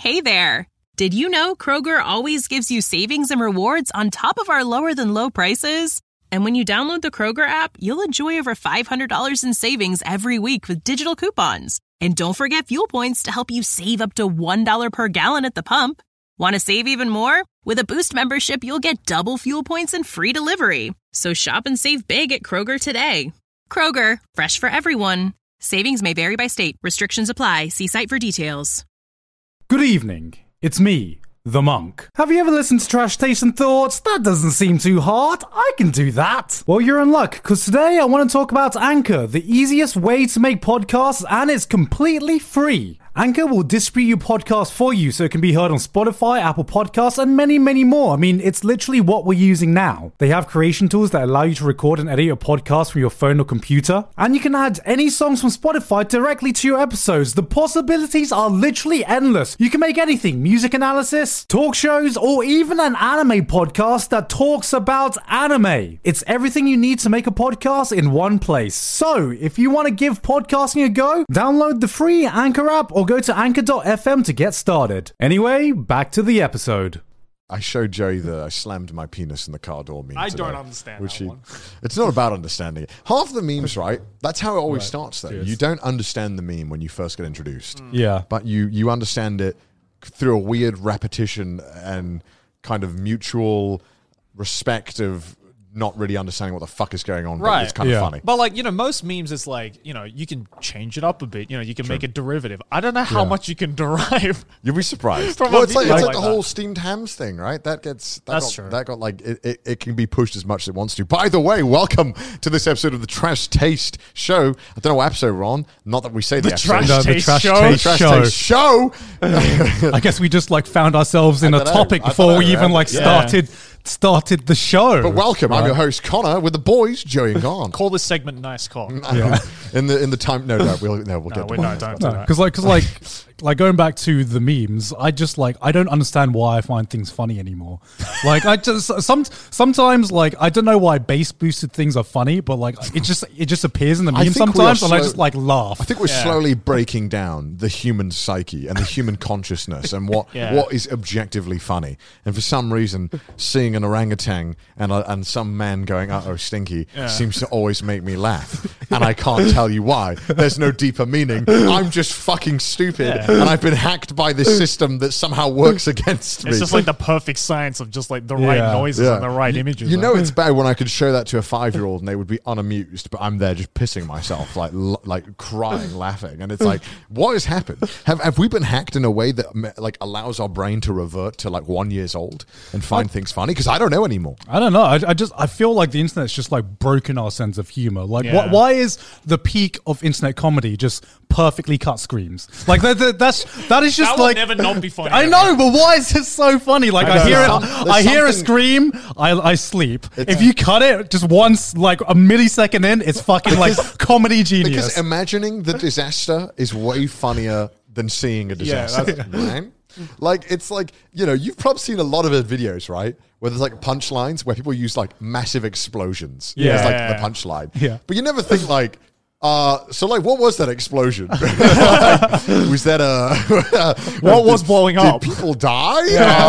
Hey there! Did you know Kroger always gives you savings and rewards on top of our lower-than-low prices? And when you download the Kroger app, you'll enjoy over $500 in savings every week with digital coupons. And don't forget fuel points to help you save up to $1 per gallon at the pump. Want to save even more? With a Boost membership, you'll get double fuel points and free delivery. So shop and save big at Kroger today. Kroger, fresh for everyone. Savings may vary by state. Restrictions apply. See site for details. Good evening. It's me, the Monk. Have you ever listened to Trash Taste and thought, that doesn't seem too hard, I can do that? Well, you're in luck, because today I want to talk about Anchor, the easiest way to make podcasts, and it's completely free. Anchor will distribute your podcast for you so it can be heard on Spotify, Apple Podcasts, and many, many more. I mean, it's literally what we're using now. They have creation tools that allow you to record and edit your podcast from your phone or computer. And you can add any songs from Spotify directly to your episodes. The possibilities are literally endless. You can make anything, music analysis, talk shows, or even an anime podcast that talks about anime. It's everything you need to make a podcast in one place. So, if you want to give podcasting a go, download the free Anchor app or go to anchor.fm to get started. Anyway, back to the episode. I showed Joey that I slammed my penis in the car door meme. I today, don't understand that one. It's not about understanding it. Half the memes, right? That's how it always starts, though. Cheers. You don't understand the meme when you first get introduced. Yeah. But you understand it through a weird repetition and kind of mutual respect of not really understanding what the fuck is going on, but it's kind of funny. But like, most memes is like, you can change it up a bit. You can make a derivative. I don't know how much you can derive. You'll be surprised. Well, it's like like the whole steamed hams thing, right? That's true. That got like it can be pushed as much as it wants to. By the way, welcome to this episode of the Trash Taste Show. I don't know what episode we're on. Not that we say the episode. Trash Taste Show. The Trash Taste Show. I guess we just found ourselves in a topic before we even started the show. But welcome. I'm your host Connor with the boys Joey and Garn. Call this segment "Nice Cock." In the time. No, we'll get to Don't do that. Because like going back to the memes, I don't understand why I find things funny anymore. Like I just sometimes like I don't know why bass boosted things are funny, but like it just appears in the meme sometimes, and I just like laugh. I think we're slowly breaking down the human psyche and the human consciousness and what is objectively funny. And for some reason, seeing an orangutan and some man going "uh-oh, stinky" seems to always make me laugh, and I can't tell you why. There's no deeper meaning. I'm just fucking stupid. And I've been hacked by this system that somehow works against me. It's just like the perfect science of just like the right noises and the right images. You know it's bad when I could show that to a 5-year-old and they would be unamused, but I'm there just pissing myself, like crying, laughing. And it's like, what has happened? Have we been hacked in a way that like allows our brain to revert to like 1 year old and find things funny? Because I don't know anymore. I don't know. I feel like the internet's just like broken our sense of humor. Like why is the peak of internet comedy just perfectly cut screams? Like that is just that like will never not be funny. I know, but why is it so funny? Like I hear a scream, I sleep. If you cut it just once, like a millisecond in, it's fucking like comedy genius. Because imagining the disaster is way funnier than seeing a disaster. Right? Like it's like, you've probably seen a lot of videos, right? Where there's like punchlines where people use like massive explosions. Yeah. It's like the punchline. Yeah. But you never think like, so like, what was that explosion? Was that what was blowing up? Did people die?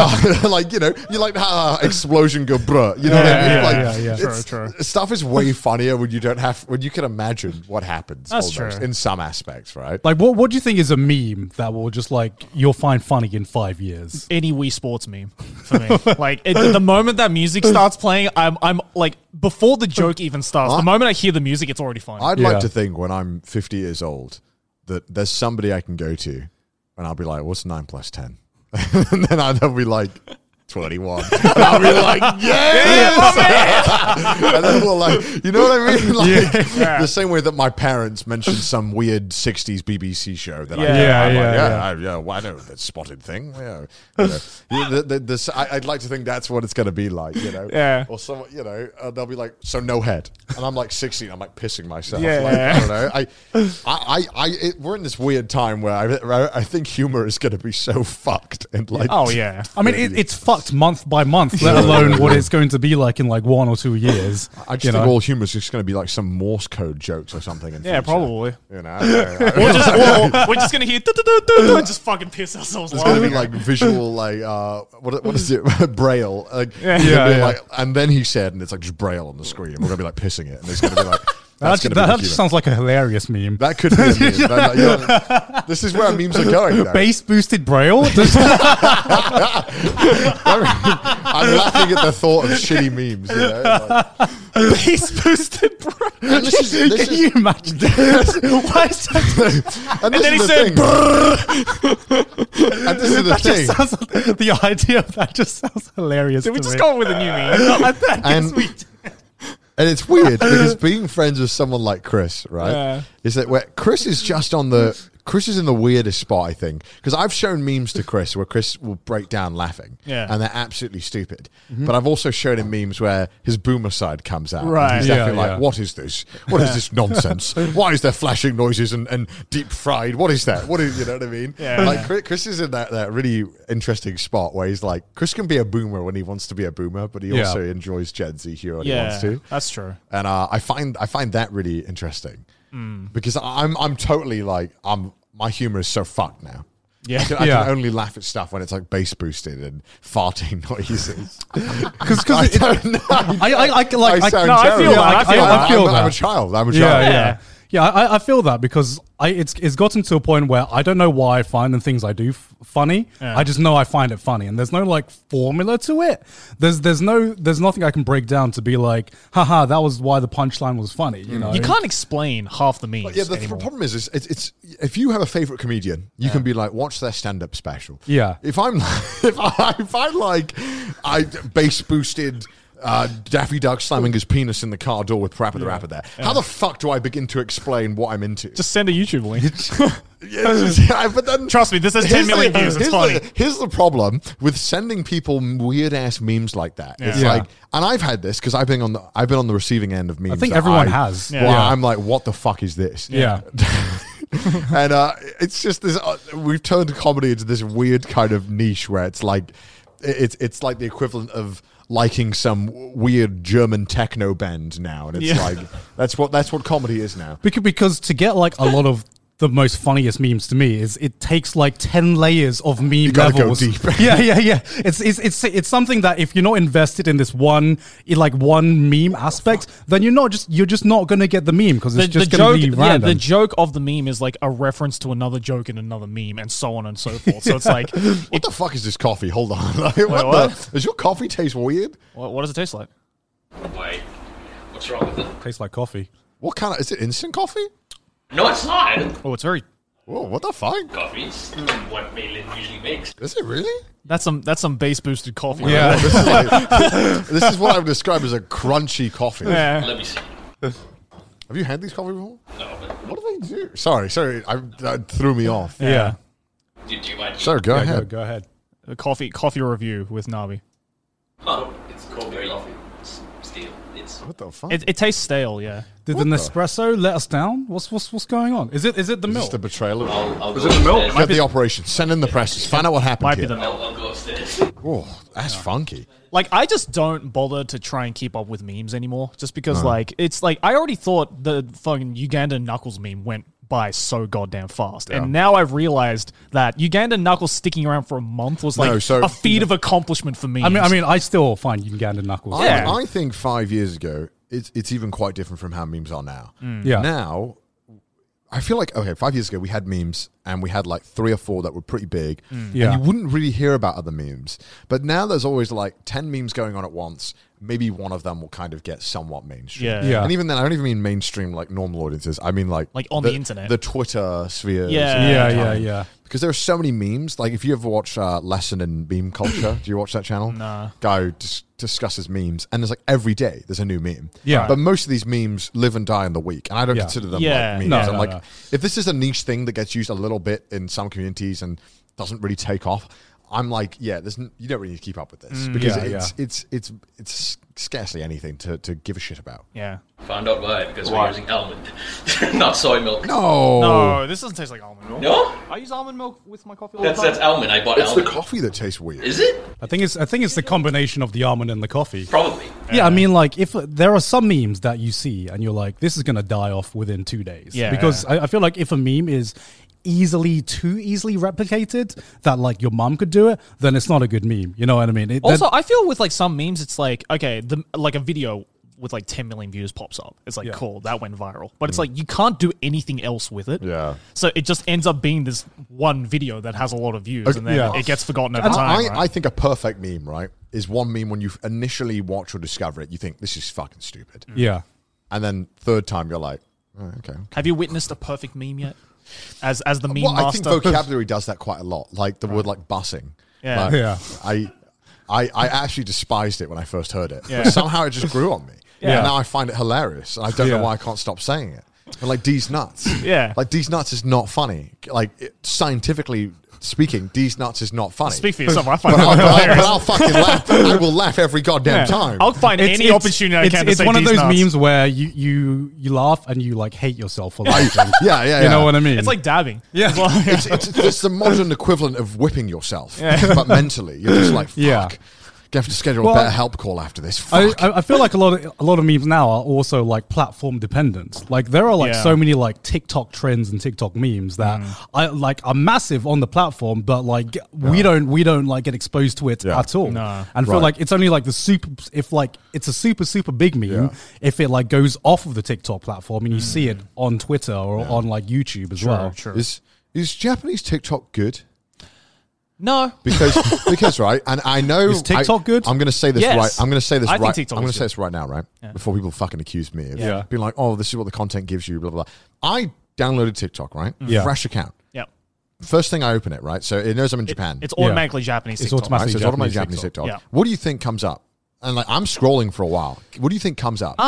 You like explosion go bruh. You know what I mean? Like, True. Stuff is way funnier when you can imagine what happens. That's true. In some aspects, right? Like what do you think is a meme that will just like you'll find funny in 5 years? Any Wii Sports meme for me. Like the moment that music starts playing, I'm like, before the joke even starts, the moment I hear the music, it's already funny. I'd like to think when I'm 50 years old that there's somebody I can go to and I'll be like, what's 9 plus 10? And then they'll be like, 21. And I'll be like, yes! And then we'll like, you know what I mean? Like, the same way that my parents mentioned some weird 60s BBC show that I know that spotted thing. Yeah. I'd like to think that's what it's going to be like, Yeah. Or someone, they'll be like, so no head. And I'm like 16, I'm like pissing myself. Yeah. Like, I don't know. We're in this weird time where I think humor is going to be so fucked. And like, oh, yeah. I mean, it's fucked fucked month by month, let alone what it's going to be like in like 1 or 2 years. I just think all humor is just going to be like some Morse code jokes or something. Yeah, probably. You know, we're just gonna hear and just fucking piss ourselves. It's going to be like visual, like what is it, Braille? Like, like, and then he said, and it's like just Braille on the screen. We're going to be like pissing it, and it's going to be like. That just sounds like a hilarious meme. That could be a meme. This is where memes are going. Bass boosted Braille? I'm laughing at the thought of shitty memes. You know? Bass boosted Braille. Can you imagine? Why is that? And then he said, and this is the thing. The idea of that just sounds hilarious. Did we just come up with a new meme? And it's weird because being friends with someone like Chris, right, is that where Chris is just on the Chris is in the weirdest spot, I think, because I've shown memes to Chris where Chris will break down laughing, and they're absolutely stupid. But I've also shown him memes where his boomer side comes out. Right. And he's definitely like, what is this? What is this nonsense? Why is there flashing noises and deep fried? What is that? What is, you know what I mean? Yeah. Like Chris is in that really interesting spot where he's like, Chris can be a boomer when he wants to be a boomer, but he also enjoys Gen Z here when he wants to. That's true. And I find that really interesting. Because I'm totally like my humor is so fucked now. Yeah, I can only laugh at stuff when it's like bass boosted and farting noises. Because I don't know. I sound no, I feel terrible. that. I feel that. I'm a child. Yeah, I feel that because it's gotten to a point where I don't know why I find the things I do funny. Yeah. I just know I find it funny, and there's no like formula to it. There's nothing I can break down to be like, haha, that was why the punchline was funny. You know, You can't explain half the memes. Yeah, the problem is it's if you have a favorite comedian, you can be like, watch their stand up special. Yeah. If I'm like I bass boosted. Daffy Duck slamming his penis in the car door with Parappa the Rapper there. How the fuck do I begin to explain what I'm into? Just send a YouTube link. But then, trust me, this has 10 million views. It's funny. Here's the problem with sending people weird ass memes like that. Yeah. It's like, and I've had this because I've been on the receiving end of memes. I think everyone has. Well, I'm like, what the fuck is this? Yeah. And it's just this. We've turned comedy into this weird kind of niche where it's like, it's like the equivalent of liking some weird German techno band now, and it's like that's what comedy is now. Because to get like a lot of the most funniest memes to me is it takes like 10 layers of meme You gotta levels. go deep. Yeah. It's something that if you're not invested in this one meme aspect, then you're just not gonna get the meme because it's just gonna be random. The joke of the meme is like a reference to another joke in another meme, and so on and so forth. So it's like, what the fuck is this coffee? Hold on. Like, what? Does your coffee taste weird? What does it taste like? Wait, what's wrong with it? Tastes like coffee. What kind of is it? Instant coffee? No, it's not. Oh, it's very. Whoa, what the fuck? Coffee's what Maitland usually makes. Is it really? That's some bass boosted coffee. Yeah. This is what I would describe as a crunchy coffee. Yeah. Let me see. Have you had these coffee before? No, but What do they do? Sorry, that threw me off. Yeah. do you mind? Sorry, go ahead. Go ahead. A coffee review with Navi. Oh, it's cold coffee. It's steel. It's What the fuck? It tastes stale. Yeah. Did the Nespresso let us down? What's going on? Is it the Is this milk? the betrayal? I'll go upstairs. Get the operation. Send in the presses. Find out what happened Might be here. the milk. I'll go upstairs. Oh, that's funky. Like, I just don't bother to try and keep up with memes anymore, just because like it's like I already thought the fucking Ugandan Knuckles meme went by so goddamn fast, and now I've realized that Ugandan Knuckles sticking around for a month was like a feat of accomplishment for memes. I mean, I still find Ugandan Knuckles. I think 5 years ago, it's even quite different from how memes are now. Yeah. Now, I feel like, 5 years ago, we had memes and we had like 3 or 4 that were pretty big. Yeah. And you wouldn't really hear about other memes. But now there's always like 10 memes going on at once. Maybe one of them will kind of get somewhat mainstream. Yeah. And even then, I don't even mean mainstream like normal audiences. I mean like on the internet. The Twitter spheres. Yeah. Because there are so many memes. Like if you ever watch Lesson in Meme Culture, do you watch that channel? Nah. Guy discusses memes, and there's like every day there's a new meme. Yeah. But most of these memes live and die in the week, and I don't consider them like memes. No, I'm no, like, no. if this is a niche thing that gets used a little bit in some communities and doesn't really take off, I'm like, you don't really need to keep up with this because Yeah, it's scarcely anything to give a shit about. Yeah. Found out why, because we're using almond, not soy milk. No, this doesn't taste like almond milk. No? I use almond milk with my coffee all the time. That's almond. I bought It's almond. the coffee that tastes weird. Is it? I think it's the combination of the almond and the coffee. Probably. Yeah, I mean, like, if there are some memes that you see and you're like, this is going to die off within 2 days. Yeah. Because I feel like if a meme is too easily replicated that, like, your mom could do it, then it's not a good meme. You know what I mean? Also, I feel with, like, some memes, it's like, okay, like a video with, like, 10 million views pops up. It's like, cool, that went viral. But it's like, you can't do anything else with it. Yeah. So it just ends up being this one video that has a lot of views, and then yeah. it gets forgotten over And time. I think a perfect meme, right, is one meme when you initially watch or discover it, you think, this is fucking stupid. Yeah. And then third time, you're like, oh, okay. Have you witnessed a perfect meme yet? As the meme Well, master? I think vocabulary does that quite a lot. Like the word like bussing. Yeah. Like, Yeah. I actually despised it when I first heard it. Yeah. But somehow it just grew on me. Yeah. And now I find it hilarious. And I don't Yeah. know why I can't stop saying it. And like D's nuts. Yeah. Like D's nuts is not funny. Like scientifically speaking, D's nuts is not funny. Speak for yourself. I find But that hilarious. I'll fucking laugh. I will laugh every goddamn Yeah. time. I'll find any opportunity I can to It's say one of these those nuts. memes where you laugh and you, like, hate yourself for laughing. yeah. You know what I mean? It's like dabbing. Yeah. It's the modern equivalent of whipping yourself, but mentally you're just like, fuck. Yeah. Gonna have to schedule Well, a better help call after this. Fuck. I feel like a lot of memes now are also, like, platform dependent. Like, there are, like, Yeah. so many, like, TikTok trends and TikTok memes that are massive on the platform, but, like, we don't like get exposed to it Yeah. at all. No. And feel Right. like it's only like it's a super big meme if it, like, goes off of the TikTok platform and you see it on Twitter or on, like, YouTube as well. True. Is Japanese TikTok good? No. Because right, and I know Is TikTok good? I'm going to say this Yes. right. I'm going to say this I think right. TikTok I'm going is to say this right now, right? Before people fucking accuse me of Yeah. being like, "Oh, this is what the content gives you." Blah blah blah. I downloaded TikTok, right? Yeah. Fresh account. Yep. First thing I open it, right? So it knows I'm in Japan. It's automatically Japanese It's TikTok. automatic. Right? So it's automatically Japanese Japanese TikTok. Yeah. What do you think comes up? And like, I'm scrolling for a while. What do you think comes up?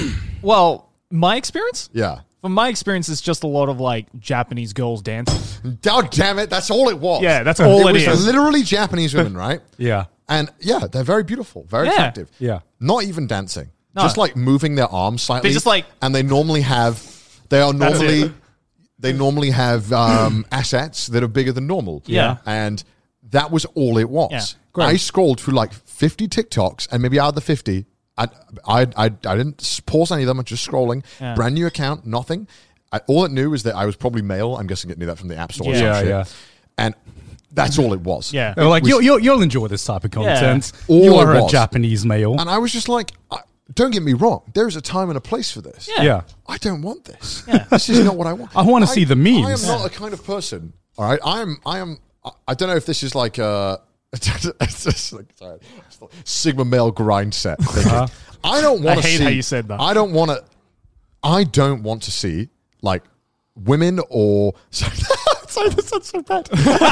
Well, my experience? Yeah. From my experience, it's just a lot of, like, Japanese girls dancing. God damn it! That's all it was. Yeah, that's all it was is. literally Japanese women, right? Yeah. And yeah, they're very beautiful, very Yeah. attractive. Yeah. Not even dancing. No. Just like moving their arms slightly. They just, like- and they normally have assets that are bigger than normal. Yeah. And that was all it was. Yeah. Great. I scrolled through like 50 TikToks, and maybe out of the 50, I didn't pause any of them. I'm just scrolling. Yeah. Brand new account, nothing. All it knew was that I was probably male. I'm guessing it knew that from the App Store. Or Yeah. some shit. Yeah. And that's all it was. Yeah. They're like, was- you'll enjoy this type of content. All You it are a was. Japanese male. And I was just like, don't get me wrong. There is a time and a place for this. Yeah. I don't want this. This is not what I want. I wanna see the memes. I am not a kind of person. All right. I don't know if this is like a it's just like, sorry, Sigma male grind set. I don't want I to hate see. how you said that. I don't want to see like women or. Sorry, this sounds so bad. Go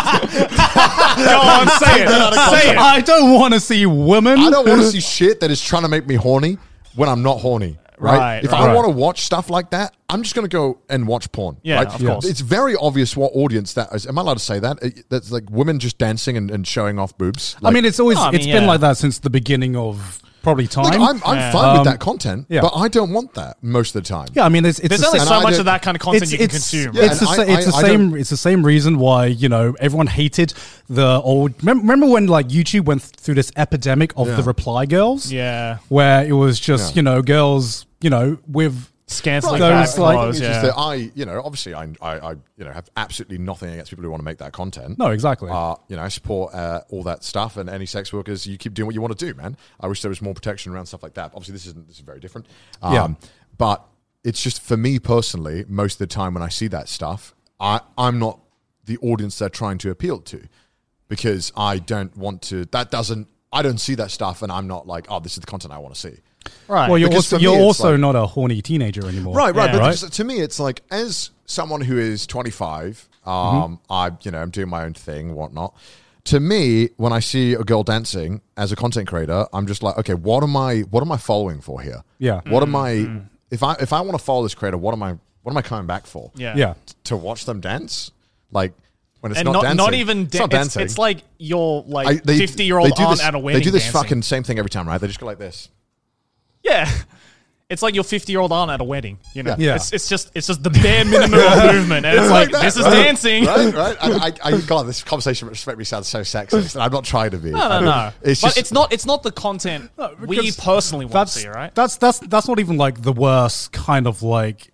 on, say it. Say it. I don't want to see women. I don't want to see shit that is trying to make me horny when I'm not horny. Right? Right, If right. I want to watch stuff like that, I'm just going to go and watch porn. Yeah, right? of course. It's very obvious what audience that is. Am I allowed to say that? That's like women just dancing and showing off boobs. I mean, it's always No, I it's mean, been yeah. like that since the beginning of probably time. like, I'm Yeah. fine with that content, yeah. but I don't want that most of the time. yeah, I mean, it's There's the only same- so and I much don't- of that kind of content you can consume. Yeah, It's the and sa- it's the I same. don't- It's the same reason why everyone hated the old. Remember when like YouTube went through this epidemic of Yeah. the reply girls, Yeah. where it was just Yeah. girls with Scantily Those, back like- clothes, It's yeah. just that obviously I have absolutely nothing against people who want to make that content. no, exactly. I support all that stuff, and any sex workers, you keep doing what you want to do, man. I wish there was more protection around stuff like that. Obviously, this is very different. Yeah. But it's just for me personally, most of the time when I see that stuff, I'm not the audience they're trying to appeal to, because I don't want to. I don't see that stuff, and I'm not like, oh, this is the content I want to see. Right. well, you're because also, for me, you're it's also like- not a horny teenager anymore, Right. Yeah. But Right? just, to me, it's like, as someone who is 25, I'm doing my own thing, whatnot. To me, when I see a girl dancing as a content creator, I'm just like, okay, what am I following for here? Yeah. What am I? If I want to follow this creator, what am I coming back for? Yeah. Yeah. To watch them dance, like. When it's and not dancing. not even it's not dancing. It's like your 50-year-old aunt at a wedding. They do this dancing. fucking same thing every time, right? They just go like this. Yeah. It's like your 50-year-old aunt at a wedding, you know. Yeah. It's just the bare minimum of movement, and it's like that, this is right? dancing. Right. God, this conversation must make me sound so sexist, and I'm not trying to be. No. It's But just it's not the content we because personally want to see, right? That's not even like the worst kind of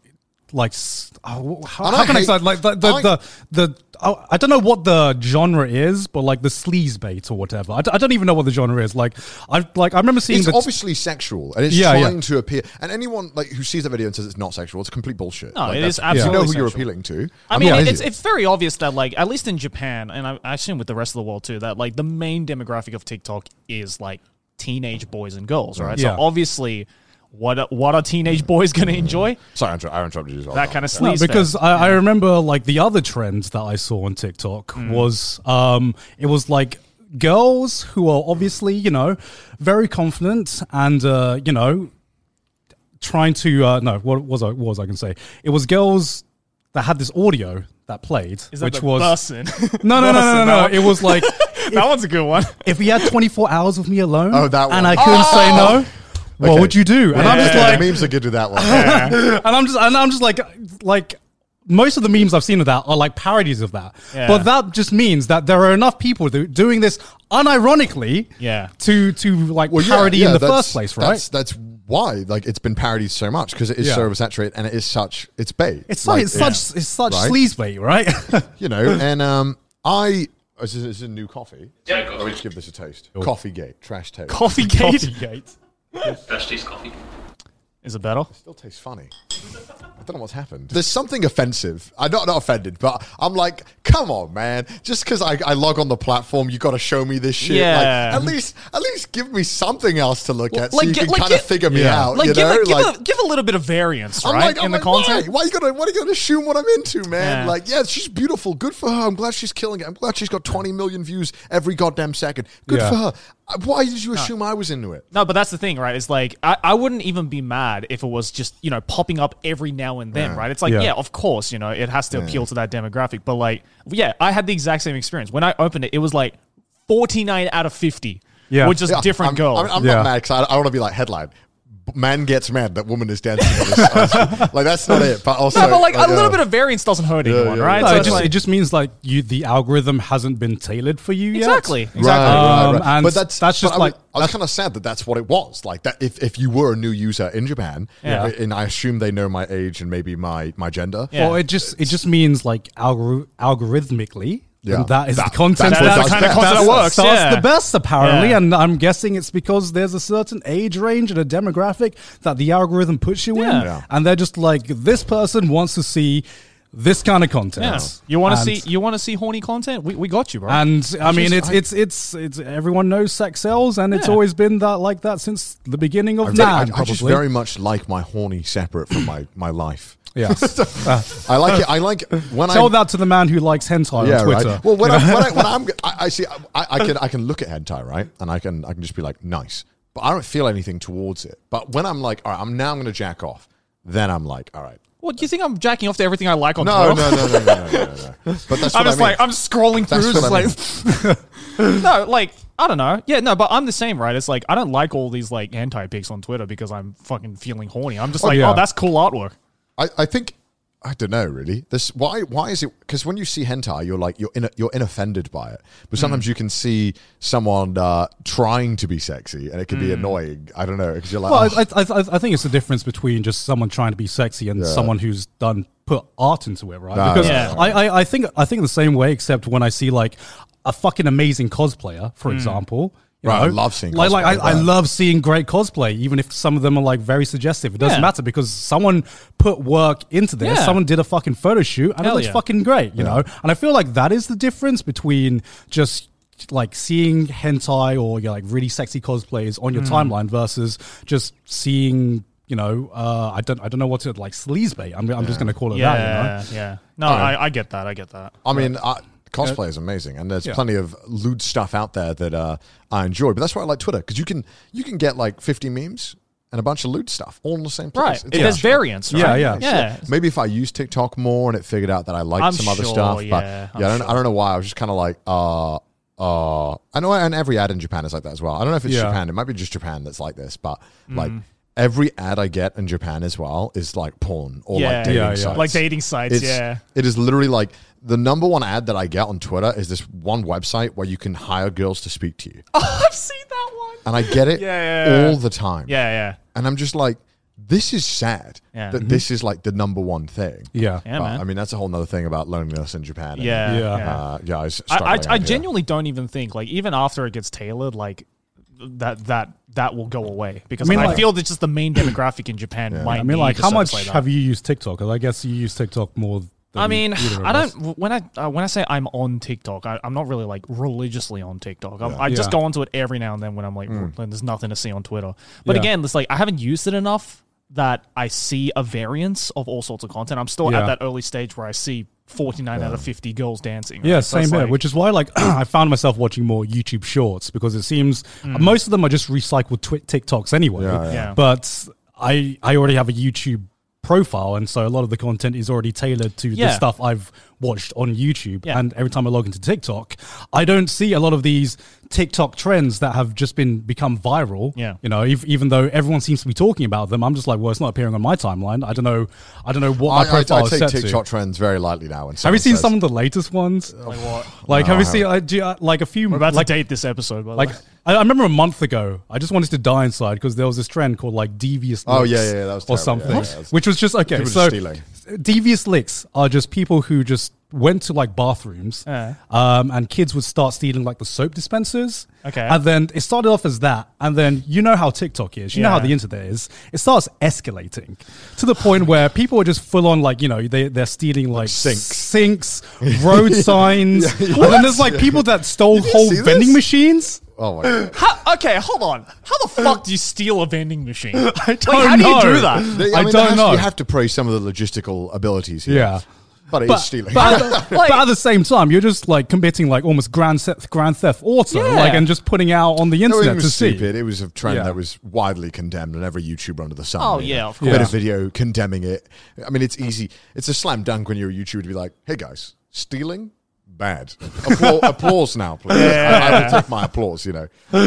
how can I say like I don't know what the genre is, but like the sleaze bait or whatever. I don't even know what the genre is. Like I remember seeing it's obviously sexual, and it's trying to appear. And anyone like who sees the video and says it's not sexual, it's complete bullshit. No, like, it is you absolutely know who you're sexual. appealing to. I mean, behind it's you. it's very obvious that like at least in Japan, and I assume with the rest of the world too, that like the main demographic of TikTok is like teenage boys and girls, right? Yeah. So obviously, what are teenage boys going to enjoy? Sorry, I interrupted you as well. That kind of No, sleaze. because I remember like the other trends that I saw on TikTok was it was like girls who are obviously, you know, very confident and you know, trying to what was I going to say? It was girls that had this audio that played, Is that which the was bussin'? no. It was like That one's a good one. if you had 24 hours with me alone, Oh, that one. and I couldn't say no. What Okay. would you do? And I'm just like, the memes are good with that one. and I'm just like most of the memes I've seen of that are like parodies of that. Yeah. But that just means that there are enough people doing this unironically Yeah. to like parody in the that's- first place, right? That's why like it's been parodied so much because it is Yeah. so oversaturated and it is it's bait. it's like, such Right? sleaze bait, right? you know. And is this a new coffee? Yeah, go Let for me it. just give this a taste. Coffee Gate, trash taste. Coffee Gate. Fresh taste coffee. Is it better? Still tastes funny. I don't know what's happened. There's something offensive. I'm not offended, but I'm like, come on, man. Just because I log on the platform, you got to show me this shit. Yeah. Like, at least give me something else to look at, so like, you can like, kind of give- figure me Yeah. out. Like, you know, give a little bit of variance, I'm right? like, in the content. Why are you gonna assume what I'm into, man? Yeah. Like, yeah, she's beautiful. Good for her. I'm glad she's killing it. I'm glad she's got 20 million views every goddamn second. Good Yeah. for her. Why did you assume I was into it? No, but that's the thing, right? It's like I wouldn't even be mad if it was just, you know, popping up every now and then, right? It's like, Yeah. yeah, of course, you know, it has to appeal to that demographic. But like, yeah, I had the exact same experience. When I opened it, it was like 49 out of 50. Yeah. Which is different I'm, girls. I'm Yeah. not mad because I want to be like headline. Man gets mad that woman is dancing on this. Like that's not it. But also, no, but like a little bit of variance doesn't hurt anyone, yeah, right? No, So it it's just like- it just means like the algorithm hasn't been tailored for you exactly, yet. exactly. Right. And But that's just but like I was kind of sad that that's what it was. Like that, if you were a new user in Japan, Yeah. and I assume they know my age and maybe my gender. Yeah. Well, it just means like algorithmically. Yeah. And that is That- the content. that's what That's does the kind of best. content that works. Starts Yeah. the best apparently, Yeah. and I'm guessing it's because there's a certain age range and a demographic that the algorithm puts you in, Yeah. and they're just like, this person wants to see this kind of content. Yeah. You want to And- see horny content? We got you, bro. And I mean, just- it's everyone knows sex sells, and it's Yeah. always been that like that since the beginning of I man. I just Probably. very much like my horny separate from my life. Yeah. I like it. I like when Tell I that to the man who likes hentai on Twitter. right. Well, I see, I can look at hentai, right, and I can just be like nice, but I don't feel anything towards it. But when I'm like, all right, I'm going to jack off, then I'm like, all right. What do you think I'm jacking off to everything I like on No. Twitter? But that's I'm what just I mean. I'm just scrolling That's through, what just I like no, like I don't know. Yeah, no, but I'm the same, right? It's like I don't like all these like hentai pics on Twitter because I'm fucking feeling horny. I'm just like, yeah. oh, that's cool artwork. I think I don't know really. This why is it? Because when you see hentai, you're like you're unoffended by it. But sometimes you can see someone trying to be sexy, and it can be annoying. I don't know because you're like, Well, oh. I think it's the difference between just someone trying to be sexy and someone who's put art into it, right? No, Because Yeah. I think the same way, except when I see like a fucking amazing cosplayer, for example. You Right, I know, love seeing like cosplay, I yeah. love seeing great cosplay, even if some of them are like very suggestive. It doesn't Yeah. matter because someone put work into this. Yeah. Someone did a fucking photo shoot, and Hell it looks yeah. fucking great. You know, and I feel like that is the difference between just like seeing hentai or like really sexy cosplays on your timeline versus just seeing. You know, I don't know what to like sleaze bait. I'm just going to call it Yeah, that. You know? yeah. No, I get that. I get that. I mean, cosplay is amazing, and there's plenty of lewd stuff out there that I enjoy. But that's why I like Twitter because you can get like 50 memes, and a bunch of lewd stuff all in the same place. Right. There's variance, right? Yeah. Maybe if I used TikTok more and it figured out that I liked some other stuff, but I don't know why. I was just kind of like, I know, and every ad in Japan is like that as well. I don't know if it's Japan. It might be just Japan that's like this, but like every ad I get in Japan as well is like porn or like dating sites. Like dating sites, It is literally like the number one ad that I get on Twitter is this one website where you can hire girls to speak to you. Oh, I've seen that one. And I get it all the time. Yeah. And I'm just like, this is sad that this is like the number one thing. Yeah. But, man. I mean, that's a whole nother thing about loneliness in Japan. Guys, I genuinely don't even think, like, even after it gets tailored, like, that will go away. Because I feel that just the main demographic in Japan might be how much have you used TikTok? Because I guess you use TikTok more than I mean, I don't. When I say I'm on TikTok, I'm not really like religiously on TikTok. I just go onto it every now and then when I'm like, when there's nothing to see on Twitter. But again, it's like I haven't used it enough that I see a variance of all sorts of content. I'm still at that early stage where I see 49 out of 50 girls dancing. Right? Yeah, same here. Which is why, like, I found myself watching more YouTube Shorts because it seems most of them are just recycled TikToks anyway. But I already have a YouTube profile, and so a lot of the content is already tailored to the stuff I've watched on YouTube. And every time I log into TikTok, I don't see a lot of these TikTok trends that have just become viral. You know, even though everyone seems to be talking about them, I'm just like, well, it's not appearing on my timeline. I don't know what my profile is set to. I take TikTok trends very lightly now. Have you seen some of the latest ones? Like what? Like, have you seen like a few? We're about to date this episode. By the way. I remember a month ago, I just wanted to die inside because there was this trend called like devious licks. Oh yeah, that was terrible. Or something, Yeah, which was just okay. So devious licks are just people who just went to like bathrooms, and kids would start stealing like the soap dispensers. Okay, and then it started off as that, and then you know how TikTok is, you know how the internet is. It starts escalating to the point where people are just full on like, you know, they're stealing like sinks, road signs, and then there's like people that stole whole vending machines. Oh my God. Okay, hold on. How the fuck do you steal a vending machine? I don't how know. do you do that? I don't know. You have to praise some of the logistical abilities here. Yeah. But it's stealing. But at the same time, you're just like committing like almost grand theft auto, like, and just putting out on the internet to see. Stupid. It was a trend that was widely condemned, and every YouTuber under the sun. Oh yeah, of course. Made a video condemning it. I mean, it's easy. It's a slam dunk when you're a YouTuber to be like, "Hey guys, stealing." Bad. Applause now, please. I will take my applause, you know.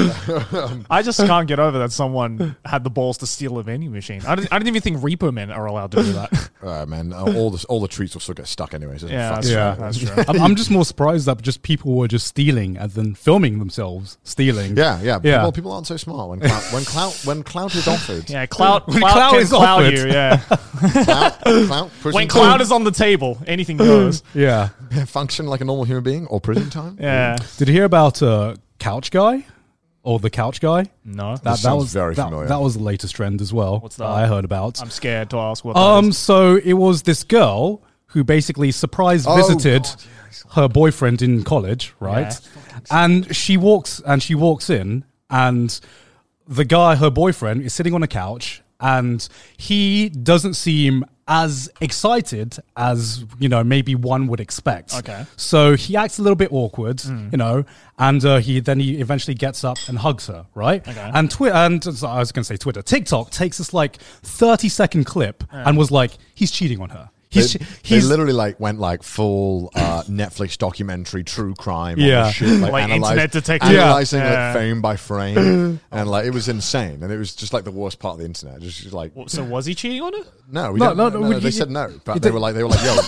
I just can't get over that someone had the balls to steal a vending machine. I don't even think Repo Men are allowed to do that. Man, all the treats will still get stuck anyways. That's true. I'm just more surprised that just people were just stealing and then filming themselves stealing. Yeah. Well, people aren't so smart when clout is offered. Yeah, clout is offered. You, yeah. Clout when clout is on the table, anything goes. Yeah. Function like a normal human being or prison time. Yeah. Did you hear about Couch Guy or the Couch Guy? No. That was very familiar. That was the latest trend as well. What's that? I heard about. I'm scared to ask what that is. So it was this girl who basically surprise visited her boyfriend in college, right? Yeah. And she walks in, and the guy, her boyfriend, is sitting on a couch, and he doesn't seem as excited as, you know, maybe one would expect. Okay. So he acts a little bit awkward, you know, and he eventually gets up and hugs her, right? Okay. And so I was going to say Twitter. TikTok takes this like 30-second clip and was like, he's cheating on her. They literally like went like full Netflix documentary, true crime, shit, like internet detective, analyzing like frame by frame, and like it was insane, and it was just like the worst part of the internet. Just like, so was he cheating on her? No, they said no, but they were like,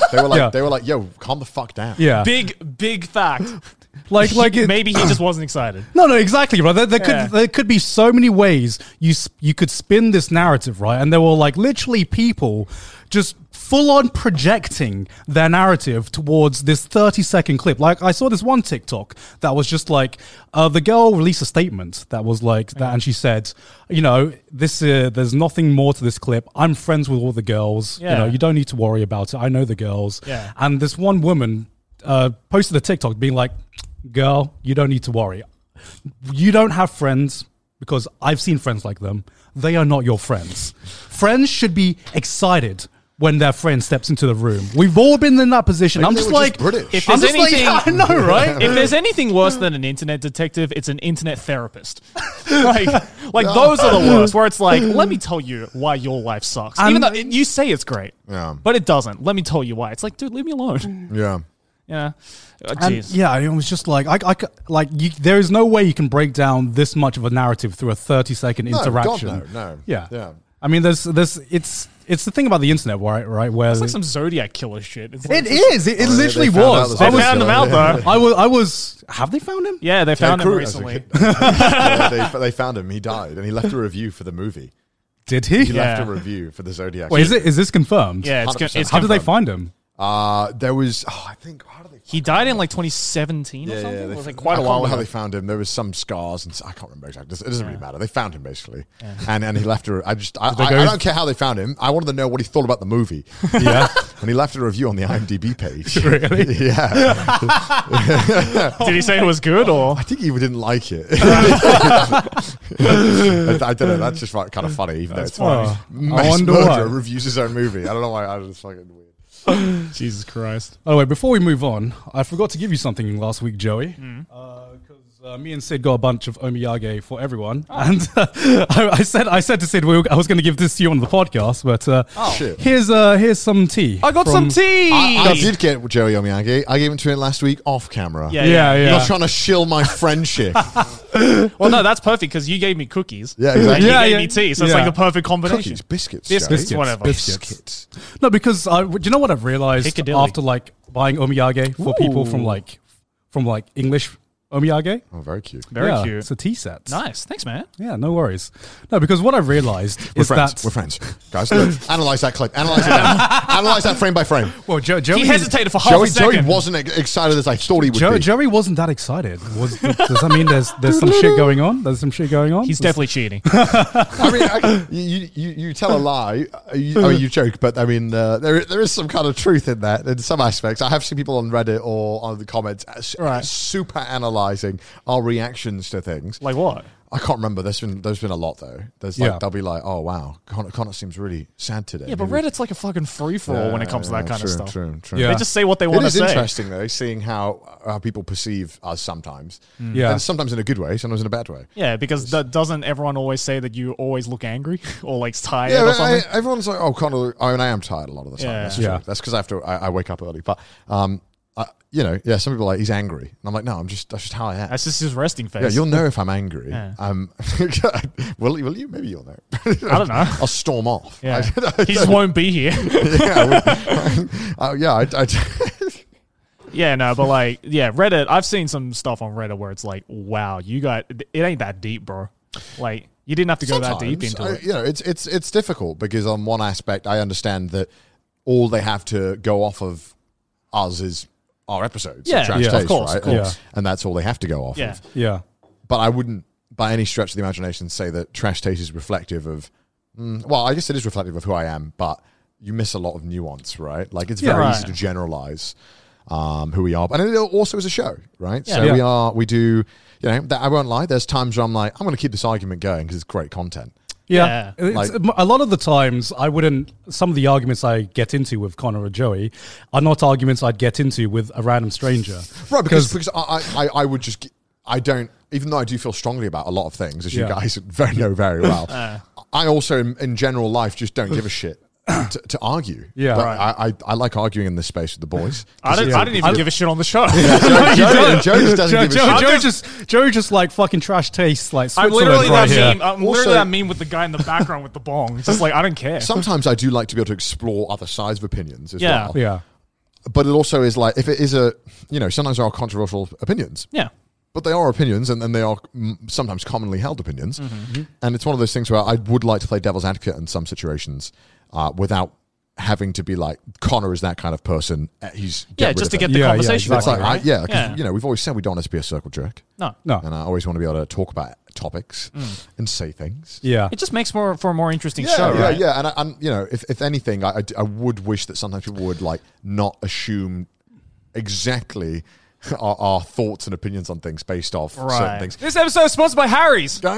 yo, calm the fuck down. Yeah, big fact. Maybe he just wasn't excited. No, exactly, right. There could be so many ways you could spin this narrative, right? And there were like literally people just full on projecting their narrative towards this 30-second clip. Like I saw this one TikTok that was just like the girl released a statement that was like that, and she said, you know, there's nothing more to this clip. I'm friends with all the girls. You know, you don't need to worry about it. I know the girls. Yeah. And this one woman posted a TikTok being like, girl, you don't need to worry. You don't have friends because I've seen friends like them. They are not your friends. Friends should be excited when their friend steps into the room. We've all been in that position. Maybe I'm they just were like, British. If I'm there's just anything, like, I know, right? if there's anything worse than an internet detective, it's an internet therapist. like those are the worst. Where it's like, let me tell you why your life sucks, even though you say it's great, but it doesn't. Let me tell you why. It's like, dude, leave me alone. Yeah. Yeah. And yeah, it was just like there is no way you can break down this much of a narrative through a 30-second interaction. God, no. Yeah. I mean, there's it's the thing about the internet, right? Where it's like some Zodiac killer shit. It's like, it literally was. They found him out though. I was. Have they found him? Yeah, they found him recently. They found him. He died, and he left a review for the movie. Did he? He left a review for the Zodiac. Wait, is this confirmed? Yeah, it's 100%. How did they find him? There was, I think, how did they? He died in like 2017 or something. It was like quite a while I can't remember ago. how they found him. There was some scars, and I can't remember exactly. It doesn't really matter. They found him basically, and he left her. I don't care how they found him. I wanted to know what he thought about the movie. Yeah, and he left a review on the IMDb page. Really? Yeah. Did he say it was good or? I think he didn't like it. I don't know. That's just kind of funny, even though it's funny. Mass wonder why. murderer reviews his own movie. I don't know why. I was fucking weird. Jesus Christ. By the way, before we move on, I forgot to give you something last week, Joey. Because me and Sid got a bunch of omiyage for everyone, and I said to Sid I was going to give this to you on the podcast, but Shit. here's some tea. I got some tea. I did get Joey Omiyage. I gave it to him last week off camera. Yeah. You're not trying to shill my friendship. Well, no, that's perfect because you gave me cookies. Yeah, exactly. And you gave me tea, so it's like the perfect combination. Cookies, biscuits, Biscuits, Joey. whatever. Biscuits. No, because do you know what I've realized Piccadilly. after like buying omiyage for people from like English omiyage? Oh, very cute. Very Yeah, cute. It's a tea set. Nice. Thanks, man. Yeah, no worries. No, because what I've realized We're is friends. that We're friends. Guys, look, analyze that clip. Analyze it now. Analyze that frame by frame. well, Joey He hesitated for half a Joey second. wasn't excited as I thought he would be. Joey wasn't that excited. Does that mean there's some shit going on? There's some shit going on. He's definitely cheating. I mean, you tell a lie. I mean, you joke, but I mean, there is some kind of truth in that in some aspects. I have seen people on Reddit or on the comments super analyzing our reactions to things. Like what? I can't remember. There's been a lot though. There's like they'll be like, oh wow, Connor seems really sad today. Yeah, but Reddit's like a fucking free for all when it comes to that kind of stuff. True. Yeah. They just say what they want It to is say. interesting though, seeing how people perceive us sometimes. Yeah. And sometimes in a good way, sometimes in a bad way. Yeah, because doesn't everyone always say that you always look angry or like tired Yeah, or but something? everyone's like, oh, Connor. I mean, I am tired a lot of the time. Yeah. That's true. Yeah. That's because I wake up early. But some people are like, he's angry, and I'm like, no, that's just how I am. That's just his resting face. Yeah, you'll know if I'm angry. Yeah. Will you? Maybe you'll know. I don't know. I'll storm off. Yeah. He just won't be here. Yeah, no, but like, yeah, Reddit, I've seen some stuff on Reddit where it's like, wow, it ain't that deep, bro. Like, you didn't have to go that deep into it. You know, it's difficult because on one aspect, I understand that all they have to go off of us is our episodes. Yeah, of Trash yeah, Taste, of course, right? of course. Yeah. And that's all they have to go off Yeah. of. Yeah. But I wouldn't, by any stretch of the imagination, say that Trash Taste is reflective of. Well, I guess it is reflective of who I am, but you miss a lot of nuance, right? Like it's very easy to generalize who we are, and it also is a show, right? Yeah. So we do. You know, I won't lie. There's times where I'm like, I'm going to keep this argument going because it's great content. Yeah. Like- A lot of the times, some of the arguments I get into with Connor or Joey are not arguments I'd get into with a random stranger. Right, because I would just, I don't, even though I do feel strongly about a lot of things, as you guys know very well, I also, in general life, just don't give a shit. To argue. Yeah. But I like arguing in this space with the boys. I didn't even give a shit on the show. Joey just doesn't give a shit. Joey just like fucking Trash Taste like I'm Switzerland literally right that here. meme. I'm literally that meme with the guy in the background with the bong. Just like, I don't care. Sometimes I do like to be able to explore other sides of opinions as Yeah. well. Yeah. But it also is like, if it is sometimes there are controversial opinions. Yeah. But they are opinions, and they are sometimes commonly held opinions. Mm-hmm. And it's one of those things where I would like to play devil's advocate in some situations without having to be like, Connor is that kind of person. Just to get the Yeah, conversation yeah, It's like, going, right? because we've always said we don't want us to be a circle jerk. No. And I always want to be able to talk about topics and say things. Yeah. It just makes for a more interesting show, Yeah, right? yeah. And if anything, I would wish that sometimes people would like not assume exactly our thoughts and opinions on things based off certain things. This episode is sponsored by Harry's. Guys,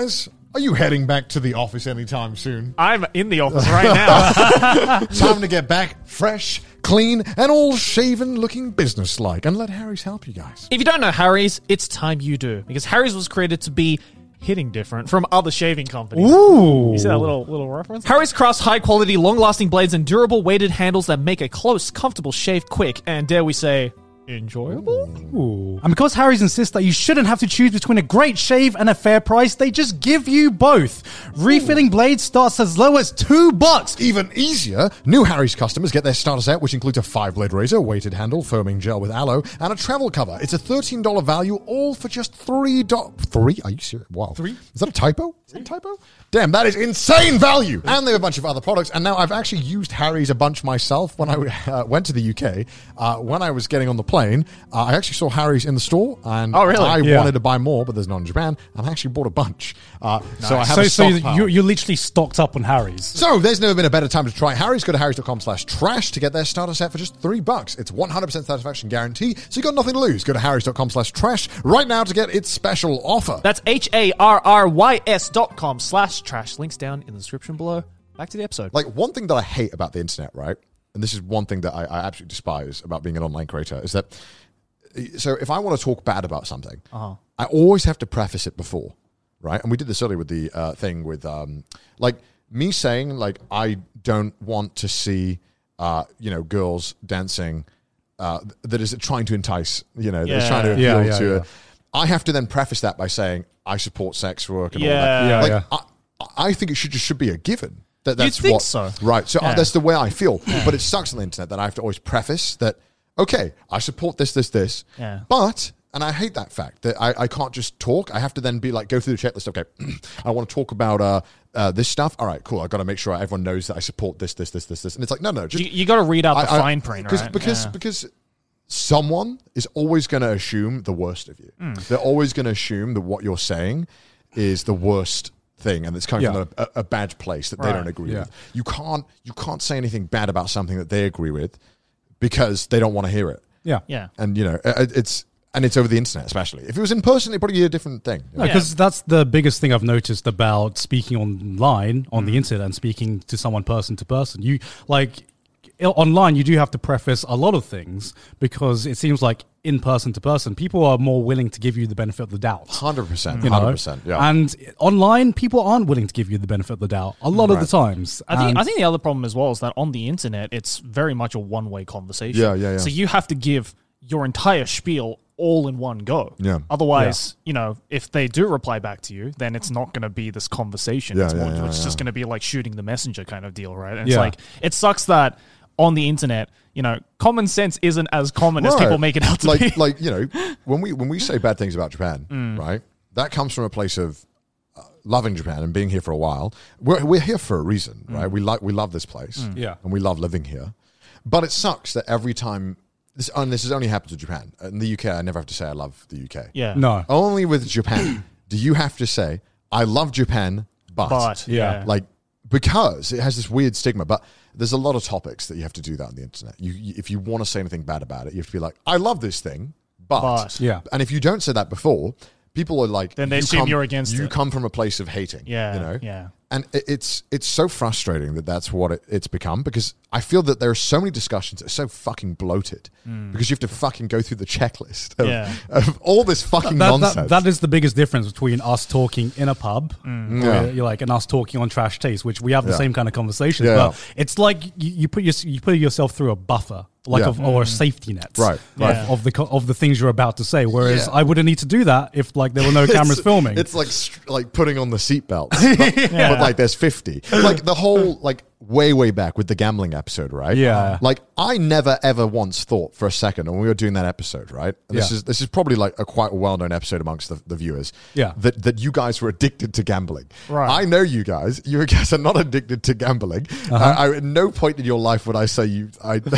Are you heading back to the office anytime soon? I'm in the office right now. Time to get back fresh, clean, and all shaven looking business-like. And let Harry's help you guys. If you don't know Harry's, it's time you do. Because Harry's was created to be hitting different from other shaving companies. Ooh. You see that little reference? Harry's crafts high-quality, long-lasting blades and durable weighted handles that make a close, comfortable shave quick and, dare we say, enjoyable? Ooh. And because Harry's insists that you shouldn't have to choose between a great shave and a fair price, they just give you both. Refilling blades starts as low as $2. Even easier, new Harry's customers get their starter set, which includes a 5-blade razor, weighted handle, foaming gel with aloe, and a travel cover. It's a $13 value, all for just $3. 3? Are you serious? Wow. 3? Is that a typo? Is that a typo? Damn, that is insane value! And they have a bunch of other products, and now I've actually used Harry's a bunch myself when I went to the UK. When I was getting on the plane, I actually saw Harry's in the store, and oh, really? I wanted to buy more, but there's none in Japan, and I actually bought a bunch. So I have a So stockpile. you're literally stocked up on Harry's. So there's never been a better time to try Harry's. Go to harrys.com/trash to get their starter set for just $3. It's 100% satisfaction guarantee, so you got nothing to lose. Go to harrys.com/trash right now to get its special offer. That's HARRYS.com/trash. Links down in the description below. Back to the episode. Like, one thing that I hate about the internet, right? And this is one thing that I absolutely despise about being an online creator, is that, so if I want to talk bad about something, I always have to preface it before, right? And we did this earlier with the thing with, like, me saying, like, I don't want to see, girls dancing that is trying to entice, that is trying to appeal to. I have to then preface that by saying, I support sex work and all that. I think it should be a given. That's You'd think what, so. Right. So that's the way I feel. But it sucks on the internet that I have to always preface that, okay, I support this. Yeah. But, and I hate that fact, that I can't just talk. I have to then be like, go through the checklist. Okay, I want to talk about this stuff. All right, cool. I've got to make sure everyone knows that I support this. And it's like, no. Just, you got to read out the fine print, right? Because someone is always going to assume the worst of you. They're always going to assume that what you're saying is the worst thing, and it's coming from a bad place that they don't agree with. You can't say anything bad about something that they agree with because they don't want to hear it. Yeah. And it's over the internet, especially. If it was in person, it'd probably be a different thing. Because that's the biggest thing I've noticed about speaking online on the internet and speaking to someone person to person. You online, you do have to preface a lot of things because it seems like in person to person, people are more willing to give you the benefit of the doubt. 100%. 100%. Yeah. And online, people aren't willing to give you the benefit of the doubt a lot of the times. I think the other problem as well is that on the internet, it's very much a one-way conversation. Yeah. So you have to give your entire spiel all in one go. Yeah. Otherwise, if they do reply back to you, then it's not going to be this conversation. It's just going to be like shooting the messenger kind of deal, right? And it's like, it sucks that on the internet, common sense isn't as common as people make it out to be. When we say bad things about Japan, right? That comes from a place of loving Japan and being here for a while. We're here for a reason, right? We love this place, and we love living here. But it sucks that every time this has only happened to Japan. In the UK, I never have to say I love the UK. Yeah, no. Only with Japan do you have to say I love Japan, but because it has this weird stigma. But there's a lot of topics that you have to do that on the internet. If you want to say anything bad about it, you have to be like, I love this thing, but. And if you don't say that before, people are like, then they assume you're against it. You come from a place of hating. Yeah. And it's so frustrating that's what it's become, because I feel that there are so many discussions that are so fucking bloated because you have to fucking go through the checklist of all this fucking nonsense. That is the biggest difference between us talking in a pub and us talking on Trash Taste, which we have the same kind of conversations. But it's like you put yourself through a buffer. Or a safety net, of the things you're about to say. Whereas I wouldn't need to do that if there were no cameras filming. It's like putting on the seatbelt, but there's 50. Like the whole way back with the gambling episode, right? Yeah. I never ever once thought for a second when we were doing that episode, right? And this is probably a quite well-known episode amongst the viewers. Yeah. That you guys were addicted to gambling. Right. I know you guys. You guys are not addicted to gambling. At no point in your life would I say you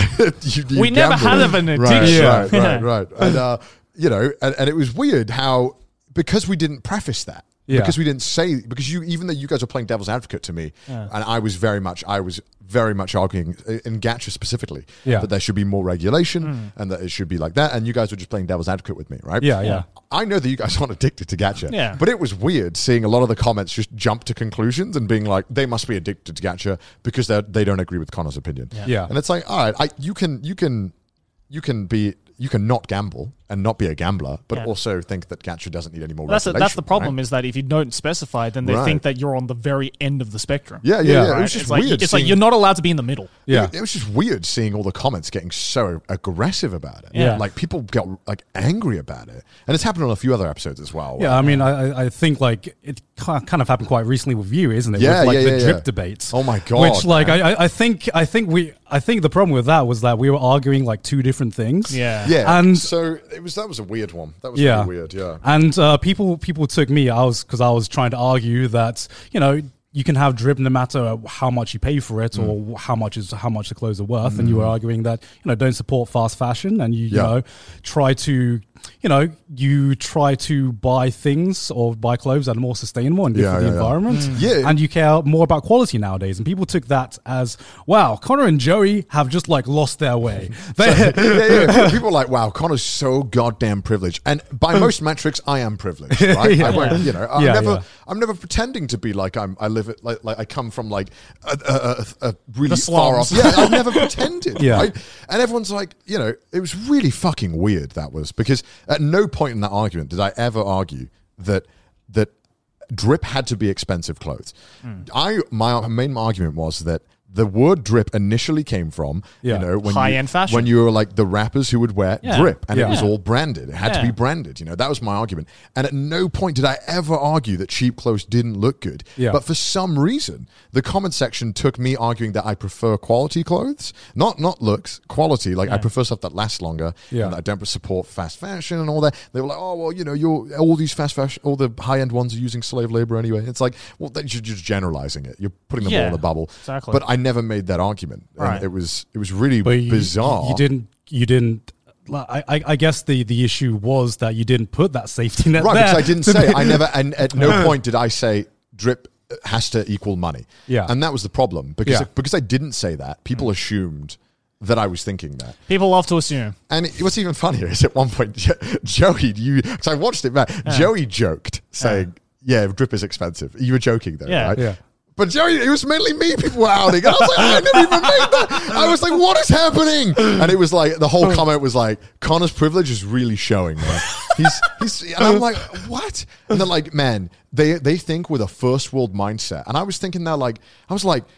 we never had an addiction. Right. And and it was weird how, because we didn't preface that. because we didn't say, because even though you guys were playing devil's advocate to me, and I was very much arguing in gacha specifically that there should be more regulation and that it should be like that, and you guys were just playing devil's advocate with me, right? Yeah. I know that you guys aren't addicted to gacha, but it was weird seeing a lot of the comments just jump to conclusions and being like, they must be addicted to gacha because they don't agree with Connor's opinion. Yeah. And it's like, all right, you can not gamble and not be a gambler, but also think that gacha doesn't need any more regulation. That's the problem, right? is that if you don't specify, then they think that you're on the very end of the spectrum. Yeah. Right? It was just it's weird. It's like you're not allowed to be in the middle. Yeah. It was just weird seeing all the comments getting so aggressive about it. Yeah. Like people got like angry about it. And it's happened on a few other episodes as well. Yeah, I mean, I think like it kind of happened quite recently with you, isn't it? Yeah, with, like the yeah. drip debates. Oh my God, Which like man. I think the problem with that was that we were arguing like two different things. Yeah. And so that was a weird one. That was really weird, yeah. And people took me, because I was trying to argue that, you can have drip no matter how much you pay for it or how much the clothes are worth. And you were arguing that, don't support fast fashion and you try to buy things or buy clothes that are more sustainable and good for the environment. Yeah. And you care more about quality nowadays. And people took that as, wow, Connor and Joey have just like lost their way. People are like, wow, Connor's so goddamn privileged. And by most metrics, I am privileged, right? I'm never pretending to be like I live it like I come from like a really far off. Yeah, I've never pretended, right? And everyone's like, it was really fucking weird, that was, because at no point in that argument did I ever argue that drip had to be expensive clothes. My main argument was that the word drip initially came from, when high-end fashion. When you were like the rappers who would wear drip, and it was all branded. It had to be branded. That was my argument. And at no point did I ever argue that cheap clothes didn't look good. Yeah. But for some reason, the comment section took me arguing that I prefer quality clothes, not looks, quality. Like I prefer stuff that lasts longer, and that I don't support fast fashion and all that. They were like, oh well, you're all these fast fashion, all the high-end ones are using slave labor anyway. It's like, well, then you're just generalizing it. You're putting them all in a bubble. Exactly. But I never made that argument. Right. And it was really bizarre. You didn't. I guess the issue was that you didn't put that safety net right, there. because I didn't say. I never, and at no point did I say drip has to equal money. Yeah. And that was the problem, because I didn't say that. People assumed that I was thinking that. People love to assume. And what's even funnier is at one point, Joey, because I watched it back, Joey joked saying, yeah, drip is expensive. You were joking though, right? Yeah. But Joey, it was mainly me people were outing. And I was like, I never even made that. I was like, what is happening? And it was like, the whole comment was like, Connor's privilege is really showing, man. He's and I'm like, what? And they're like, man, they think with a first world mindset. And I was thinking that I'm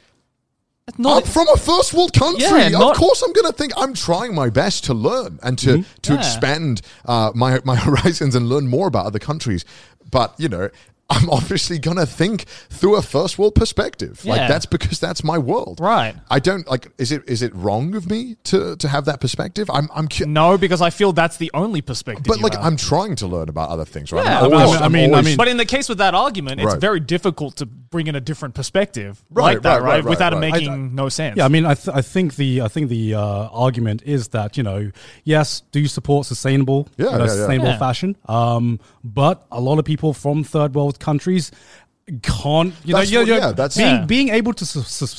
from a first world country. Of course I'm going to think. I'm trying my best to learn and to expand my horizons and learn more about other countries. But, I'm obviously going to think through a first world perspective. Like that's because that's my world. Right. I don't is it wrong of me to have that perspective? No, because I feel that's the only perspective. But I'm trying to learn about other things, right? Yeah, I mean, but in the case with that argument, it's very difficult to bring in a different perspective right, without it making no sense. Yeah, I mean, I think the argument is that yes, do you support sustainable sustainable fashion? But a lot of people from third world countries can't being able to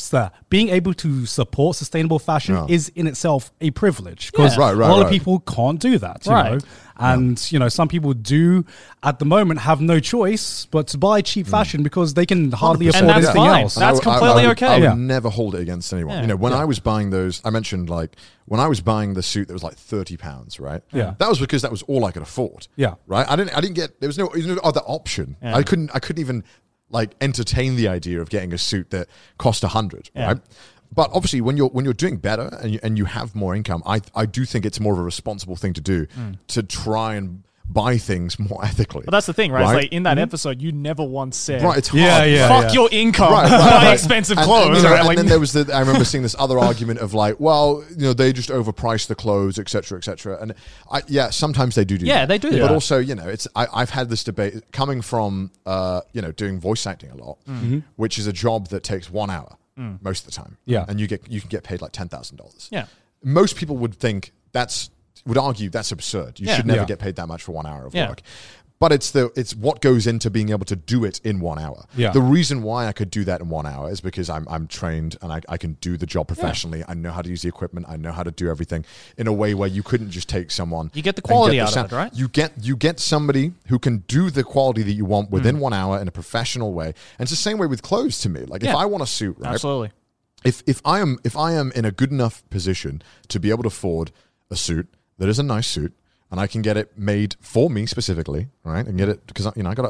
support sustainable fashion is in itself a privilege, because a lot of people can't do that, and some people do at the moment have no choice but to buy cheap fashion because they can hardly afford anything else. That's completely okay. I would never hold it against anyone. When I was buying those, I mentioned when I was buying the suit that was like £30, right? Yeah. That was because that was all I could afford. Yeah. Right? I didn't get, there was no other option. Yeah. I couldn't even entertain the idea of getting a suit that cost $100, right? But obviously, when you're doing better and you have more income, I do think it's more of a responsible thing to do to try and buy things more ethically. But that's the thing, right? It's like in that episode, you never once said, it's hard. Fuck your income, buy expensive clothes. And then there was I remember seeing this other argument of they just overprice the clothes, etc., etc. And sometimes they do that. Yeah, they do. But also, I've had this debate coming from, doing voice acting a lot, which is a job that takes 1 hour most of the time. Yeah. And you can get paid like $10,000. Yeah. Most people would argue that's absurd. You should never get paid that much for 1 hour of work. but it's what goes into being able to do it in 1 hour. Yeah. The reason why I could do that in 1 hour is because I'm trained and I can do the job professionally. I know how to use the equipment. I know how to do everything in a way where you couldn't just take someone. You get the and quality the out of sound. it, right? You get somebody who can do the quality that you want within 1 hour in a professional way. And it's the same way with clothes to me. Like if I want a suit, right? Absolutely. If I am in a good enough position to be able to afford a suit that is a nice suit, and I can get it made for me specifically, right? And get it because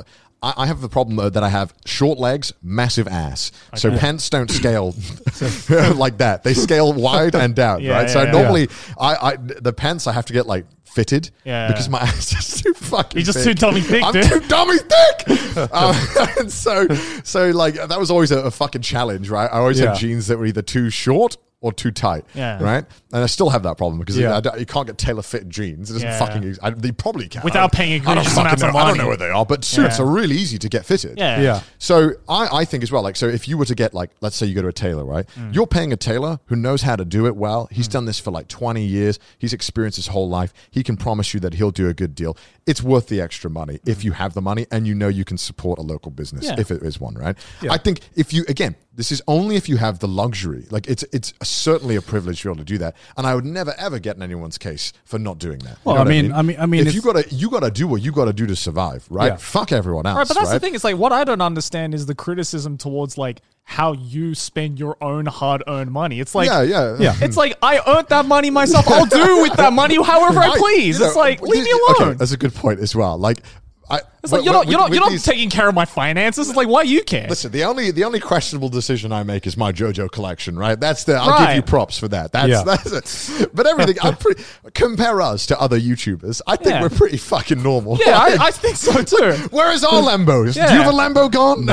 I have the problem that I have short legs, massive ass. Okay. So pants don't scale like that. They scale wide and down, right? So normally the pants I have to get like fitted because my ass is too fucking You're just thick. too dummy thick, I'm dude. too dummy thick. And so like that was always a fucking challenge, right? I always had jeans that were either too short or too tight, right? And I still have that problem because you can't get tailor-fitted jeans. It doesn't fucking easy. They probably can. Without paying egregious amounts of money. I don't know where they are, but suits are really easy to get fitted. Yeah. So I think as well, like, so if you were to get like, let's say you go to a tailor, right? You're paying a tailor who knows how to do it well. He's done this for like 20 years. He's experienced his whole life. He can promise you that he'll do a good deal. It's worth the extra money if you have the money and you know you can support a local business if it is one, right? I think if you, again, this is only if you have the luxury. Like it's certainly a privilege to be able to do that, and I would never ever get in anyone's case for not doing that. Well, I mean, if you gotta do what you gotta do to survive, right? Yeah. Fuck everyone else, Right, but that's right? the thing. It's like what I don't understand is the criticism towards like how you spend your own hard-earned money. It's like, yeah. It's like I earned that money myself. I'll do with that money however I please. It's like leave me alone. Okay, that's a good point as well. Like. It's like you're not taking care of my finances. It's like why you care? Listen, the only questionable decision I make is my JoJo collection, right? I'll give you props for that. That's it. But everything, compare us to other YouTubers. I think we're pretty fucking normal. Yeah, I think so too. Where is our Lambos? Yeah. Do you have a Lambo gone?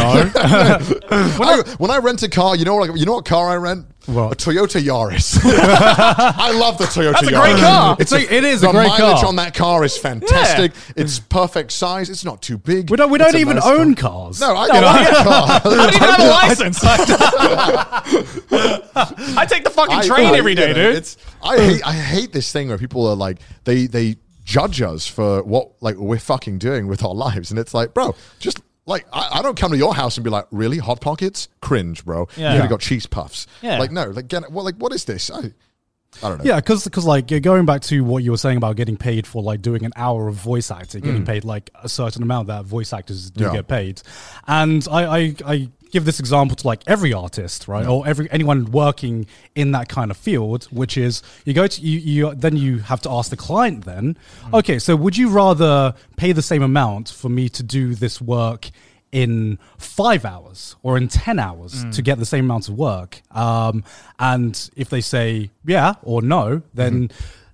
No. When I rent a car, you know what car I rent? What? A Toyota Yaris. I love the Toyota Yaris. That's a great car. It is a great car. The mileage on that car is fantastic. It's perfect size. It's not too big. We don't even own cars. No, I don't own a car. I don't even have a license. I take the fucking train every day, dude. I hate this thing where people are like they judge us for what like we're fucking doing with our lives, and it's like, bro, just. Like, I don't come to your house and be like, really? Hot Pockets? Cringe, bro. Yeah. You could have got cheese puffs. Yeah. Like, no. Like, what is this? I don't know. Yeah, because like going back to what you were saying about getting paid for like doing an hour of voice acting, getting paid like a certain amount that voice actors do get paid. And I give this example to like every artist, right? Or anyone working in that kind of field, which is you go to then you have to ask the client then, okay, so would you rather pay the same amount for me to do this work in 5 hours or in 10 hours to get the same amount of work? And if they say yeah or no, then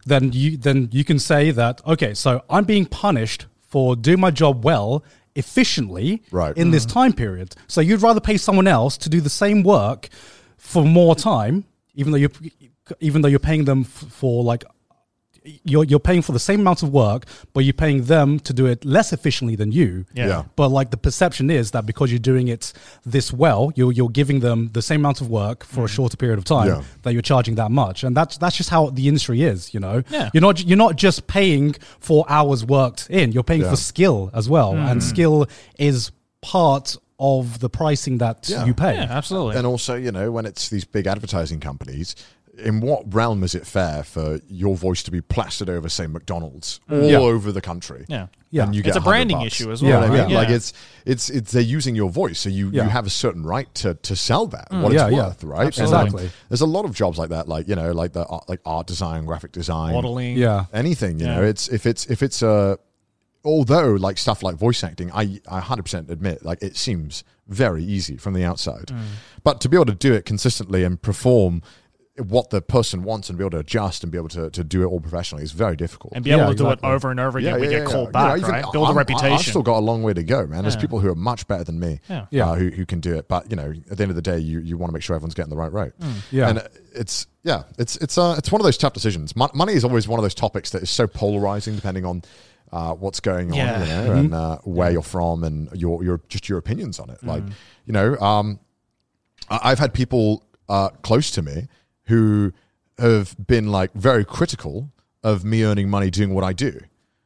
you can say that, okay, so I'm being punished for doing my job well, efficiently in this time period. So you'd rather pay someone else to do the same work for more time, even though you're paying them for like you're paying for the same amount of work, but you're paying them to do it less efficiently than you. Yeah. But like the perception is that because you're doing it this well, you're giving them the same amount of work for a shorter period of time that you're charging that much, and that's just how the industry is. You know, you're not just paying for hours worked in. You're paying for skill as well, and skill is part of the pricing that you pay. Yeah, absolutely. And also, you know, when it's these big advertising companies, in what realm is it fair for your voice to be plastered over, say, McDonald's all over the country? Yeah. And you get It's a branding $100. issue as You know well. what I Right? mean? Like it's they're using your voice, so you have a certain right to sell that, what it's worth, right? Absolutely. And there's a lot of jobs like that, like, you know, like the art design, graphic design, Modeling. anything. You know, if it's although like stuff like voice acting, I 100% admit like it seems very easy from the outside, but to be able to do it consistently and perform what the person wants and be able to adjust and be able to do it all professionally is very difficult. And be able to do it over and over again. We get called back, right? Build a reputation. I've still got a long way to go, man. There's people who are much better than me who can do it. But, you know, at the end of the day, you want to make sure everyone's getting the right rate. And it's one of those tough decisions. Money is always one of those topics that is so polarizing depending on what's going on, you know, and where you're from and your opinions on it. Like, you know, I've had people close to me who have been like very critical of me earning money doing what I do.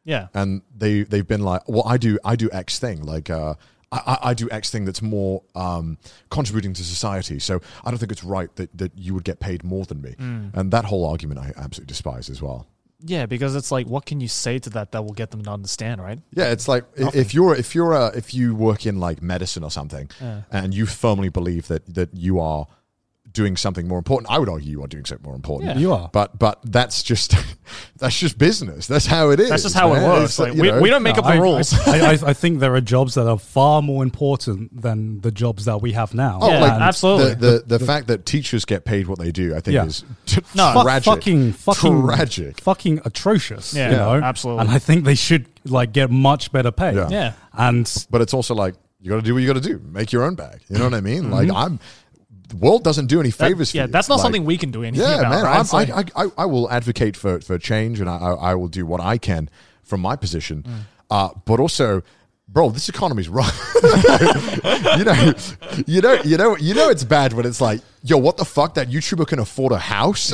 Yeah. And they've been like, well, I do X thing. Like, I do X thing that's more contributing to society. So I don't think it's right that you would get paid more than me. And that whole argument I absolutely despise as well. Yeah, because it's like, what can you say to that will get them to understand, right? Yeah, it's like if you work in like medicine or something, and you firmly believe that you are doing something more important, I would argue you are doing something more important. Yeah. You are. But that's just business. That's how it is. That's just how it man. works. Like, we don't make up the rules. I think there are jobs that are far more important than the jobs that we have now. Oh, Yeah, like absolutely. The fact that teachers get paid what they do, I think, Yeah. is Fucking tragic. fucking atrocious. Yeah, you know? absolutely. And I think they should like get much better pay. Yeah. Yeah. And But it's also like, you got to do what you got to do. Make your own bag. You know what I mean? Like the world doesn't do any favors for you. That's not Like, something we can do anything yeah, about, man. right? It's like- I will advocate for change, and I will do what I can from my position. But also, bro, this economy's rough. you know, it's bad when it's like, yo, what the fuck? That YouTuber can afford a house?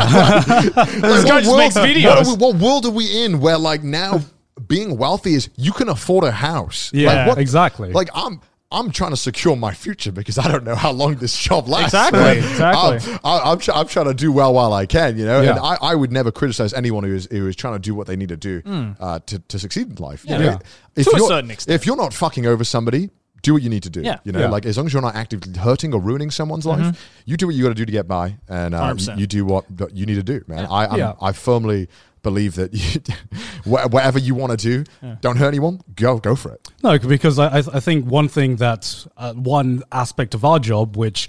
This guy just makes videos. What world are we in where like now being wealthy is you can afford a house? Yeah, Like, exactly. Like I'm trying to secure my future because I don't know how long this job lasts. Exactly. I'm trying to do well while I can, you know. Yeah. And I would never criticize anyone who is trying to do what they need to do to succeed in life. You know? Yeah. If To a you're- certain extent. if you're not fucking over somebody, do what you need to do. Yeah. You know, Yeah. like as long as you're not actively hurting or ruining someone's life, you do what you got to do to get by, and 100%. you do what you need to do, man. Yeah. I firmly believe that whatever you want to do, don't hurt anyone. Go for it. no, because I think one thing that one aspect of our job, which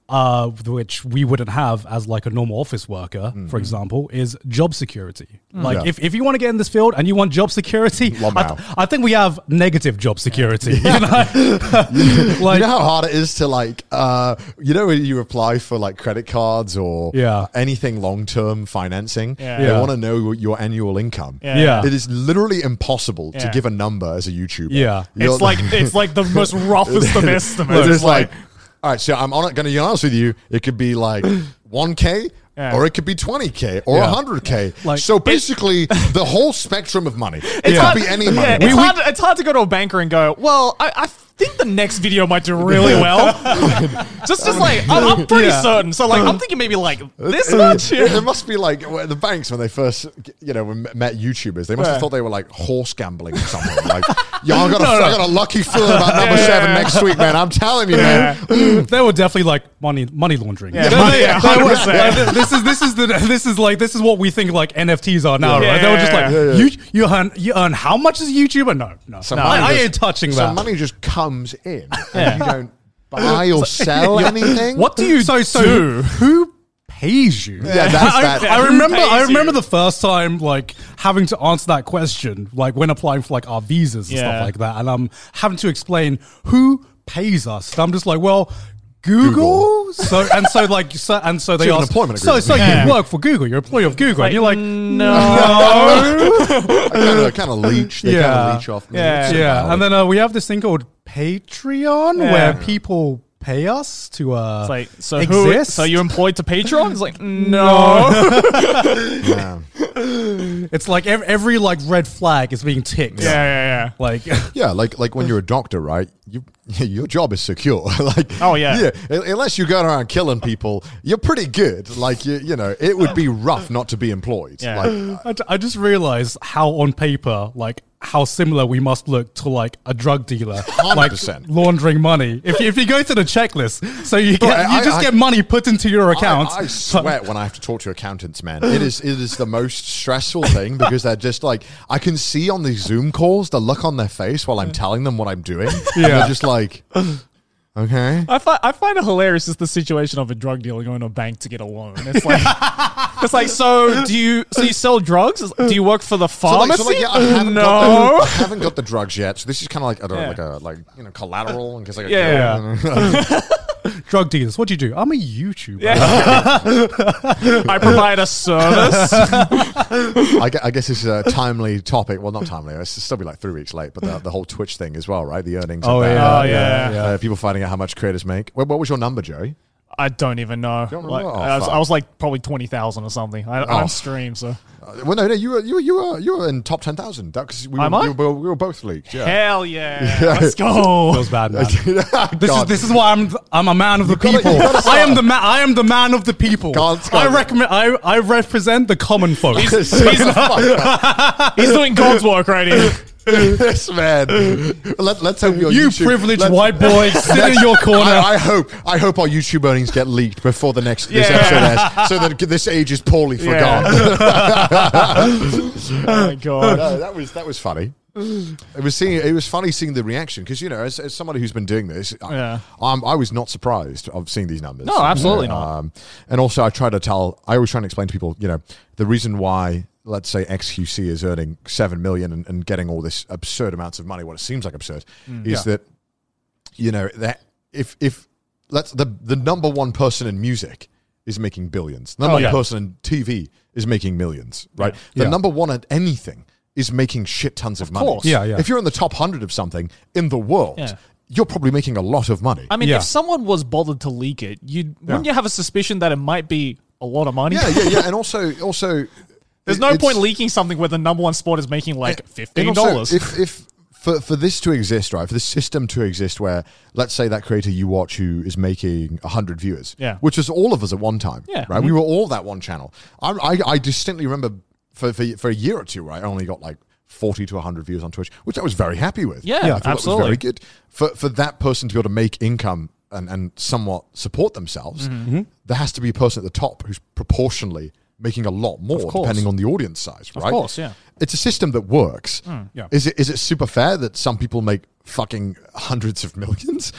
we wouldn't have as like a normal office worker, for example, is job security. Like Yeah. if you want to get in this field and you want job security, Wow. I think we have negative job security. You know? Like, You know how hard it is to like, when you apply for like credit cards or Yeah. anything long-term financing, Yeah. they Yeah. want to know your annual income. Yeah. It is literally impossible to Yeah. give a number as a YouTuber. Yeah. You're- It's like the most roughest of estimates. It's It's just like, all right, so I'm going to be honest with you. It could be like 1K, Yeah. or it could be 20K, or Yeah. 100K. Like- so basically, the whole spectrum of money. It Yeah. could be any money. Yeah, it's hard to go to a banker and go, well, I think the next video might do really well. just like, I'm pretty Yeah. certain. So like, I'm thinking maybe like this much. It must be like the banks when they first, met YouTubers. They must have thought they were like horse gambling or something. Like, yo, I got a lucky feeling about number 7 next week, man. I'm telling you, man. they were definitely like money laundering. Yeah, They- money- they- yeah, they were- 100%. like, this is what we think like NFTs are now, right? They were just like, you earn how much as a YouTuber? No. So I money ain't touching so that. money just comes in, and you don't buy or sell anything. What do you do? Who pays you? Yeah, that's that. I Who remember. pays I remember you? the first time like having to answer that question, like when applying for like our visas and Yeah. stuff like that, and I'm having to explain who pays us. And I'm just like, well, Google. So they So you ask. have an employment So agreement. you work for Google. You're an employee of Google, and you're like, no. kind of leech. They kind Yeah. of leech off me. Yeah. yeah. And then we have this thing called Patreon, Yeah. where people pay us to It's like, so exist. so you're employed to Patreon? It's like, no. Yeah. It's like every like red flag is being ticked. Yeah. Like Yeah, like when you're a doctor, right? Your job is secure. Like, Oh, yeah. Unless you go around killing people, you're pretty good. Like, it would be rough not to be employed. Yeah. Like, I just realized how on paper, like how similar we must look to like a drug dealer, like 100%. laundering money. If you go to the checklist, so you get I- you just I- get money put into your account. I sweat when I have to talk to accountants, man. It is the most stressful thing because they're just like, I can see on these Zoom calls the look on their face while I'm telling them what I'm doing. And they're just like, okay. I find it hilarious is the situation of a drug dealer going to a bank to get a loan. It's like, so you sell drugs? Do you work for the pharmacy? I haven't no. I haven't got the drugs yet. So this is kind of like Yeah. collateral in case I get Yeah. Drug dealers, what do you do? I'm a YouTuber. I provide a service. I guess this is a timely topic. Well, not timely. It's still be like 3 weeks late, but the whole Twitch thing as well, right? The earnings. Oh, of that. yeah. Oh, yeah. yeah. People finding out how much creators make. What was your number, Joey? I don't even know. Don't Like, remember? I was like probably 20,000 or something. I don't stream, so Well, no, you were in top 10,000. Because we were both leaked. Yeah. hell yeah, let's go. Feels bad, man. God. This is why I'm a man of the gotta- people. you gotta I am the man of the people. Scott. I represent the common folk. He's doing God's work right here. This man. Let's hope your You YouTube, privileged white boy, sit in your corner. I hope our YouTube earnings get leaked before this Yeah. episode ends, so that this age is poorly forgotten. Oh my God. No, that was funny. It was funny seeing the reaction because as somebody who's been doing this, I was not surprised of seeing these numbers. No, absolutely not. And also, I always try to explain to people, the reason why, let's say, XQC is earning 7 million and getting all this absurd amounts of money, what it seems like absurd, is that that if the number one person in music is making billions, the number one person in TV is making millions, right? The number one at anything is making shit tons of money. course. Yeah. If you're in the top 100 of something in the world, you're probably making a lot of money. I mean, Yeah. if someone was bothered to leak it, wouldn't you have a suspicion that it might be a lot of money? Yeah. And also, There's no point leaking something where the number one spot is making like and also, $15. if for this to exist, right? For this system to exist, where let's say that creator you watch who is making 100 viewers, which is all of us at one time, right? We were all that one channel. I distinctly remember for a year or two, right? I only got like 40 to 100 views on Twitch, which I was very happy with. Yeah, I thought absolutely. It was very good for that person to be able to make income and somewhat support themselves. There has to be a person at the top who's proportionally making a lot more, depending on the audience size, right? Of course, yeah. It's a system that works. Yeah. Is it super fair that some people make fucking hundreds of millions?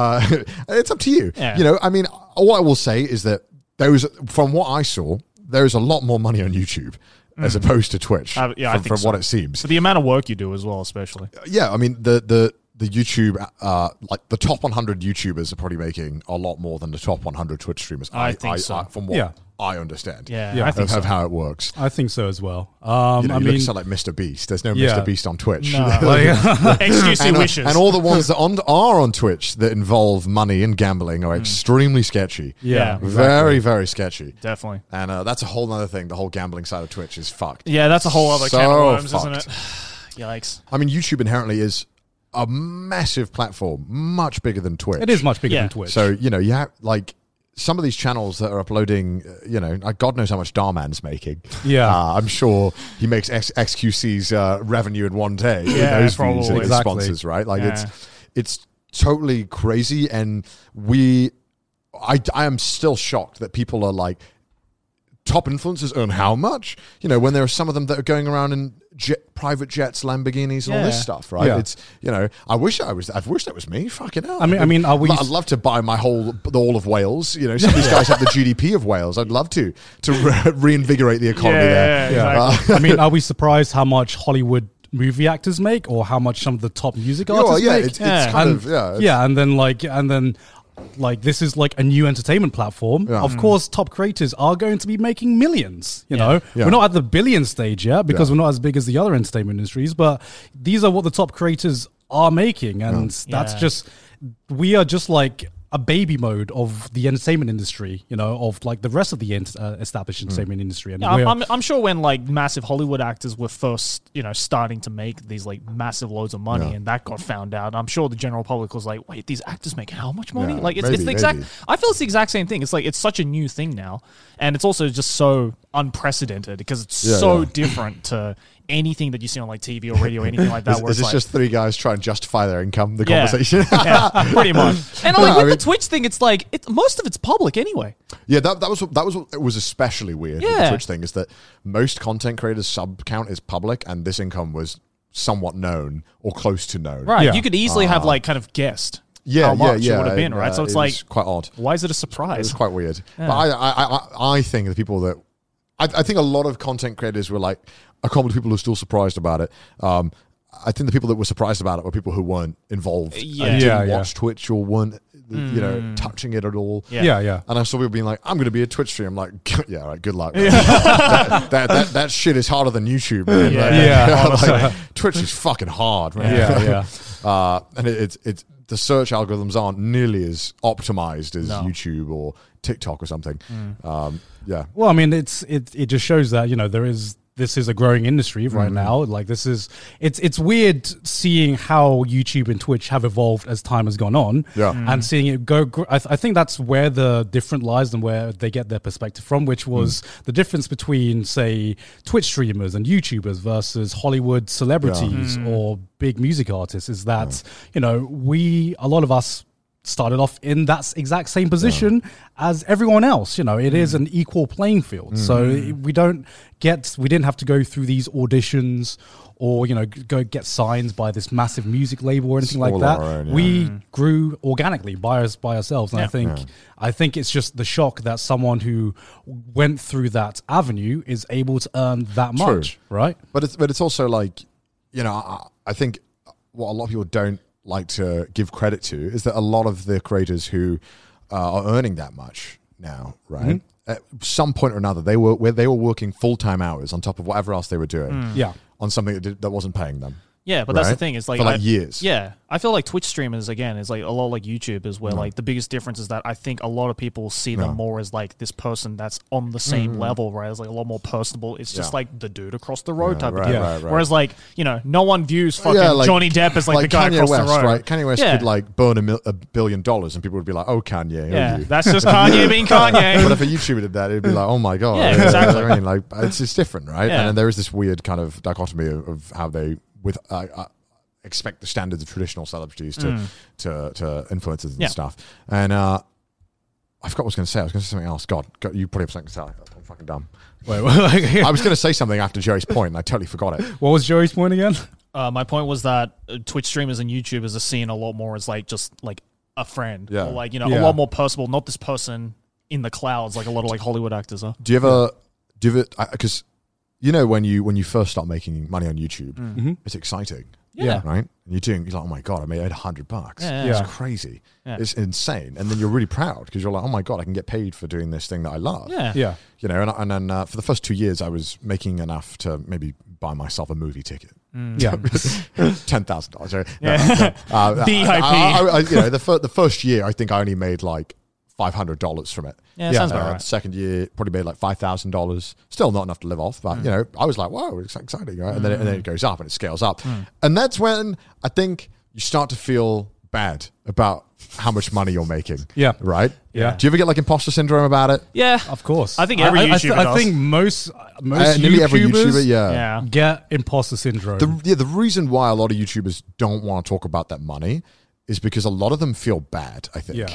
It's up to you. Yeah. I mean, what I will say is that from what I saw, there is a lot more money on YouTube as opposed to Twitch. I think from so. what it seems. For the amount of work you do as well, especially. Yeah, I mean the YouTube, like the top 100 YouTubers are probably making a lot more than the top 100 Twitch streamers. I think so. From what I understand. Yeah, I think of so. how it works. I think so as well. You I look mean, like Mr. Beast. There's no Yeah. Mr. Beast on Twitch. No. like, XQC wishes. And all the ones that are on Twitch that involve money and gambling are extremely sketchy. yeah, Very, very sketchy. Definitely. And that's a whole other thing. The whole gambling side of Twitch is fucked. Yeah, that's a whole other can of So worms, isn't it? fucked. Yikes. I mean, YouTube inherently is a massive platform, much bigger than Twitch. it is much bigger Yeah. than Twitch. So, you have, like, some of these channels that are uploading, God knows how much Darman's making. Yeah. I'm sure he makes XQC's revenue in one day. with Yeah, those probably. views and Exactly. sponsors, right? Like, Yeah. it's totally crazy. And I am still shocked that people are like, top influencers earn how much? When there are some of them that are going around in private jets, Lamborghinis, and all this stuff, right? Yeah. It's I wish that was me. Fucking hell. I mean, are we? I'd love to buy all of Wales. Some of these guys have the GDP of Wales. I'd love to reinvigorate the economy there. Exactly. I mean, are we surprised how much Hollywood movie actors make, or how much some of the top music artists make? It's kind of and then this is like a new entertainment platform. Yeah. Of course, top creators are going to be making millions. You know, Yeah. we're not at the billion stage yet because we're not as big as the other entertainment industries, but these are what the top creators are making, and that's just, we are just like a baby mode of the entertainment industry, of like the rest of the established entertainment industry. And I'm sure when like massive Hollywood actors were first, starting to make these like massive loads of money, and that got found out, I'm sure the general public was like, "Wait, these actors make how much money?" Yeah, like it's maybe, the exact. maybe. I feel it's the exact same thing. It's like it's such a new thing now, and it's also just so unprecedented because it's so different to anything that you see on like TV or radio or anything like that. Is where this it's like, just three guys trying to justify their income? The conversation. yeah, pretty much. And like I with mean- the Twitch thing, it's like most of it's public anyway. Yeah, that was what was especially weird with the Yeah. Twitch thing is that most content creators' sub count is public, and this income was somewhat known or close to known. Right. Yeah. You could easily have like kind of guessed Yeah, how much yeah, it would have been, right? So it's it like, was quite odd. why is it a It's surprise? quite weird. But I think the people that I think a lot of content creators were like a couple of people who are still surprised about it. I think the people that were surprised about it were people who weren't involved Yeah. and didn't Yeah. watch Twitch or weren't touching it at all. yeah. And I saw people being like, "I'm going to be a Twitch streamer." I'm like, "Yeah, all right, good luck." that shit is harder than YouTube, man. Yeah. Like, Twitch is fucking hard, man. Yeah. And it's the search algorithms aren't nearly as optimized as YouTube or TikTok or something. Yeah. Well, I mean, it just shows that, this is a growing industry right now. Like it's weird seeing how YouTube and Twitch have evolved as time has gone on, and seeing it go. I think that's where the difference lies and where they get their perspective from, which was the difference between, say, Twitch streamers and YouTubers versus Hollywood celebrities or big music artists. Is that a lot of us started off in that exact same position as everyone else. It is an equal playing field. So we didn't have to go through these auditions or, go get signed by this massive music label or anything like that. Own, we grew organically by ourselves. And I think it's just the shock that someone who went through that avenue is able to earn that much, right? But it's also like, I think what a lot of people don't like to give credit to is that a lot of the creators who are earning that much now, right? At some point or another, they were working full-time hours on top of whatever else they were doing, on something that wasn't paying them. Yeah, but that's the thing. It's like for years. Yeah, I feel like Twitch streamers again is like a lot like YouTubers, where like the biggest difference is that I think a lot of people see them more as like this person that's on the same level, right? It's like a lot more personable. It's just like the dude across the road type of deal. Right. Whereas like no one views fucking Johnny Depp as like the guy Kanye across West, the road. Right? Kanye West could like burn $1 billion, and people would be like, "Oh, Kanye." Yeah, that's just Kanye being Kanye. But if a YouTuber did that, it'd be like, "Oh my god." Yeah, exactly. I mean, like it's just different, right? And then there is this weird kind of dichotomy of how they expect the standards of traditional celebrities to influencers and stuff. And I forgot what I was going to say. I was going to say something else. God, you probably have something to say. I'm fucking dumb. Wait, I was going to say something after Joey's point, and I totally forgot it. What was Joey's point again? My point was that Twitch streamers and YouTubers are seen a lot more as like just like a friend, or like a lot more personable. Not this person in the clouds like a lot of like Hollywood actors are. Do you ever? Because when you first start making money on YouTube, it's exciting. Yeah. Right? And you're like, oh my God, I made $100. It's crazy. Yeah. It's insane. And then you're really proud because you're like, oh my God, I can get paid for doing this thing that I love. Yeah. And then for the first 2 years, I was making enough to maybe buy myself a movie ticket. Yeah. $10,000. BIP. The first year, I think I only made like $500 from it. Yeah, sounds about right. Second year, probably made like $5,000. Still not enough to live off, but I was like, "Whoa, it's exciting!" Right? And then it goes up and it scales up, and that's when I think you start to feel bad about how much money you're making. Yeah, right. Yeah. Do you ever get like imposter syndrome about it? Yeah, of course. I think every YouTuber does. I think most nearly every YouTubers get imposter syndrome. The reason why a lot of YouTubers don't want to talk about that money is because a lot of them feel bad, I think.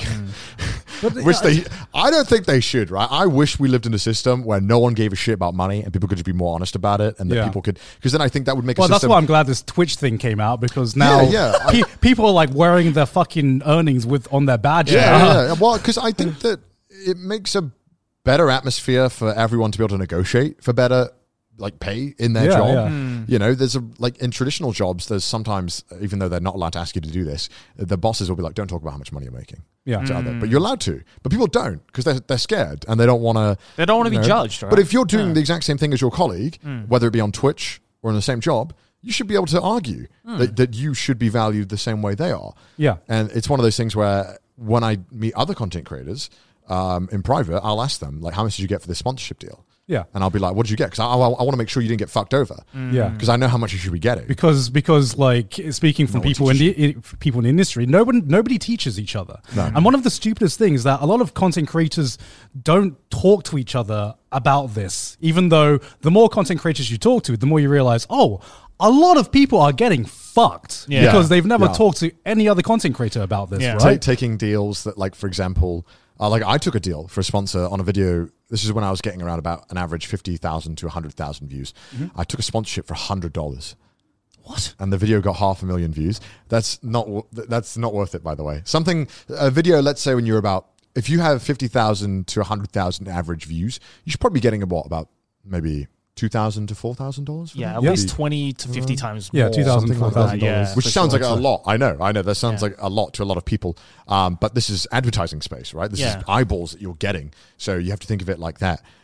Yeah. I don't think they should, right? I wish we lived in a system where no one gave a shit about money and people could just be more honest about it, and that people could, because then I think that would make a system. Well, that's why I'm glad this Twitch thing came out, because now people are like wearing their fucking earnings on their badge. Yeah. Well, because I think that it makes a better atmosphere for everyone to be able to negotiate for better like pay in their job. There's in traditional jobs, there's sometimes, even though they're not allowed to ask you to do this, the bosses will be like, don't talk about how much money you're making. But you're allowed to. But people don't, because they're scared and they don't want to. They don't want to be judged, right? But if you're doing the exact same thing as your colleague, whether it be on Twitch or in the same job, you should be able to argue that you should be valued the same way they are. Yeah. And it's one of those things where when I meet other content creators in private, I'll ask them, like, how much did you get for this sponsorship deal? Yeah. And I'll be like, what did you get? Because I want to make sure you didn't get fucked over. Yeah. Because I know how much you should be getting. Because like, speaking from people in the industry, nobody teaches each other. No. And one of the stupidest things that a lot of content creators don't talk to each other about this, even though the more content creators you talk to, the more you realize, a lot of people are getting fucked because they've never talked to any other content creator about this, right? Taking deals that, like, for example, like I took a deal for a sponsor on a video. This is when I was getting around about an average 50,000 to 100,000 views. I took a sponsorship for $100. What? And the video got 500,000 views. That's not worth it, by the way. A video, let's say when you're about, if you have 50,000 to 100,000 average views, you should probably be getting about maybe $2,000 to $4,000. Yeah, at least 20 to 50 times more. Yeah, $2,000 to $4,000. Which sounds like a lot. I know. That sounds like a lot to a lot of people. But this is advertising space, right? This is eyeballs that you're getting. So you have to think of it like that.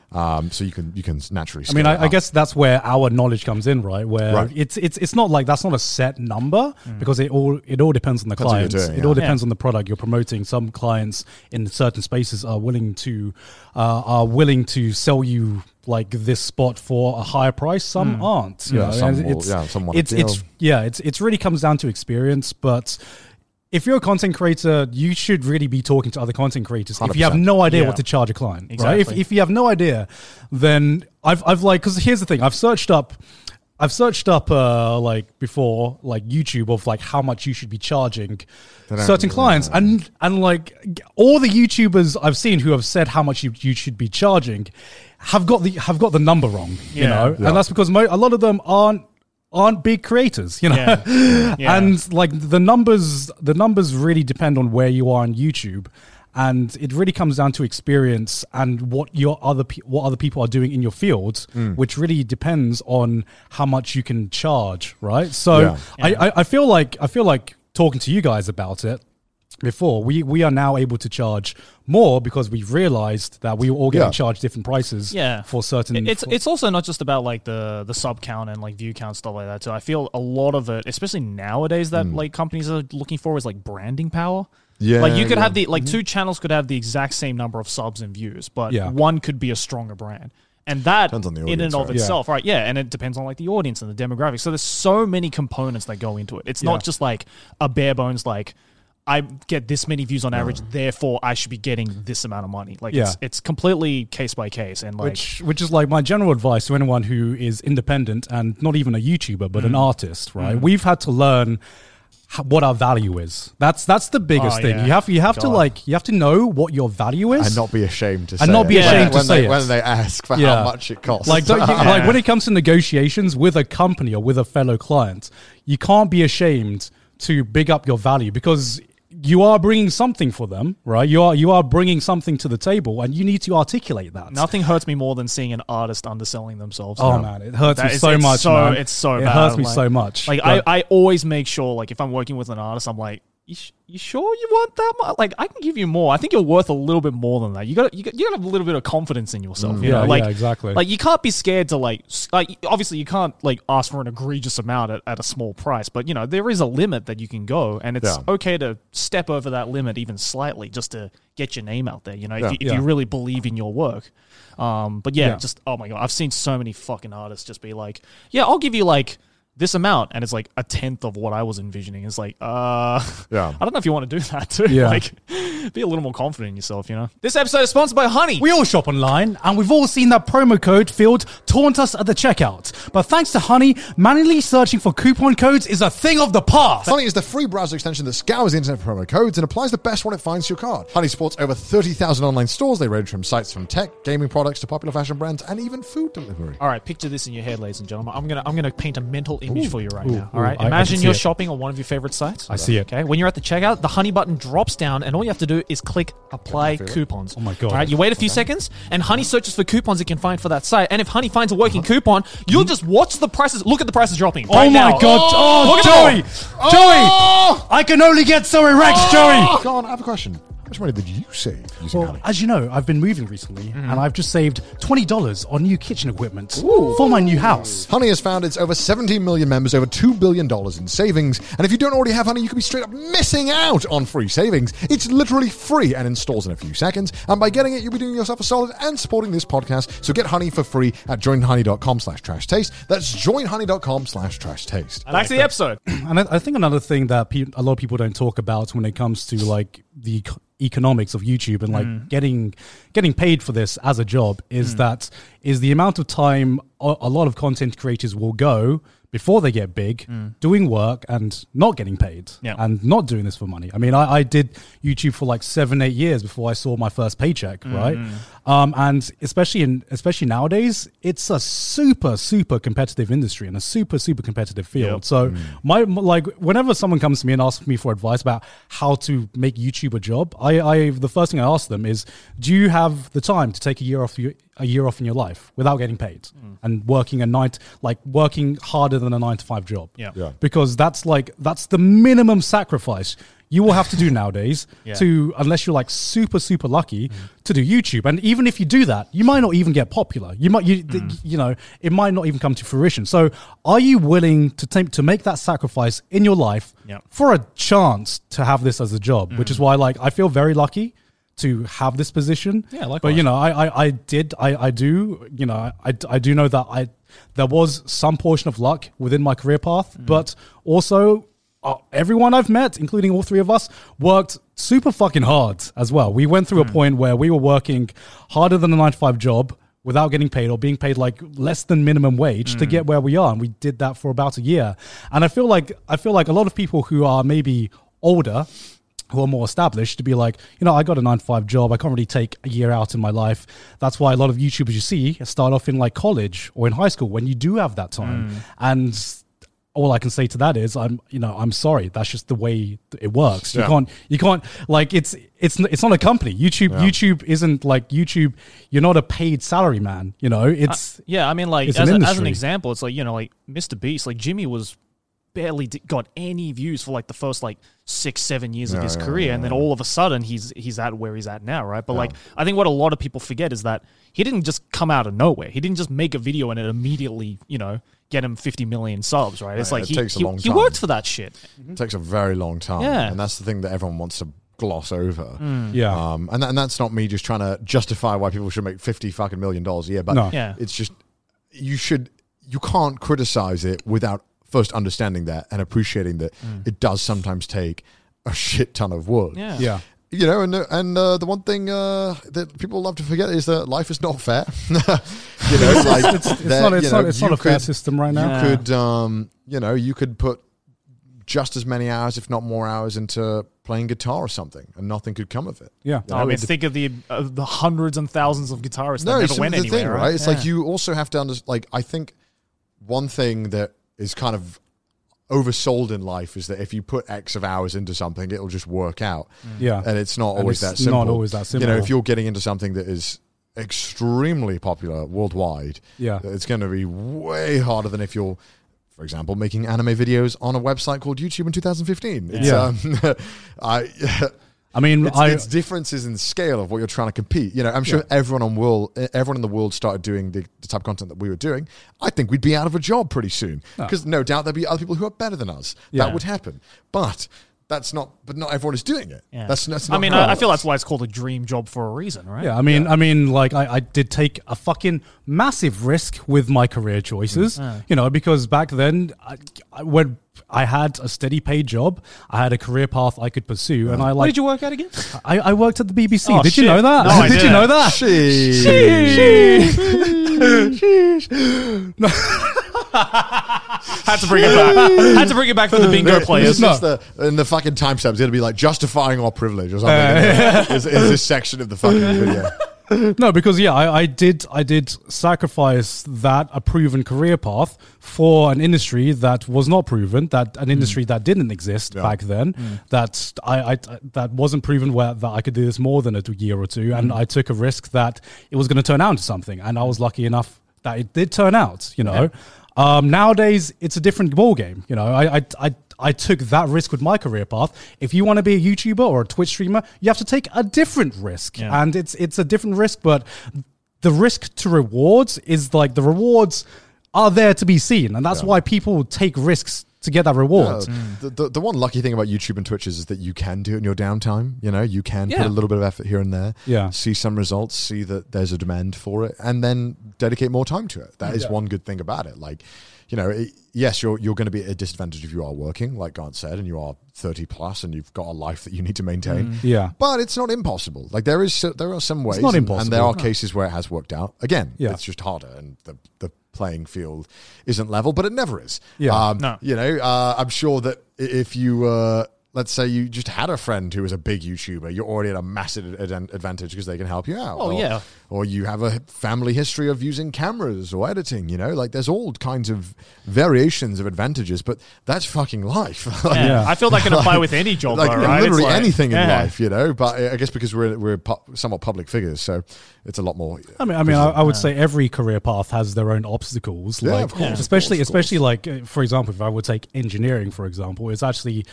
So you can naturally. I mean, scale it I up. guess that's where our knowledge comes in, right? Where Right. it's not like that's not a set number because it all depends on the Depends what you're client. doing, It all yeah. depends on the product you're promoting. Some clients in certain spaces are willing to sell you like this spot for a higher price. Some aren't. You Yeah, know? some And will- some want a it's really comes down to experience, but. If you're a content creator, you should really be talking to other content creators. If you have 100%. no idea Yeah. what to charge a client, right? Exactly. If you have no idea, then I've like, because here's the thing, I've searched up like before, like YouTube of like how much you should be charging don't certain really clients, know. and like all the YouTubers I've seen who have said how much you should be charging have got the number wrong, you Yeah. know, Yeah. and that's because a lot of them aren't big creators, you know, Yeah. Yeah. and like the numbers really depend on where you are on YouTube, and it really comes down to experience and what other people are doing in your field, which really depends on how much you can charge, right? So Yeah. I feel like talking to you guys about it before, we are now able to charge more because we've realized that we were all getting Yeah. charged different prices for certain. It's also not just about like the sub count and like view count, stuff like that. So I feel a lot of it, especially nowadays, that like companies are looking for is like branding power. Yeah, Like you could yeah. have two channels could have the exact same number of subs and views, but Yeah. one could be a stronger brand. And that Depends on the in and audience, of right? itself, right? Yeah, and it depends on like the audience and the demographics. So there's so many components that go into it. It's Yeah. not just like a bare bones like I get this many views on average, therefore I should be getting this amount of money. Like Yeah. it's completely case by case, and like which is like my general advice to anyone who is independent and not even a YouTuber but an artist, right? We've had to learn what our value is. That's the biggest Oh, thing. yeah. You have to know what your value is and not be ashamed to say And not be it. ashamed to when say they, it. when they ask for Yeah. how much it costs. like like when it comes to negotiations with a company or with a fellow client, you can't be ashamed to big up your value because you are bringing something for them, right? You are bringing something to the table, and you need to articulate that. nothing hurts me more than seeing an artist underselling themselves. Oh man, it hurts me That is- so it's much. so- man. it's so it bad. hurts me Like- so much. Like But- I always make sure, like if I'm working with an artist, I'm like, you sure you want that much? Like I can give you more. I think you're worth a little bit more than that. You got to have a little bit of confidence in yourself. You know, Yeah, like yeah, exactly. Like you can't be scared to like obviously you can't like ask for an egregious amount at a small price, but you know there is a limit that you can go, and it's Yeah. okay to step over that limit even slightly just to get your name out there. You know, Yeah. if you really believe in your work. But yeah, Yeah. just oh my god, I've seen so many fucking artists just be like, yeah, I'll give you like this amount, and it's like a tenth of what I was envisioning. It's like, I don't know if you want to do that too. Yeah. Like, be a little more confident in yourself, you know? This episode is sponsored by Honey. We all shop online, and we've all seen that promo code field taunt us at the checkout. But thanks to Honey, manually searching for coupon codes is a thing of the past. Honey is the free browser extension that scours the internet for promo codes and applies the best when it finds your card. Honey supports over 30,000 online stores. They range from sites from tech, gaming products to popular fashion brands, and even food delivery. All right, picture this in your head, ladies and gentlemen. I'm gonna paint a mental image for you right now. All right, I imagine can see you're it. shopping on one of your favorite sites. I see it. Okay, when you're at the checkout, the Honey button drops down, and all you have to do is click Apply Coupons. Oh my God. All right, you wait a few seconds, and Honey searches for coupons it can find for that site. And if Honey finds a working coupon, you'll just watch the prices. Look at the prices dropping. Oh right my now. god! Oh, Look at Joey! them Joey! I can only get so erect, Joey! Go on, I have a question. How much money did you save using Well, Honey? as you know, I've been moving recently, and I've just saved $20 on new kitchen equipment for my new house. Honey has found its over 17 million members, over $2 billion in savings. And if you don't already have Honey, you could be straight up missing out on free savings. It's literally free and installs in a few seconds. And by getting it, you'll be doing yourself a solid and supporting this podcast. So get Honey for free at joinhoney.com/trash-taste. That's joinhoney.com/trash-taste. Back to the episode. And I think another thing that a lot of people don't talk about when it comes to like the economics of YouTube and like getting paid for this as a job is the amount of time a lot of content creators will go before they get big doing work and not getting paid and not doing this for money. I mean, I did YouTube for like 7-8 years before I saw my first paycheck, right? And especially nowadays, it's a super competitive industry and a super competitive field. So like whenever someone comes to me and asks me for advice about how to make YouTube a job, I the first thing I ask them is, do you have the time to take a year off in your life without getting paid and working working harder than a 9-to-5 job? Yeah. Because that's the minimum sacrifice you will have to do nowadays to, unless you're like super, super lucky to do YouTube. And even if you do that, you might not even get popular. You might, you know, it might not even come to fruition. So are you willing to make that sacrifice in your life for a chance to have this as a job? Which is why, like, I feel very lucky to have this position. Yeah, likewise. But, you know, I do, you know, I do know that there was some portion of luck within my career path, but also everyone I've met, including all three of us, worked super fucking hard as well. We went through a point where we were working harder than a 9-to-5 job without getting paid, or being paid like less than minimum wage to get where we are. And we did that for about a year. And I feel like a lot of people who are maybe older, who are more established, to be like, you know, I got a 9-to-5 job. I can't really take a year out in my life. That's why a lot of YouTubers you see start off in like college or in high school when you do have that time. And all I can say to that is, I'm sorry. That's just the way it works. You can't like, it's not a company. YouTube isn't like YouTube. You're not a paid salary man, you know, it's, I mean, like, as an example, it's like, you know, like Mr. Beast, like Jimmy was barely got any views for like the first like 6-7 years of his career, and then all of a sudden he's at where he's at now, right? But like, I think what a lot of people forget is that he didn't just come out of nowhere. He didn't just make a video and it immediately, you know, get him 50 million subs, right? It's like he worked for that shit. It takes a very long time, and that's the thing that everyone wants to gloss over. And that's not me just trying to justify why people should make $50 million a year, but it's just you can't criticize it without first understanding that and appreciating that it does sometimes take a shit ton of work. You know, and the one thing that people love to forget is that life is not fair. You know, like it's not a fair system right now. You could, you know, you could put just as many hours, if not more hours, into playing guitar or something, and nothing could come of it. Yeah, you know, I mean, think of the hundreds and thousands of guitarists that never went anywhere. Thing, right? It's like you also have to understand. Like, I think one thing that is kind of oversold in life is that if you put X of hours into something, it'll just work out. And it's not always that simple. Not always that simple. You know, if you're getting into something that is extremely popular worldwide, it's going to be way harder than if you're, for example, making anime videos on a website called YouTube in 2015. It's, I mean, it's differences in scale of what you're trying to compete. You know, I'm sure everyone in the world started doing the type of content that we were doing. I think we'd be out of a job pretty soon, because no doubt there'd be other people who are better than us. That would happen, but not everyone is doing it. That's not. I mean, I feel that's why it's called a dream job for a reason, right? I mean, like I did take a fucking massive risk with my career choices. You know, because back then, when I had a steady paid job, I had a career path I could pursue, and I like. Where did you work at again? I worked at the BBC. Oh, did you know that? No, I did you know that? Had to bring it back. Had to bring it back for the bingo players. In the fucking timestamps, it'll be like justifying our privilege or something. Is this section of the fucking video? No, because I did sacrifice a proven career path for an industry that was not proven, that an industry that didn't exist back then, that that wasn't proven that I could do this more than a year or two, and I took a risk that it was going to turn out into something, and I was lucky enough that it did turn out. You know, nowadays it's a different ball game. You know, I took that risk with my career path. If you want to be a YouTuber or a Twitch streamer, you have to take a different risk. And it's a different risk, but the risk to rewards is like, the rewards are there to be seen. And that's why people take risks to get that reward. The one lucky thing about YouTube and Twitch is that you can do it in your downtime. You know, you can put a little bit of effort here and there, see some results, see that there's a demand for it, and then dedicate more time to it. That is one good thing about it. Like, you know, yes, you're going to be at a disadvantage if you are working, like Grant said, and you are 30 plus and you've got a life that you need to maintain. But it's not impossible. Like, there are some ways, it's not impossible, and there are cases where it has worked out. Again, it's just harder, and the playing field isn't level, but it never is. No. You know, I'm sure that if you let's say you just had a friend who was a big YouTuber, you're already at a massive advantage because they can help you out. Or you have a family history of using cameras or editing, you know, like there's all kinds of variations of advantages, but that's fucking life. I feel that can apply with any job, like, though, right? Literally anything in life, you know, but I guess because we're somewhat public figures, so it's a lot more. I would say every career path has their own obstacles. Yeah, like, of course, especially like, for example, if I would take engineering, for example, it's actually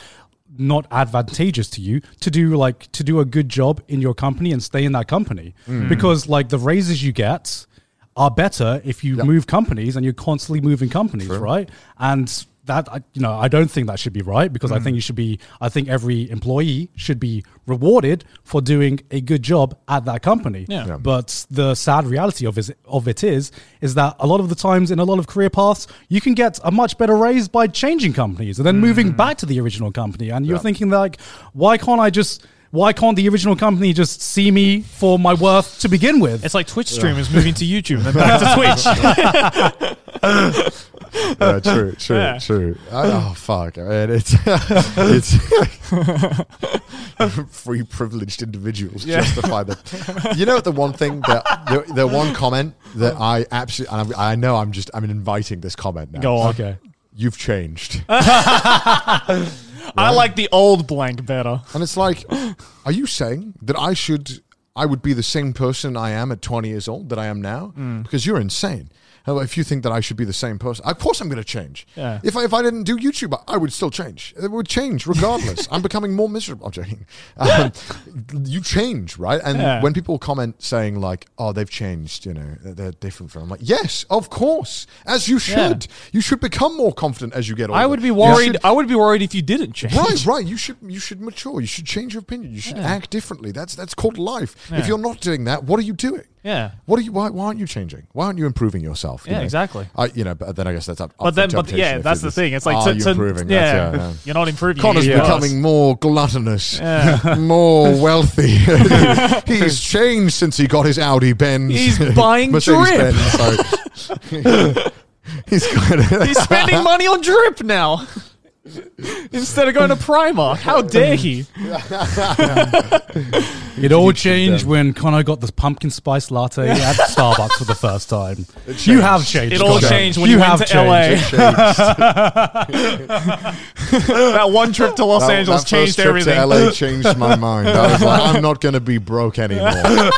not advantageous to you to do a good job in your company and stay in that company, because like the raises you get are better if you move companies and you're constantly moving companies, right? And that, I don't think that should be right, because I think every employee should be rewarded for doing a good job at that company. Yeah. But the sad reality of it is that a lot of the times in a lot of career paths, you can get a much better raise by changing companies and then moving back to the original company. And you're thinking like, why can't the original company just see me for my worth to begin with? It's like Twitch streamers moving to YouTube and then back to Twitch. True. Oh fuck! I mean, it's free privileged individuals justify that. You know, the one thing that the one comment that I absolutely, I know I'm inviting this comment now. Go on. Okay. You've changed. I like the old blank better. And it's like, are you saying that I would be the same person I am at 20 years old that I am now? Because you're insane. If you think that I should be the same person, of course I'm going to change. Yeah. If I didn't do YouTube, I would still change. It would change regardless. I'm becoming more miserable. I'm joking. You change, right? And when people comment saying like, "Oh, they've changed," they're different from. I'm like, yes, of course, as you should. Yeah. You should become more confident as you get older. I would be worried. I would be worried if you didn't change. Right. You should mature. You should change your opinion. You should act differently. That's called life. Yeah. If you're not doing that, what are you doing? Yeah. Why aren't you changing? Why aren't you improving yourself? Yeah, exactly. But then I guess that's up. But that's the thing. It's like you're improving. You're not improving. Connor's becoming more gluttonous, more wealthy. He's changed since he got his Audi Benz. He's buying drip. He's spending money on drip now. Instead of going to Primark. How dare he? It all changed when Connor got this pumpkin spice latte at Starbucks for the first time. You have changed. It all changed when you went to LA. That one trip to Los Angeles changed everything. That trip to LA changed my mind. I was like, I'm not going to be broke anymore.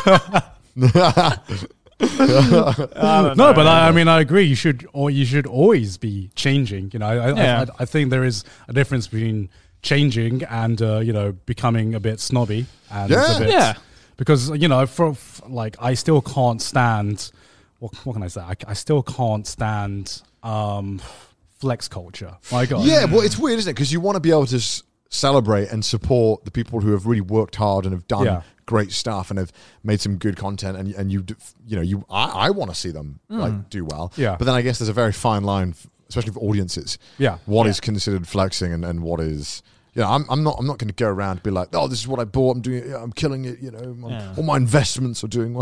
No, but I agree. You should always be changing. I think there is a difference between changing and becoming a bit snobby and because I still can't stand. What can I say? I still can't stand flex culture. My God. Yeah, well, it's weird, isn't it? Because you want to be able to celebrate and support the people who have really worked hard and have done great stuff and have made some good content, and I want to see them do well. Yeah. But then I guess there's a very fine line, especially for audiences. Yeah. What is considered flexing and what is. I'm not going to go around and be like, oh, this is what I bought. I'm doing it. I'm killing it. All my investments are doing well.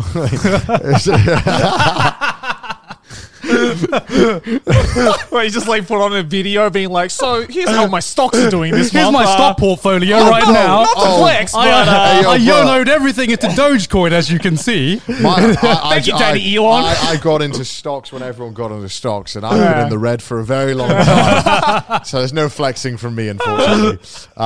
Well, you just put on a video being like, so here's how my stocks are doing this month. Here's my stock portfolio now. Not to flex, but I YOLO'd everything into Dogecoin, as you can see. Thank you, Daddy Elon. I got into stocks when everyone got into stocks, and I've been in the red for a very long time. So there's no flexing from me, unfortunately.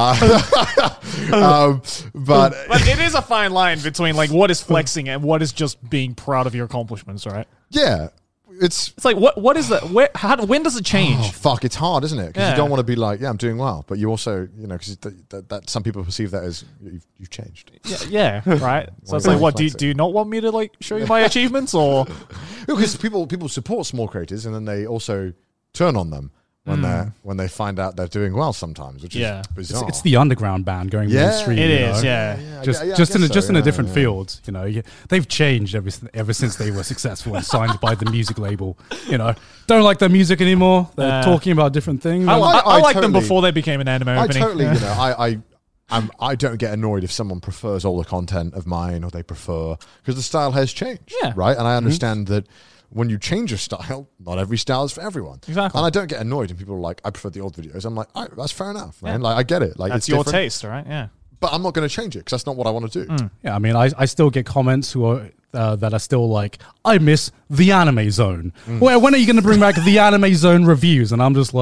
But it is a fine line between what is flexing and what is just being proud of your accomplishments, right? Yeah. It's like what is that? When does it change? Oh, fuck! It's hard, isn't it? Because you don't want to be like, I'm doing well, but you also, because that some people perceive that as you've changed. Yeah, right. So it's like, what do you not want me to show you my achievements, or because people support small creators and then they also turn on them when they find out they're doing well sometimes, which is bizarre. It's the underground band going mainstream. It is, just in a different field. They've changed ever since they were successful and signed by the music label. Don't like their music anymore. They're talking about different things. I liked them before they became an anime opening. I don't get annoyed if someone prefers older content of mine or they prefer, because the style has changed, right? And I understand that. When you change your style, not every style is for everyone. Exactly. And I don't get annoyed when people are like, I prefer the old videos. I'm like, that's fair enough, man. I get it. That's it's your different. taste, right? Yeah. But I'm not going to change it because that's not what I want to do. Yeah, I still get comments who are that are still like, I miss the Anime Zone. When are you going to bring back the Anime Zone reviews? And I'm just like,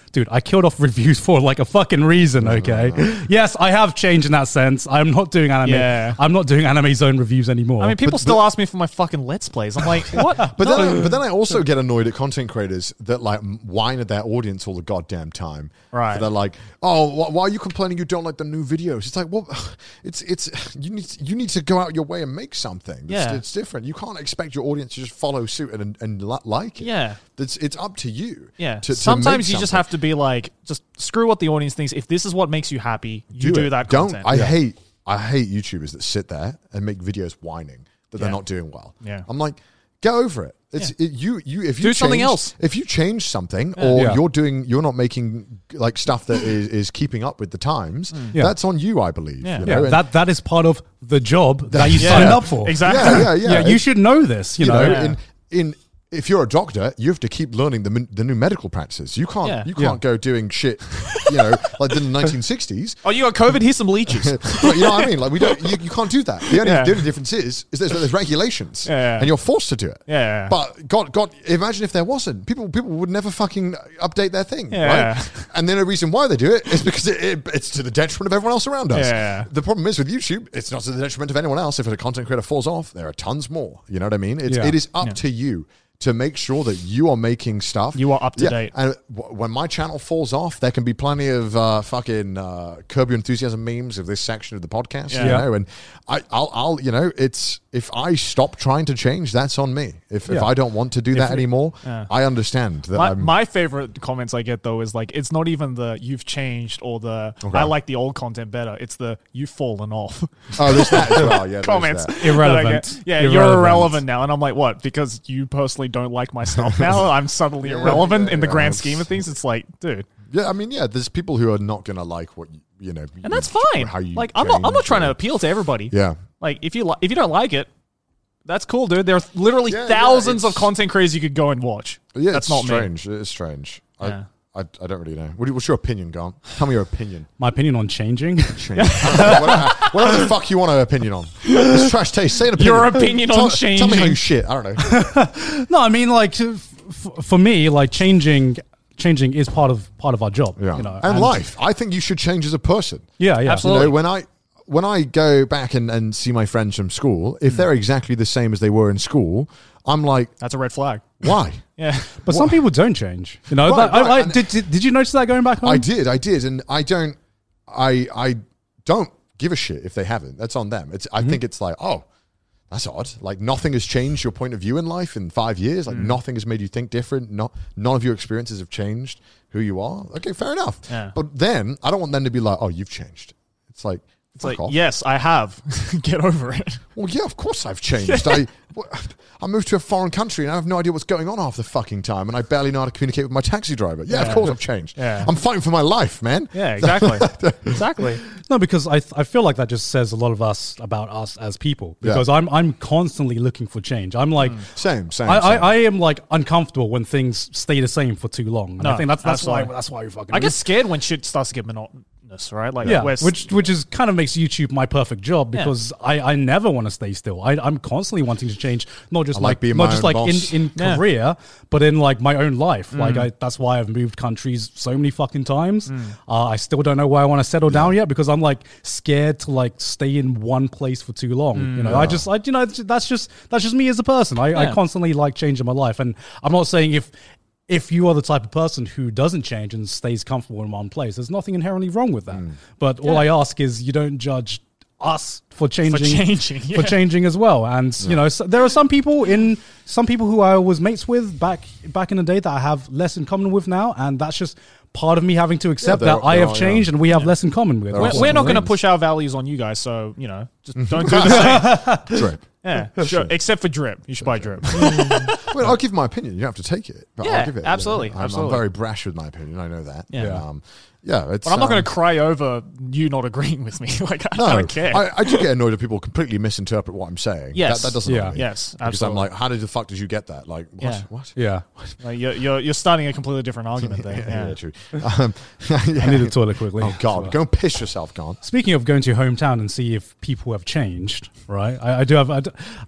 Dude, I killed off reviews for like a fucking reason, okay? Yes, I have changed in that sense. I'm not doing anime. Yeah. I'm not doing Anime Zone reviews anymore. I mean, people still ask me for my fucking Let's Plays. I'm like, what? But then I also get annoyed at content creators that like whine at their audience all the goddamn time. Right. They're like, oh, why are you complaining you don't like the new videos? It's like, well, it's you need to go out your way and make something. It's different. You can't expect your audience to just follow suit and like it. Yeah. It's up to you. Yeah. To Sometimes make you just something. have to be like, just screw what the audience thinks. If this is what makes you happy, you do it. that Don't. content. I hate YouTubers that sit there and make videos whining that they're not doing well. Yeah. I'm like, get over it. It's if you do something else. If you change something or you're not making like stuff that is keeping up with the times, that's on you, I believe. Yeah. You know? yeah, that is part of the job that you signed up for. Exactly. Yeah. You should know this, you know. know, in if you're a doctor, you have to keep learning the new medical practices. You can't go doing shit, like in the 1960s. Oh, you got COVID? Here's some leeches. But you know what I mean? Like you can't do that. The only difference is there's regulations, and you're forced to do it. Yeah. But God, imagine if there wasn't. People would never fucking update their thing, Yeah. right? And then the reason why they do it is because it's to the detriment of everyone else around us. Yeah. The problem is with YouTube, it's not to the detriment of anyone else. If a content creator falls off, there are tons more. You know what I mean? It is up to you to make sure that you are making stuff. You are up to date. And when my channel falls off, there can be plenty of fucking Curb Your Enthusiasm memes of this section of the podcast. Yeah. You know, and I'll it's if I stop trying to change, that's on me. If I don't want to do that anymore, I understand that. My favorite comments I get though is like, it's not even the you've changed or the I like the old content better. It's the you've fallen off. Oh, there's that as well. Yeah, comments. that. Irrelevant. Yeah, you're irrelevant now. And I'm like, what? Because you personally don't like my stuff now? I'm suddenly irrelevant in the grand scheme of things? It's like, dude. Yeah, I mean, there's people who are not going to like what you know. And that's fine. How you like, I'm not trying to appeal to everybody. Yeah. Like, if you don't like it, that's cool, dude. There are literally thousands of content creators you could go and watch. Yeah, that's it's not strange. me. It's strange. Yeah. I don't really know. What's your opinion, Garn? Tell me your opinion. My opinion on changing. Whatever the fuck you want an opinion on. It's trash taste. Say an opinion. Your opinion on changing. Tell me how you shit. I don't know. No, I mean, like, for me, like, changing is part of our job. Yeah. You know, and life. I think you should change as a person. Yeah, Absolutely. You know, when I go back and see my friends from school, if they're exactly the same as they were in school, I'm like, That's a red flag. why? Yeah. But some people don't change. You know, Right. did you notice that going back home? I did, and I don't give a shit if they haven't. That's on them. I think it's like, oh, that's odd. Like nothing has changed your point of view in life in 5 years. Like nothing has made you think different. None of your experiences have changed who you are. Okay, fair enough. Yeah. But then I don't want them to be like, oh, you've changed. It's like, It's like, off. yes, I have. Get over it. Well, yeah, of course I've changed. I moved to a foreign country and I have no idea what's going on half the fucking time, and I barely know how to communicate with my taxi driver. Yeah, of course I've changed. Yeah. I'm fighting for my life, man. Yeah, exactly. Exactly. No, because I feel like that just says a lot of about us as people. Because I'm constantly looking for change. I'm like Same. I am like uncomfortable when things stay the same for too long. And I think that's why we fucking. I get scared when shit starts to get monotonous, right? Like, yeah, which is kind of makes YouTube my perfect job because I never want to stay still. I'm constantly wanting to change, not just in career, but in like my own life. Like that's why I've moved countries so many fucking times. I still don't know where I want to settle down yet because I'm like scared to like stay in one place for too long. You know, that's just me as a person. I constantly like changing my life, and I'm not saying if you are the type of person who doesn't change and stays comfortable in one place, there's nothing inherently wrong with that. But all I ask is you don't judge us for changing as well. And you know, so there are some people who I was mates with back in the day that I have less in common with now, and that's just part of me having to accept that I have changed and we have less in common with. We're not going to push our values on you guys, so you know, just don't do the same. Drip. Yeah, sure. Except for drip, you should buy drip. Well, I'll give my opinion. You don't have to take it. But I'll give it. Absolutely. I'm very brash with my opinion. I know that. Yeah. It's, but I'm not going to cry over you not agreeing with me. Like, I don't care. I do get annoyed if people completely misinterpret what I'm saying. Yes. That doesn't annoy me. Yes, absolutely. Because I'm like, how the fuck did you get that? Like, what? Yeah. What? Yeah. Like you're starting a completely different argument there. Yeah, true. I need a toilet quickly. Oh, God. Go and piss yourself, Gone. Speaking of going to your hometown and see if people who have changed, right? I do have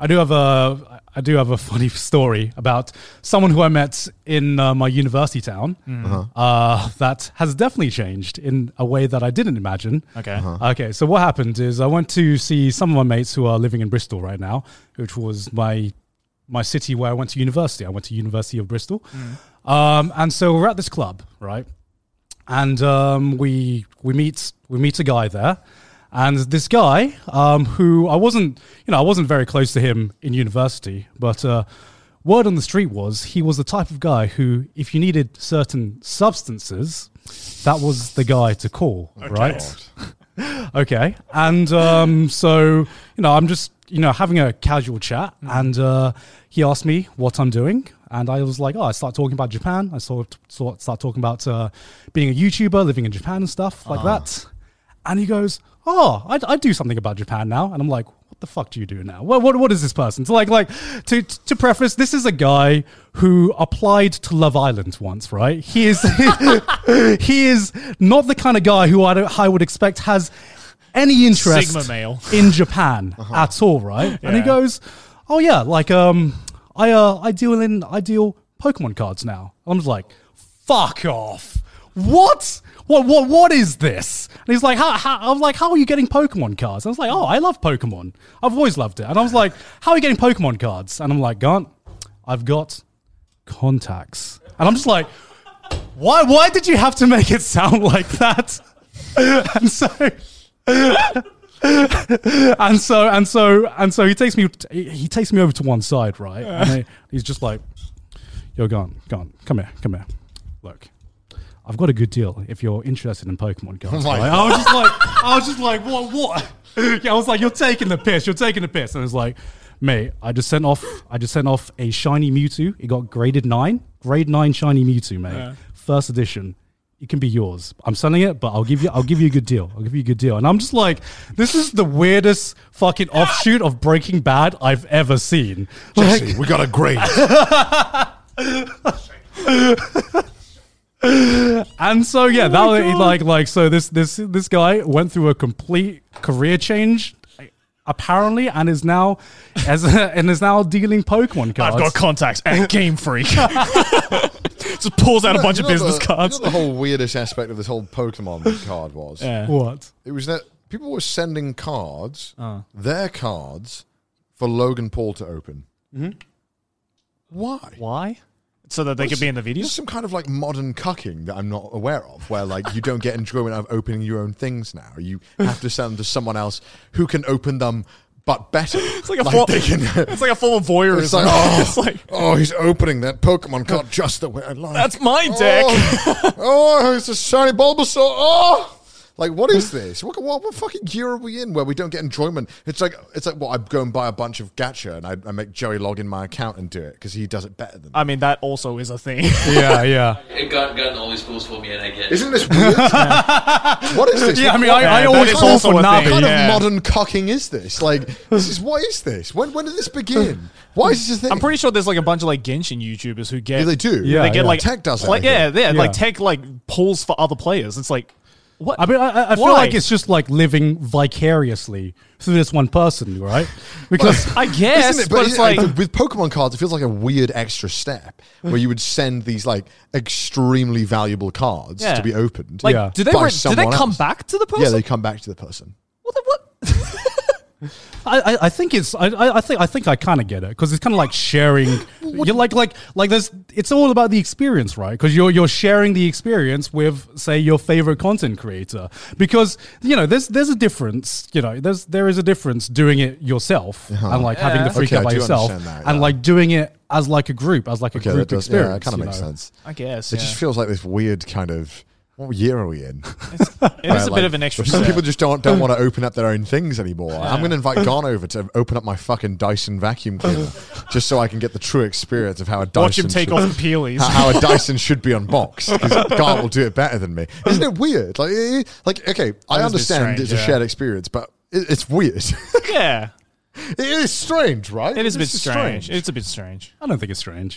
a funny story about someone who I met in my university town that has definitely changed in a way that I didn't imagine. Okay. Okay, so what happened is I went to see some of my mates who are living in Bristol right now, which was my city where I went to university. I went to University of Bristol. And so we're at this club, right? And we meet a guy there. And this guy, who I wasn't very close to him in university, but word on the street was he was the type of guy who, if you needed certain substances, that was the guy to call, right? Okay. And so, I'm just, having a casual chat, and he asked me what I'm doing. And I was like, I start talking about Japan. I start talking about being a YouTuber, living in Japan and stuff like that. And he goes, I do something about Japan now. And I'm like, what the fuck do you do now? What is this person? So to preface, this is a guy who applied to Love Island once, right? He is he is not the kind of guy who I would expect has any interest Sigma male. in Japan at all, right? Yeah. And he goes, oh yeah, I deal Pokemon cards now. I'm just like, fuck off. What is this? And he's like, I was like, how are you getting Pokemon cards? I was like, I love Pokemon. I've always loved it. And I was like, how are you getting Pokemon cards? And I'm like, Grant, I've got contacts. And I'm just like, why did you have to make it sound like that? And so he takes me over to one side, right? And he's just like, yo, Grant, come here. Look, I've got a good deal if you're interested in Pokemon cards. Right? I was just like, what? Yeah, I was like, you're taking the piss. And I was like, mate, I just sent off a shiny Mewtwo. It got grade 9 shiny Mewtwo, mate. Yeah. First edition. It can be yours. I'm selling it, but I'll give you a good deal. And I'm just like, this is the weirdest fucking offshoot of Breaking Bad I've ever seen. Jesse, we got a grade. And so yeah, so this guy went through a complete career change, apparently, and is now dealing Pokemon cards. I've got contacts at Game Freak. Just pulls out a bunch of business cards. The whole weirdest aspect of this whole Pokemon card was what? It was that people were sending cards, their cards, for Logan Paul to open. Mm-hmm. Why? So that they could be in the video? There's some kind of modern cucking that I'm not aware of, where you don't get enjoyment out of opening your own things now. You have to send them to someone else who can open them, but better. It's like a form of voyeurism. It's like, he's opening that Pokemon card just the way I like. That's my deck. It's a shiny Bulbasaur. What is this? What fucking year are we in where we don't get enjoyment? It's like I go and buy a bunch of gacha and I make Joey log in my account and do it because he does it better than me. I mean, that also is a thing. Yeah. It got always pulls for me and I get it. Isn't this weird? What is this? Yeah, I mean, I always fall for Navi. What kind of modern cocking is this? What is this? When did this begin? Why is this a thing? I'm pretty sure there's a bunch of Genshin YouTubers who get... Yeah, they do. Yeah, they get Tech does it. Tech pulls for other players. It's like... What? I mean, I feel like it's just living vicariously through this one person, right? Because I guess, but it's with Pokemon cards, it feels like a weird extra step where you would send these extremely valuable cards to be opened. Do they come back to the person? Yeah, they come back to the person. What? I think I kind of get it because it's kind of like sharing. You're like there's. It's all about the experience, right? Because you're sharing the experience with, say, your favorite content creator. Because there's a difference. There is a difference doing it yourself and having the freak out by yourself, and doing it as a group, as a group experience. Yeah, that kind of makes sense. I guess it just feels like this weird kind of. What year are we in? It is a bit of an extra Some step. people just don't want to open up their own things anymore. Yeah. I'm going to invite Gon over to open up my fucking Dyson vacuum cleaner just so I can get the true experience of how a Dyson... Watch him take off the peelies. How a Dyson should be unboxed, because Gon will do it better than me. Isn't it weird? Okay, I understand it's a shared experience, but it's weird. Yeah. It is strange, right? It is a bit strange. It's a bit strange. I don't think it's strange.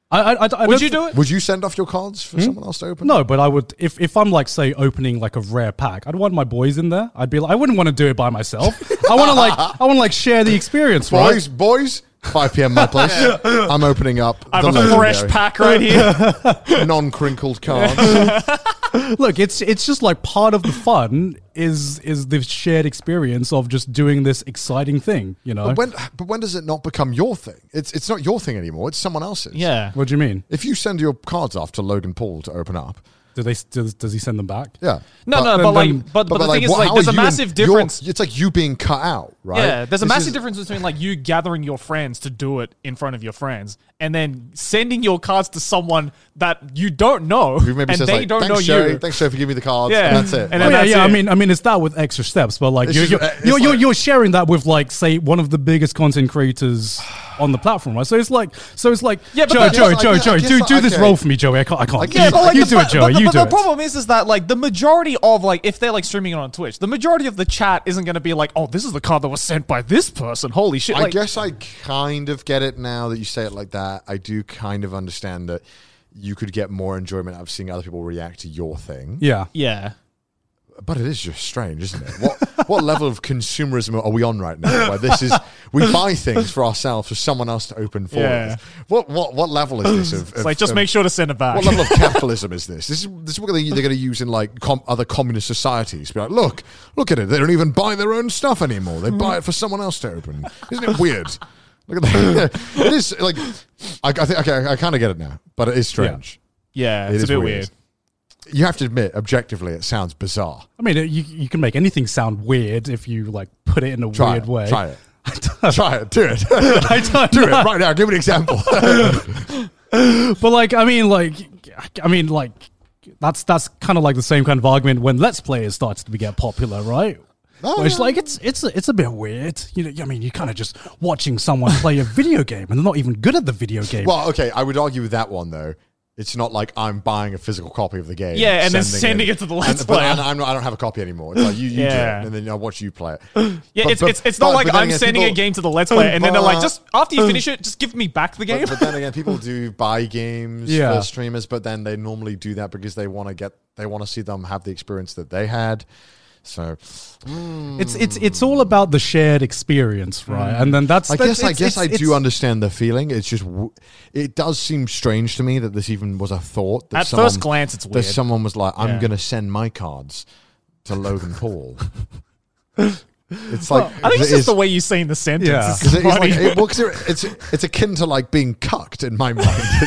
Would you do it? Would you send off your cards for someone else to open? No, but I would if I'm like say opening like a rare pack, I'd want my boys in there. I'd be like, I wouldn't want to do it by myself. I want to like share the experience, right? Boys, 5 p.m. my place. I'm opening up. I have a fresh pack right here. Non-crinkled cards. Look, it's just like part of the fun is the shared experience of just doing this exciting thing, you know. But when does it not become your thing? It's not your thing anymore. It's someone else's. Yeah. What do you mean? If you send your cards off to Logan Paul to open up, does he send them back? yeah. But the thing is, like, there's a massive difference. It's like you being cut out, right? Yeah, there's a massive difference between like you gathering your friends to do it in front of your friends, and then sending your cards to someone that you don't know, Who maybe and says they like, don't thanks, know Sherry. you. Thanks, Sherry, for giving me the cards. Yeah. And that's it. And Like, then that's it. I mean, it's that with extra steps, but like It's you're sharing that with like say one of the biggest content creators on the platform, right? So it's like Yeah, but Joey, I guess do this okay. role for me, Joey. I can't. Yeah, but like you do it, Joey. You do the it. problem is that like the majority of like if they're like streaming it on Twitch, the majority of the chat isn't going to be like, oh, this is the card that was sent by this person. Holy shit! I Like, guess I kind of get it now that you say it like that. I do kind of understand that you could get more enjoyment out of seeing other people react to your thing. Yeah. yeah. But it is just strange, isn't it? What level of consumerism are we on right now? Where this is, we buy things for ourselves for someone else to open for Yeah. us. What level is this? It's like just make sure to send it back. What level of capitalism is this? This is what they're going to use in like other communist societies. Be like, look at it. They don't even buy their own stuff anymore. They buy it for someone else to open. Isn't it weird? Look at that. It is like I think okay, I kind of get it now, but it is strange. yeah, It it's a is bit weird. You have to admit, objectively, it sounds bizarre. I mean, you can make anything sound weird if you like put it in a weird way. Try it. Try it. Do it. I don't Do it know. right now. Give me an example. But like, I mean, that's kind of like the same kind of argument when Let's Players starts to get popular, right? Where it's like it's a bit weird. You know, I mean, you're kind of just watching someone play a video game and they're not even good at the video game. Well, okay, I would argue with that one though. It's not like I'm buying a physical copy of the game. Yeah, and then sending it to the Let's Player. I don't have a copy anymore. It's like you do it, Yeah. and then I watch you play it. Yeah, But- it's not like but then I'm again, sending a people- game to the Let's Player, and then they're like, just after you finish it, just give me back the game. But then again, people do buy games Yeah. for streamers, but then they normally do that because they want to see them have the experience that they had. So It's all about the shared experience, right? And then I guess I do understand the feeling. It's just it does seem strange to me that this even was a thought. That At first glance, it's that weird. someone was like, "I'm Yeah. going to send my cards to Logan Paul." It's like I think it's it just is- the way you say in the sentence. Yeah. It's Because it's funny. like, well, 'cause it's akin to like being cucked in my mind.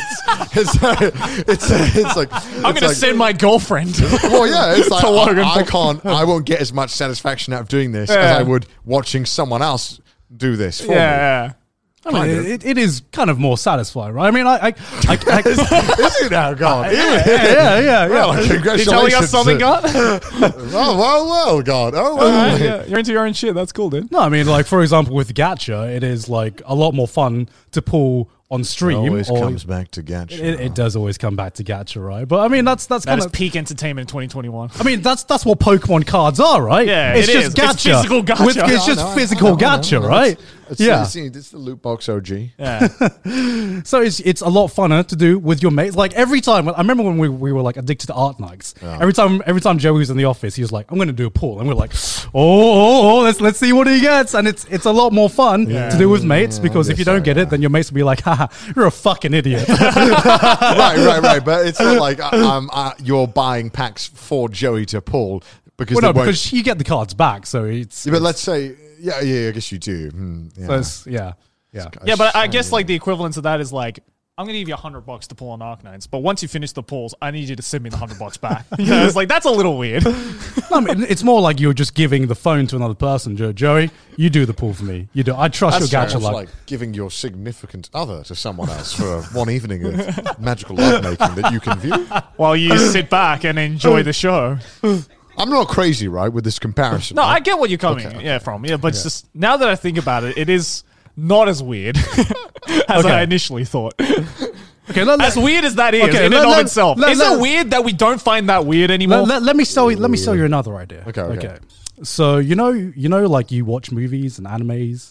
It's like I'm going to send my girlfriend. Well, yeah, it's like to Logan I won't get as much satisfaction out of doing this as Yeah. I would watching someone else do this for me. yeah. I mean, it is kind of more satisfying, right? I mean, I Is it now, God? yeah. Well, You congratulations. telling us something, God? well, God. Oh, well. Yeah, you're into your own shit. That's cool, dude. No, I mean, like, for example, with Gacha, it is like a lot more fun to pull on It stream. always or- comes back to Gacha. It does always come back to Gacha, right? But I mean, that's That kind is of. peak entertainment in 2021. I mean, that's what Pokemon cards are, right? Yeah, it's it just is. Gacha. It's physical gacha. It's I just know, physical I know. Gacha, right? Yeah. It's the loot box OG. Yeah. So it's a lot funner to do with your mates. Like every time, I remember when we were like addicted to art nights. Every time Joey was in the office, he was like, "I'm going to do a pull," and we're like, "Oh, let's see what he gets." And it's a lot more fun to do with mates because if you don't get it, then your mates will be like, "Haha, you're a fucking idiot." right. But it's not like you're buying packs for Joey to pull because Well, they no, won't. because you get the cards back, so it's. Yeah, but let's say, yeah, I guess you do. Yeah. So it's, yeah. Yeah, but I guess like the equivalent of that is like, I'm going to give you $100 to pull on Arcanines, but once you finish the pulls, I need you to send me the $100 back. You know, it's like, that's a little weird. No, I mean, it's more like you're just giving the phone to another person. Joey, you do the pull for me. You do. I trust your Gacha almost luck. like giving your significant other to someone else for one evening of magical lovemaking that you can view. While you sit back and enjoy the show. I'm not crazy, right, with this comparison. No, right? I get what you're coming from. Yeah, but it's just, now that I think about it, it is not as weird as I initially thought. Okay, As weird as that is Okay, in and of itself. Is let- it weird that we don't find that weird anymore? let me sell you another idea. Okay. So you know, like you watch movies and animes,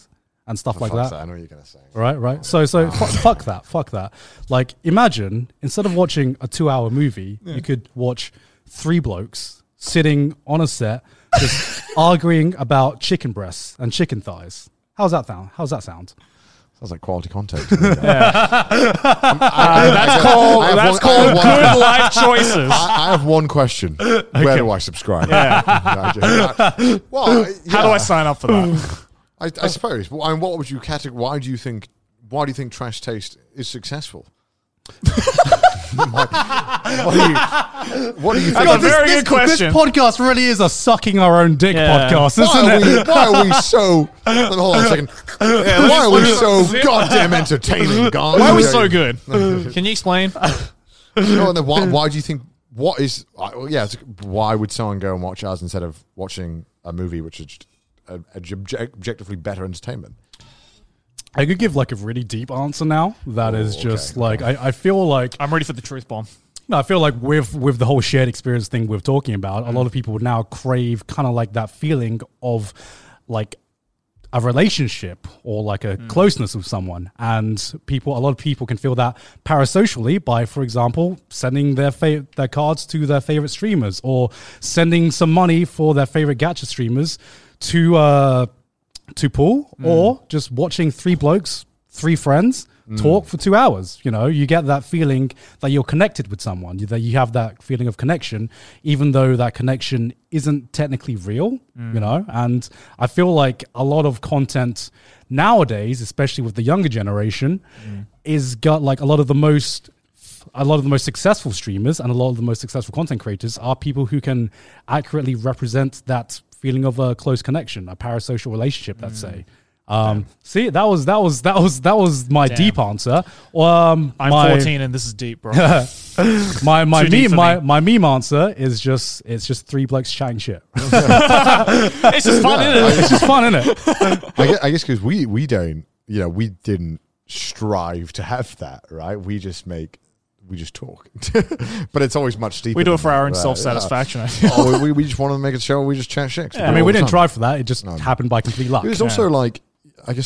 and stuff like Fuck that. I know what you're gonna say. Right. So fuck that. Like, imagine instead of watching a 2-hour movie, you could watch 3 blokes sitting on a set just arguing about chicken breasts and chicken thighs. How's that sound? Sounds like quality content. That's called good life choices. I have one question. Where do I subscribe? Well, How do I sign up for that? I suppose. Well, I mean, what would you categorize? Why do you think Trash Taste is successful? What do you think? That's a very good question. This podcast really is a sucking our own dick podcast, isn't it? Why are we so? Hold on a second. Why are we so goddamn entertaining, guys? Why are we so good? Can you explain? No, and then why do you think? What is? Why would someone go and watch us instead of watching a movie which is objectively better entertainment? I could give like a really deep answer now. That is just like I feel like I'm ready for the truth bomb. No, I feel like with the whole shared experience thing we're talking about, a lot of people would now crave kind of like that feeling of like a relationship or like a closeness with someone. And a lot of people can feel that parasocially by, for example, sending their cards to their favorite streamers or sending some money for their favorite gacha streamers to Paul, or just watching 3 blokes, 3 friends talk for 2 hours. You know, you get that feeling that you're connected with someone, that you have that feeling of connection, even though that connection isn't technically real, you know. And I feel like a lot of content nowadays, especially with the younger generation, is got like a lot of the most successful streamers and a lot of the most successful content creators are people who can accurately represent that feeling of a close connection, a parasocial relationship, let's say. See, that was my deep answer. I'm 14 and this is deep, bro. my meme answer is just 3 blokes chatting shit. It's just fun, isn't it? It's just fun, isn't it? I guess because we didn't strive to have that, right? We just talk, but it's always much deeper. We do it for our own self-satisfaction. I feel. We just wanted to make a show. We just chat shit. I mean, we didn't try for that. It just happened by complete luck. It was also like, I guess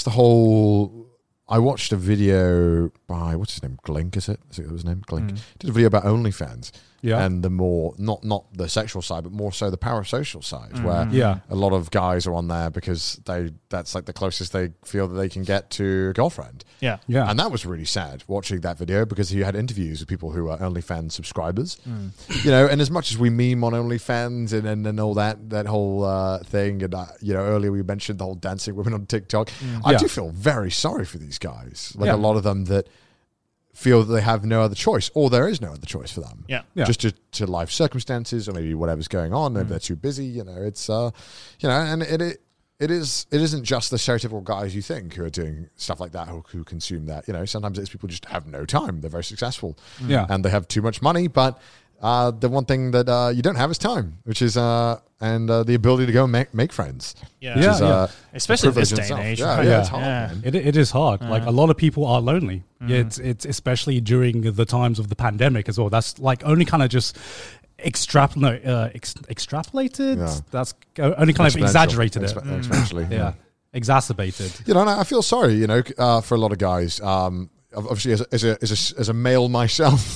I watched a video by, what's his name? Glink, is it? Is it his name? Glink. Did a video about OnlyFans. Yeah. And the more, not the sexual side, but more so the parasocial side, where a lot of guys are on there because that's like the closest they feel that they can get to a girlfriend. Yeah. And that was really sad watching that video because he had interviews with people who are OnlyFans subscribers. You know, and as much as we meme on OnlyFans and all that whole thing, and earlier we mentioned the whole dancing women on TikTok, I do feel very sorry for these guys. Like a lot of them that feel that they have no other choice, or there is no other choice for them. Just to life circumstances, or maybe whatever's going on. Maybe they're too busy. It's and it isn't just the stereotypical guys you think who are doing stuff like that, who consume that. Sometimes it's people just have no time. They're very successful, and they have too much money, but the one thing that you don't have is time, which is the ability to go and make friends. Especially this day and age. It's hard, man. It is hard. Like a lot of people are lonely. It's especially during the times of the pandemic as well. That's like only kind of just extrapolated. That's only kind of exaggerated it. Exponentially. Exacerbated. And I feel sorry, for a lot of guys. Obviously, as a male myself,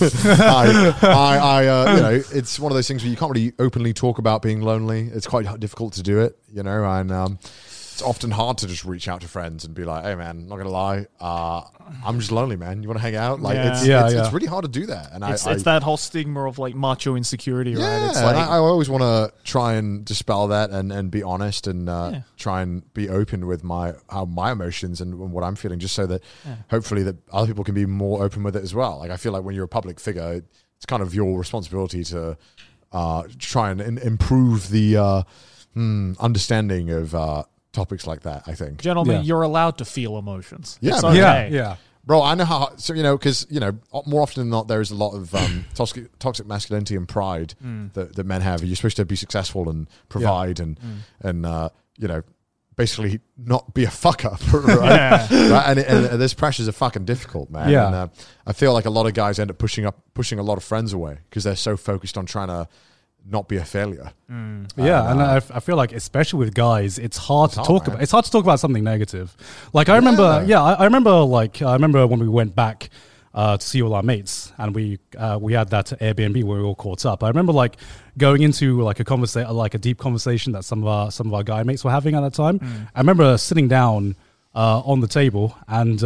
it's one of those things where you can't really openly talk about being lonely. It's quite difficult to do it, and it's often hard to just reach out to friends and be like, "Hey, man, not gonna lie, I'm just lonely, man. You want to hang out?" Like, it's really hard to do that, and it's that whole stigma of like macho insecurity, right? Yeah, it's like, I always want to try and dispel that and be honest and try and be open with my emotions and what I'm feeling, just so that hopefully that other people can be more open with it as well. Like, I feel like when you're a public figure, it's kind of your responsibility to try and improve the understanding of topics like that, I think. Gentlemen, you're allowed to feel emotions. Yeah, it's okay. Bro, I know how, because, more often than not, there is a lot of toxic masculinity and pride that men have. You're supposed to be successful and provide and basically not be a fuck up, right? Right? And this pressures are fucking difficult, man. Yeah. And I feel like a lot of guys end up pushing a lot of friends away because they're so focused on trying to not be a failure. Yeah, and I feel like, especially with guys, it's hard to talk about. It's hard to talk about something negative. Like I remember, I remember when we went back to see all our mates, and we had that Airbnb where we all caught up. I remember like going into like a deep conversation that some of our guy mates were having at that time. I remember sitting down on the table and.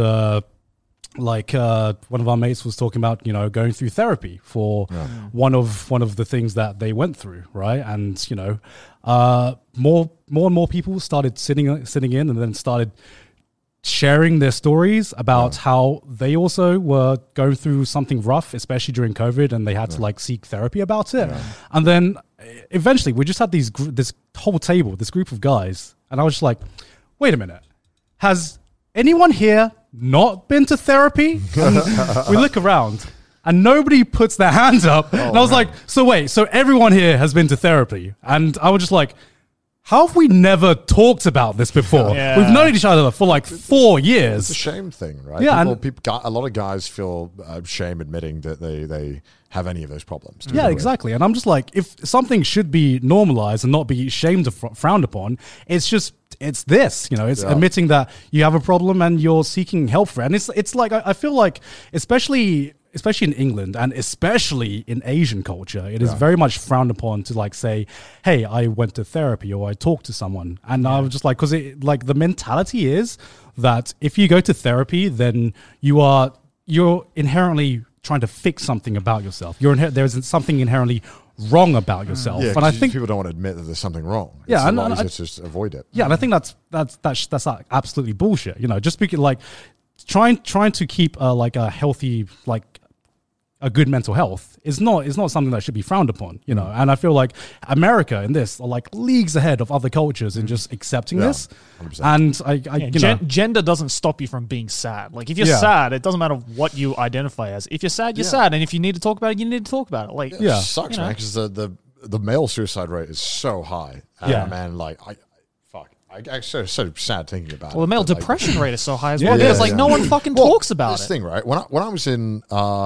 One of our mates was talking about, going through therapy for one of the things that they went through, right? And more and more people started sitting in, and then started sharing their stories about how they also were going through something rough, especially during COVID, and they had to like seek therapy about it. And then eventually, we just had this whole table, this group of guys, and I was just like, wait a minute, has anyone here not been to therapy? And we look around and nobody puts their hands up. And I was like, so everyone here has been to therapy. And I was just like, how have we never talked about this before? We've known each other for like 4 years. It's a shame thing, right? Yeah, a lot of guys feel shame admitting that they have any of those problems. Yeah, exactly. And I'm just like, if something should be normalized and not be shamed or frowned upon, it's this, it's admitting that you have a problem and you're seeking help for it. And it's like, I feel like, especially in England and especially in Asian culture, it is very much frowned upon to like say, hey, I went to therapy or I talked to someone. And I was just like, because the mentality is that if you go to therapy, then you're inherently trying to fix something about yourself. There's something inherently wrong about yourself. Yeah, and I think people don't want to admit that there's something wrong. It's yeah, a lot easier to just avoid it. Yeah, and I think that's absolutely bullshit. Just speaking like trying to keep a healthy, like a good mental health is not something that should be frowned upon. And I feel like America in this are like leagues ahead of other cultures in just accepting this. 100%. And gender doesn't stop you from being sad. Like if you're sad, it doesn't matter what you identify as. If you're sad, you're sad, and if you need to talk about it, you need to talk about it. Like it sucks, man, because the male suicide rate is so high. Man, like I'm so sad thinking about it. Well, the male depression rate is so high as well because no one fucking talks about it. This thing, right? When I was in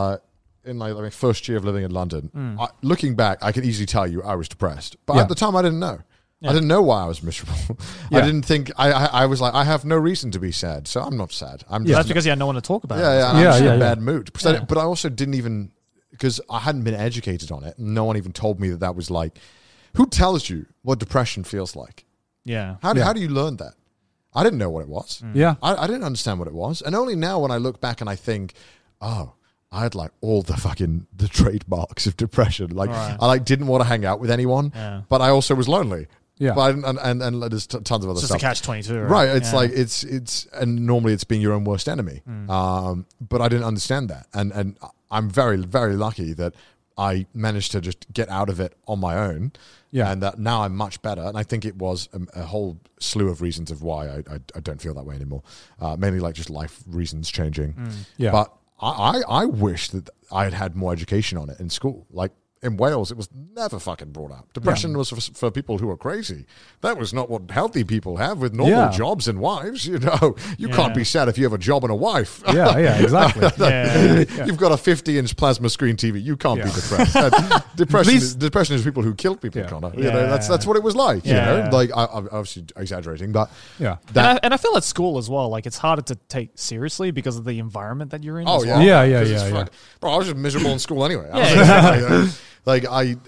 my first year of living in London, looking back, I can easily tell you I was depressed. But at the time, I didn't know. I didn't know why I was miserable. I didn't think, I was like, I have no reason to be sad, so I'm not sad. That's because you had no one to talk about it. I'm just in a bad mood. But I also didn't even, because I hadn't been educated on it, no one even told me that was like, who tells you what depression feels like? Yeah. How do you learn that? I didn't know what it was. Yeah. I didn't understand what it was. And only now when I look back and I think, oh, I had like all the trademarks of depression. Like I didn't want to hang out with anyone, but I also was lonely. Yeah. But and there's tons of other it's stuff. Just a catch-22, right? It's like it's and normally it's being your own worst enemy. But I didn't understand that, and I'm very, very lucky that I managed to just get out of it on my own. Yeah. And that now I'm much better. And I think it was a whole slew of reasons of why I don't feel that way anymore. Mainly like just life reasons changing. Yeah. But I wish that I had had more education on it in school. Like in Wales, it was never fucking brought up. Depression was for people who are crazy. That was not what healthy people have with normal jobs and wives. You can't be sad if you have a job and a wife. Yeah, exactly. You've got a 50-inch plasma screen TV. You can't be depressed. Depression is people who killed people, Connor. That's what it was like. Like I'm obviously exaggerating, but and I feel at school as well. Like it's harder to take seriously because of the environment that you're in. Oh as well. Yeah. Bro, I was just miserable in school anyway. Exactly. Like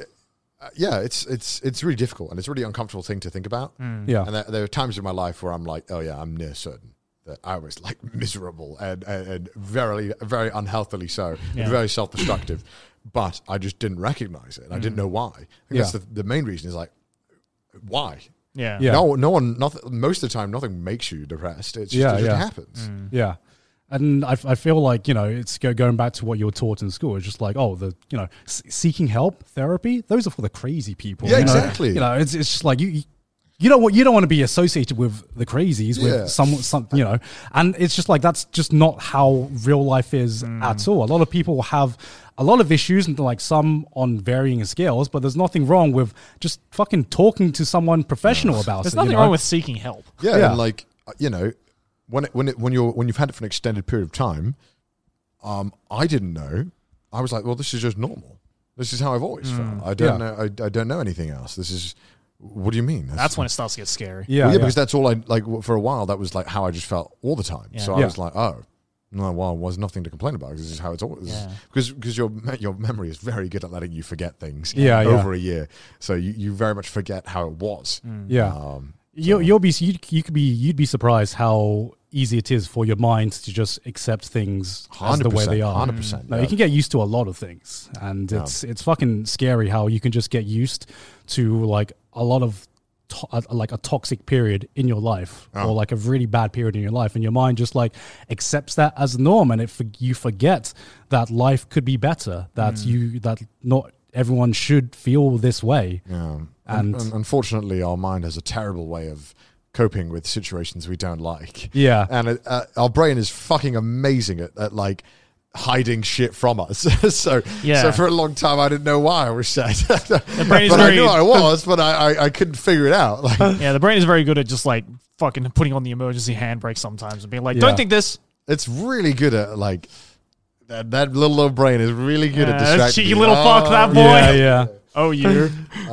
it's really difficult and it's a really uncomfortable thing to think about. Yeah, and there are times in my life where I'm like, oh yeah, I'm near certain that I was like miserable and very, very unhealthily so, and very self-destructive. But I just didn't recognize it. And I didn't know why. I think that's the main reason is like, why? Yeah. No one. Nothing. Most of the time, nothing makes you depressed. It just happens. Yeah. And I feel like, it's going back to what you were taught in school. It's just like, seeking help, therapy, those are for the crazy people. Yeah, exactly. It's just like you don't want to be associated with the crazies, with some, and it's just like, that's just not how real life is at all. A lot of people have a lot of issues and like some on varying scales, but there's nothing wrong with just fucking talking to someone professional about it. There's nothing wrong with seeking help. Yeah. And like, when you've had it for an extended period of time, I didn't know. I was like, well, this is just normal. This is how I've always felt. I don't know. I don't know anything else. This is. What do you mean? That's when it starts to get scary. Yeah, Well, because that's all I like. For a while, that was like how I just felt all the time. Yeah. So I was like, oh, no, well, there's nothing to complain about. This is how it's always. Yeah. Because your memory is very good at letting you forget things. Yeah, over a year, so you very much forget how it was. Yeah. You'd be surprised how easy it is for your mind to just accept things as the way they are. 100%. No, you can get used to a lot of things, and it's fucking scary how you can just get used to like a lot of like a toxic period in your life or like a really bad period in your life, and your mind just like accepts that as the norm, and you forget that life could be better, that not everyone should feel this way. Yeah. And unfortunately, our mind has a terrible way of coping with situations we don't like. Yeah. And our brain is fucking amazing at like hiding shit from us. so for a long time, I didn't know why I was sad. The brain is but I knew I was, but I couldn't figure it out. Like, the brain is very good at just like fucking putting on the emergency handbrake sometimes and being like, don't think this. It's really good at like, that little brain is really good at distracting cheeky you. little fuck, that boy. Yeah. Oh, you.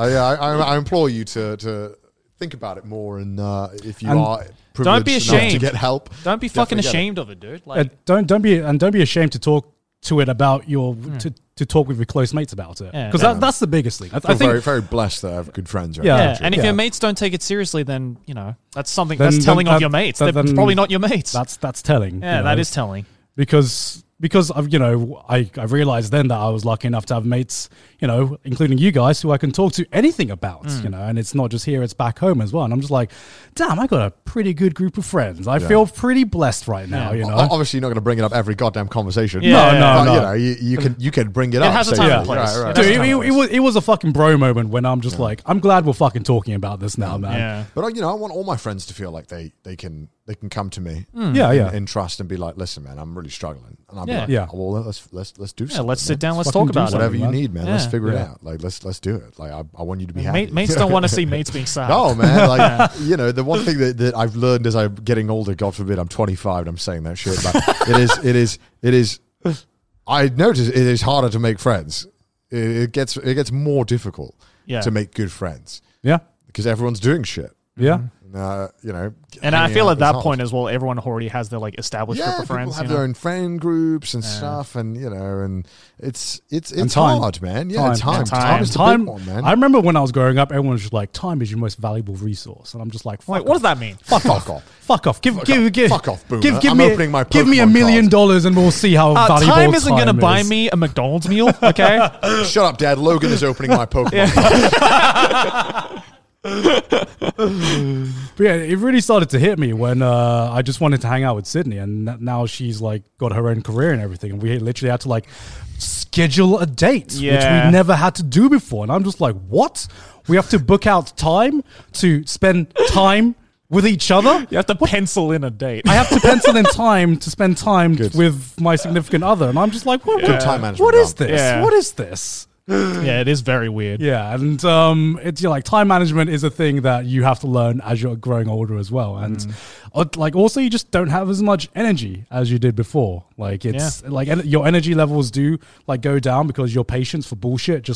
I implore you to think about it more, and if you are privileged don't be enough ashamed to get help, Don't be fucking ashamed of it, dude. Like, don't be ashamed to talk to it about your to talk with your close mates about it, because that's the biggest thing. I I'm think very, very blessed that I have good friends. Right Yeah. now, yeah, actually. and if your mates don't take it seriously, then you know that's something that's telling of your mates. They're probably not your mates. that's telling. Yeah, that is telling. because I've, I realized then that I was lucky enough to have mates, including you guys, who I can talk to anything about, and it's not just here, it's back home as well. And I'm just like, damn, I got a pretty good group of friends. I feel pretty blessed right now, Obviously, you're not going to bring it up every goddamn conversation. Yeah. But, No. you can bring it up. It has a time and place. Right. Dude, it was a fucking bro moment when I'm just like, I'm glad we're fucking talking about this now, man. Yeah. But I want all my friends to feel like they can come to me, in trust and be like, listen, man, I'm really struggling, and I'll be like, well, let's do something. Let's sit down, let's fucking talk about it. Whatever you man. need, man. Let's Yeah. figure it out. Like, let's do it. Like, I want you to be happy. Mates don't want to see mates being sad. No, man. Like, the one thing that I've learned as I'm getting older, God forbid, I'm 25 and I'm saying that shit, but it is. I notice it is harder to make friends. It gets more difficult to make good friends. Yeah. Because everyone's doing shit. Yeah. And I feel at that point as well, everyone already has their like established group of people friends. have their own friend groups and stuff, and and it's time. hard, man. Yeah, time is the big one, man. I remember when I was growing up, everyone was just like, time is your most valuable resource, and I'm just like, What does that mean? Fuck off. Fuck off. Give off, boomer. I'm me, opening my give me $1 Pokemon million and we'll see how valuable Time isn't going to buy is. me a McDonald's meal, okay? Shut up, Dad. Logan is opening my Pokemon card. But yeah, it really started to hit me when I just wanted to hang out with Sydney, and now she's like got her own career and everything, and we literally had to like schedule a date, which we never had to do before. And I'm just like, what? We have to book out time to spend time with each other? You have to pencil in a date. I have to pencil in time to spend time with my significant other, and I'm just like, what? Good time management. What is this? Yeah. What is this? Yeah, it is very weird. Yeah, and it's like time management is a thing that you have to learn as you're growing older as well, and like also you just don't have as much energy as you did before. Like it's like your energy levels do like go down because your patience for bullshit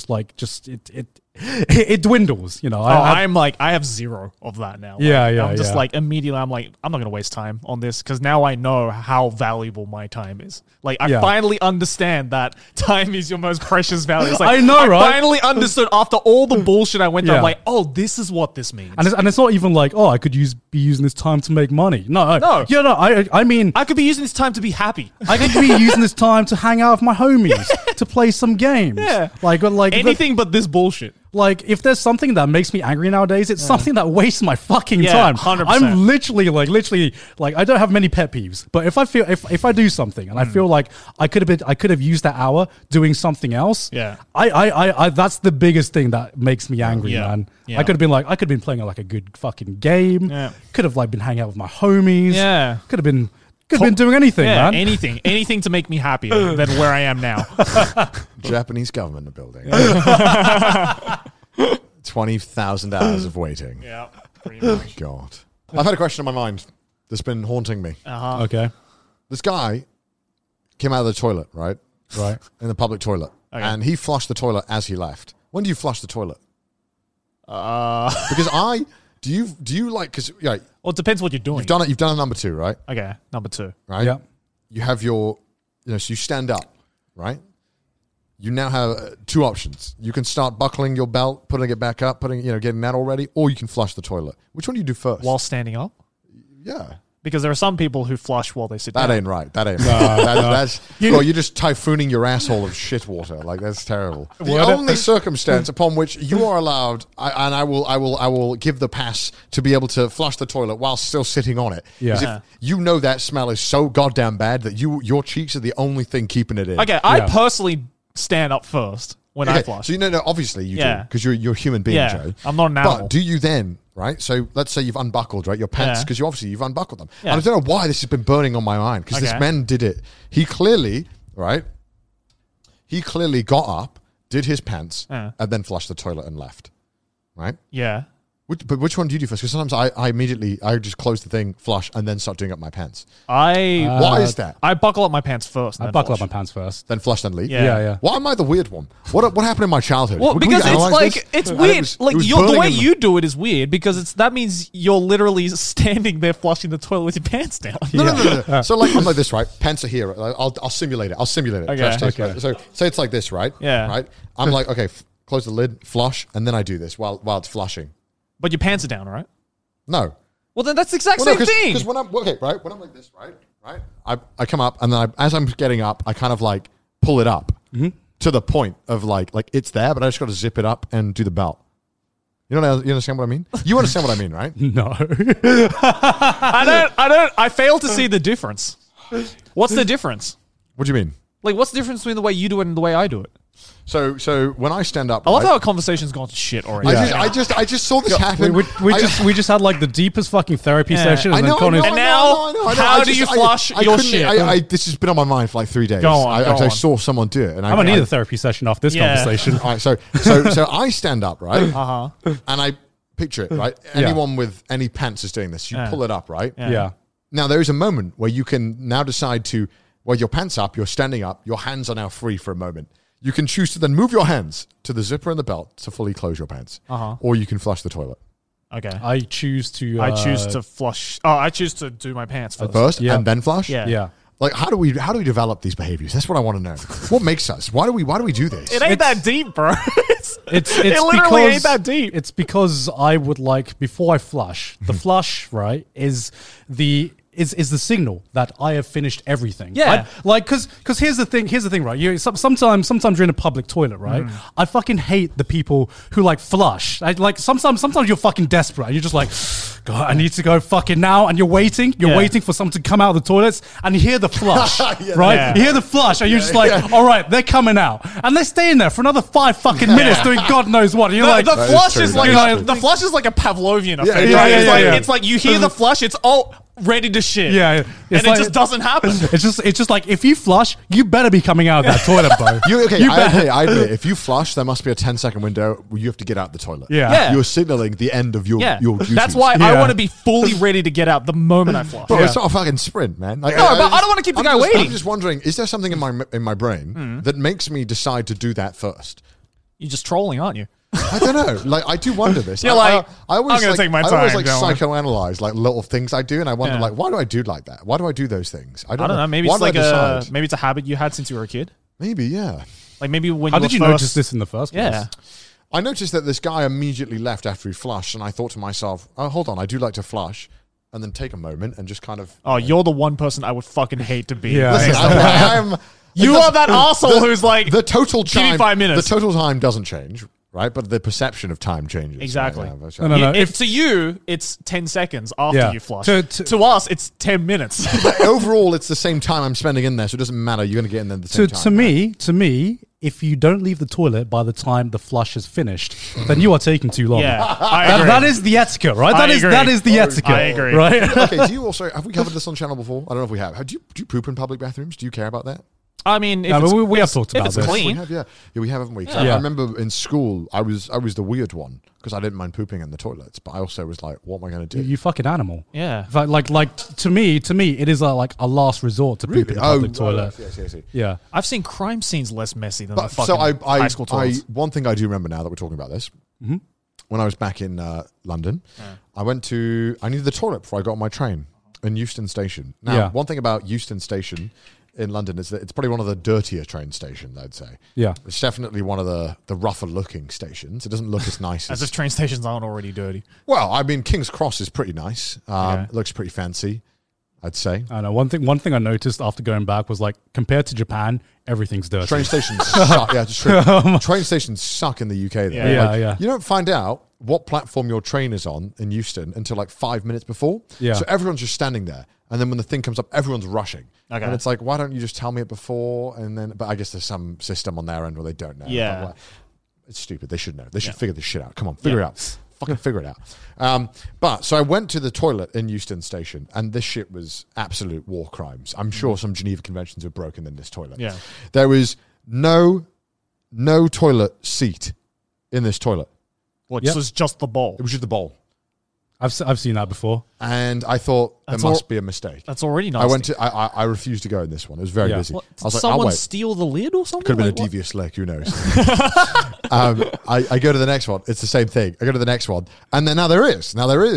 it dwindles. I have zero of that now. I'm just like immediately I'm like, I'm not going to waste time on this because now I know how valuable my time is. Like I finally understand that time is your most precious value. It's like, I know, right? I finally understood after all the bullshit I went through. I'm like, oh, this is what this means. And it's not even like, oh, I could be using this time to make money. No. I mean, I could be using this time to be happy. I could be using this time to hang out with my homies, to play some games. Yeah. Like anything but this bullshit. Like, if there's something that makes me angry nowadays, it's something that wastes my fucking time. 100%. I'm literally, I don't have many pet peeves, but if I do something and I feel like I could have used that hour doing something else. Yeah. I that's the biggest thing that makes me angry, man. Yeah. I could have been playing like a good fucking game. Yeah. Could have been hanging out with my homies. Yeah. Could have been doing anything, man. Anything to make me happier than where I am now. Japanese government building. 20,000 hours of waiting. Yeah, pretty much. God. I've had a question on my mind that's been haunting me. Okay. This guy came out of the toilet, right? Right. In the public toilet. and he flushed the toilet as he left. When do you flush the toilet? Because do you like, because well, it depends what you're doing. You've done a number 2, right? Okay, number 2. Right? Yeah. You have your, so you stand up, right? You now have 2 options. You can start buckling your belt, putting it back up, getting that all ready, or you can flush the toilet. Which one do you do first? While standing up? Yeah. Because there are some people who flush while they sit down. That ain't right. That's you're just typhooning your asshole of shit water. Like, that's terrible. The only circumstance upon which you are allowed, and I will give the pass to be able to flush the toilet while still sitting on it. Yeah. Is if you know that smell is so goddamn bad that your cheeks are the only thing keeping it in. Okay, I personally stand up first when I flush. So no, obviously you do, because you're a human being, Joe. I'm not an animal. But do you then, right? So let's say you've unbuckled, right, your pants, because you've unbuckled them. Yeah. And I don't know why this has been burning on my mind, because this man did it. He clearly got up, did his pants, and then flushed the toilet and left, right? Yeah. But which one do you do first? Because sometimes I immediately just close the thing, flush, and then start doing up my pants. Why is that? I buckle up my pants first. I buckle up my pants first. Then flush, then leave? Yeah. Why am I the weird one? What happened in my childhood? Well, because it's like, it's weird. The way you you do it is weird because that means you're literally standing there flushing the toilet with your pants down. No. So I'm like this, right? Pants are here. I'll simulate it. Okay. Right? So say it's like this, right? Yeah. Right? I'm like, okay, close the lid, flush, and then I do this while it's flushing. But your pants are down, right? No. Well, then that's the exact same thing. Because when I'm like this, right? I come up, and then as I'm getting up, I kind of like pull it up to the point of like it's there, but I just got to zip it up and do the belt. You understand what I mean? You understand what I mean, right? No. I fail to see the difference. What's the difference? What do you mean? Like, what's the difference between the way you do it and the way I do it? So when I stand up, I love how our conversation's gone to shit already. I just saw this happen. We just had like the deepest fucking therapy session, and then Connor's. And now, how do you flush your shit? This has been on my mind for like 3 days. Go on. I saw someone do it, and I'm gonna need a therapy session off this conversation. All right, so I stand up, right? And I picture it, right? Anyone with any pants is doing this. You pull it up, right? Yeah. Now there is a moment where you can now decide to, your pants up, you're standing up, your hands are now free for a moment. You can choose to then move your hands to the zipper and the belt to fully close your pants, or you can flush the toilet. Okay. I choose to flush. Oh, I choose to do my pants first, and then flush. Yeah. Like, how do we develop these behaviors? That's what I want to know. What makes us? Why do we do this? It ain't that deep, bro. It's it literally ain't that deep. It's because I would like, before I flush, the flush, right, is the signal that I have finished everything. Yeah. Because here's the thing, right? Sometimes you're in a public toilet, right? I fucking hate the people who like flush. Sometimes you're fucking desperate. You're just like, God, I need to go fucking now. And you're waiting for someone to come out of the toilets and you hear the flush, right? Yeah. You hear the flush and you're just like, all right, they're coming out. And they're staying there for another 5 fucking minutes doing God knows what. And you're like, the flush is is true. like the flush is like a Pavlovian effect, yeah, right? yeah, It's like you hear the flush, it's all ready to shit. Yeah. And it just doesn't happen. It's just like, if you flush, you better be coming out of that toilet, bro. I admit, if you flush, there must be a 10-second window where you have to get out the toilet. Yeah. You're signaling the end of your duties. That's why I want to be fully ready to get out the moment I flush. Bro, it's not a fucking sprint, man. Like, but I don't want to keep the guy waiting. I'm just wondering, is there something in my brain that makes me decide to do that first? You're just trolling, aren't you? I don't know. Like, I do wonder this. You're like, I always, I'm going to take my time. I always like don't worry. psychoanalyze like little things I do, and I wonder like, why do I do like that? Why do I do those things? I don't know. Maybe why it's like maybe it's a habit you had since you were a kid. Maybe, yeah. Like maybe when How you did you notice this in the first place? Yeah. I noticed that this guy immediately left after he flushed, and I thought to myself, oh, hold on, I do like to flush, and then take a moment and just kind of... Oh, you're the one person I would fucking hate to be. Yeah. Listen, I'm... You are that arsehole who's like, the total time, give me 5 minutes. The total time doesn't change, right? But the perception of time changes. Exactly. Right? No. If to you, it's 10 seconds after you flush. To us, it's 10 minutes. But overall, it's the same time I'm spending in there, so it doesn't matter. You're going to get in there at the same time. To me, if you don't leave the toilet by the time the flush is finished, then you are taking too long. Yeah, I agree. That is the etiquette, right? That is the etiquette. I agree. Right? Okay, do you also... Have we covered this on channel before? I don't know if we have. Do you poop in public bathrooms? Do you care about that? I mean, No, but we have talked about it's this. We clean. have, yeah, we have, haven't we? 'Cause Yeah. I remember in school, I was the weird one because I didn't mind pooping in the toilets, but I also was like, what am I going to do? You fucking animal. Yeah. Like to me, it is like a last resort to poop in a public toilet. Yes. Yeah. I've seen crime scenes less messy than But the fucking so high school toilets. one thing I do remember now that we're talking about this, when I was back in London, I needed the toilet before I got on my train in Euston Station. Now, one thing about Euston Station in London is that it's probably one of the dirtier train stations, I'd say. Yeah. It's definitely one of the rougher looking stations. It doesn't look as nice As if train stations aren't already dirty. Well, I mean, King's Cross is pretty nice. It looks pretty fancy, I'd say. I know. One thing I noticed after going back was like compared to Japan, everything's dirty. Train stations suck. Yeah, it's true. Train stations suck in the UK, though. Yeah. You don't find out what platform your train is on in Euston until like 5 minutes before. Yeah. So everyone's just standing there. And then when the thing comes up, everyone's rushing. Okay. And it's like, why don't you just tell me it before? And then, but I guess there's some system on their end where they don't know. Yeah. But, it's stupid. They should know. They should figure this shit out. Come on, figure it out. Fucking figure it out. But so I went to the toilet in Euston Station, and this shit was absolute war crimes. I'm sure some Geneva Conventions were broken in this toilet. Yeah. There was no toilet seat in this toilet. Well, Yep. it was just the bowl. It was just the bowl. I've seen that before. And I thought there That's must be a mistake. That's already nice. I refused to go in this one. It was very Yeah. busy. What, I was did like, someone I'll wait. steal the lid or something? Could have been Like, a what? devious lick, who knows? I go to the next one. It's the same thing. I go to the next one. And then now there is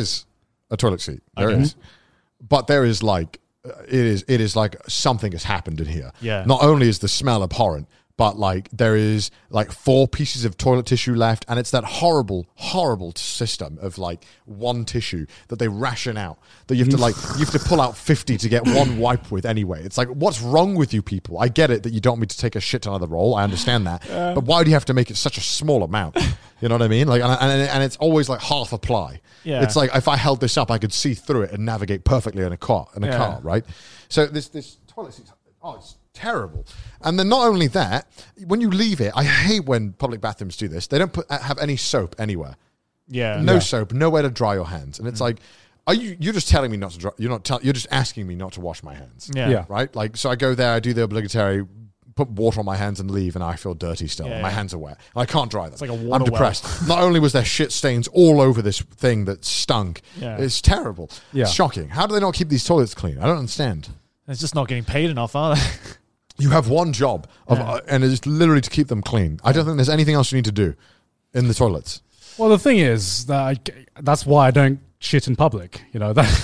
a toilet seat. There is. But there is like, it is like something has happened in here. Yeah. Not only is the smell abhorrent, but like there is like 4 pieces of toilet tissue left, and it's that horrible system of like one tissue that they ration out, that you have to pull out 50 to get one wipe with anyway. It's like, what's wrong with you people? I get it that you don't need to take a shit ton of the roll. I understand that, but why do you have to make it such a small amount? You know what I mean? Like, and it's always like half a ply. Yeah. It's like if I held this up, I could see through it and navigate perfectly in a car, right? So this toilet seat, it's terrible. And then not only that, when you leave it, I hate when public bathrooms do this. They don't have any soap anywhere. Yeah. No soap, nowhere to dry your hands. And it's like, you're just telling me not to dry, you're just asking me not to wash my hands. Yeah. Right? Like, so I go there, I do the obligatory, put water on my hands and leave, and I feel dirty still. Yeah, My yeah. hands are wet. And I can't dry them. It's like a I'm water well. depressed. Not only was there shit stains all over this thing that stunk, it's terrible. Yeah. It's shocking. How do they not keep these toilets clean? I don't understand. It's just not getting paid enough, are they? You have one job, and it's literally to keep them clean. I don't think there's anything else you need to do in the toilets. Well, the thing is that that's why I don't shit in public. You know that.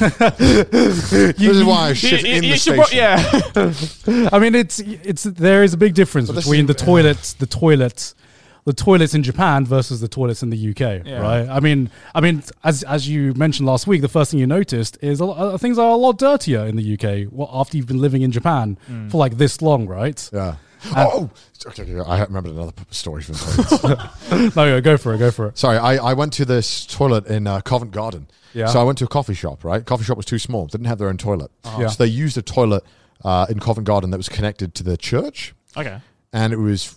This is why I shit in the station. I mean, there is a big difference But this between is- the toilets in Japan versus the toilets in the UK, right? I mean, as you mentioned last week, the first thing you noticed is things are a lot dirtier in the UK after you've been living in Japan for like this long, right? Yeah. Okay, I remembered another story from toilets. No, go for it. Sorry, I went to this toilet in Covent Garden. Yeah. So I went to a coffee shop, right? Coffee shop was too small. Didn't have their own toilet. Yeah. So they used a toilet in Covent Garden that was connected to the church. Okay. And it was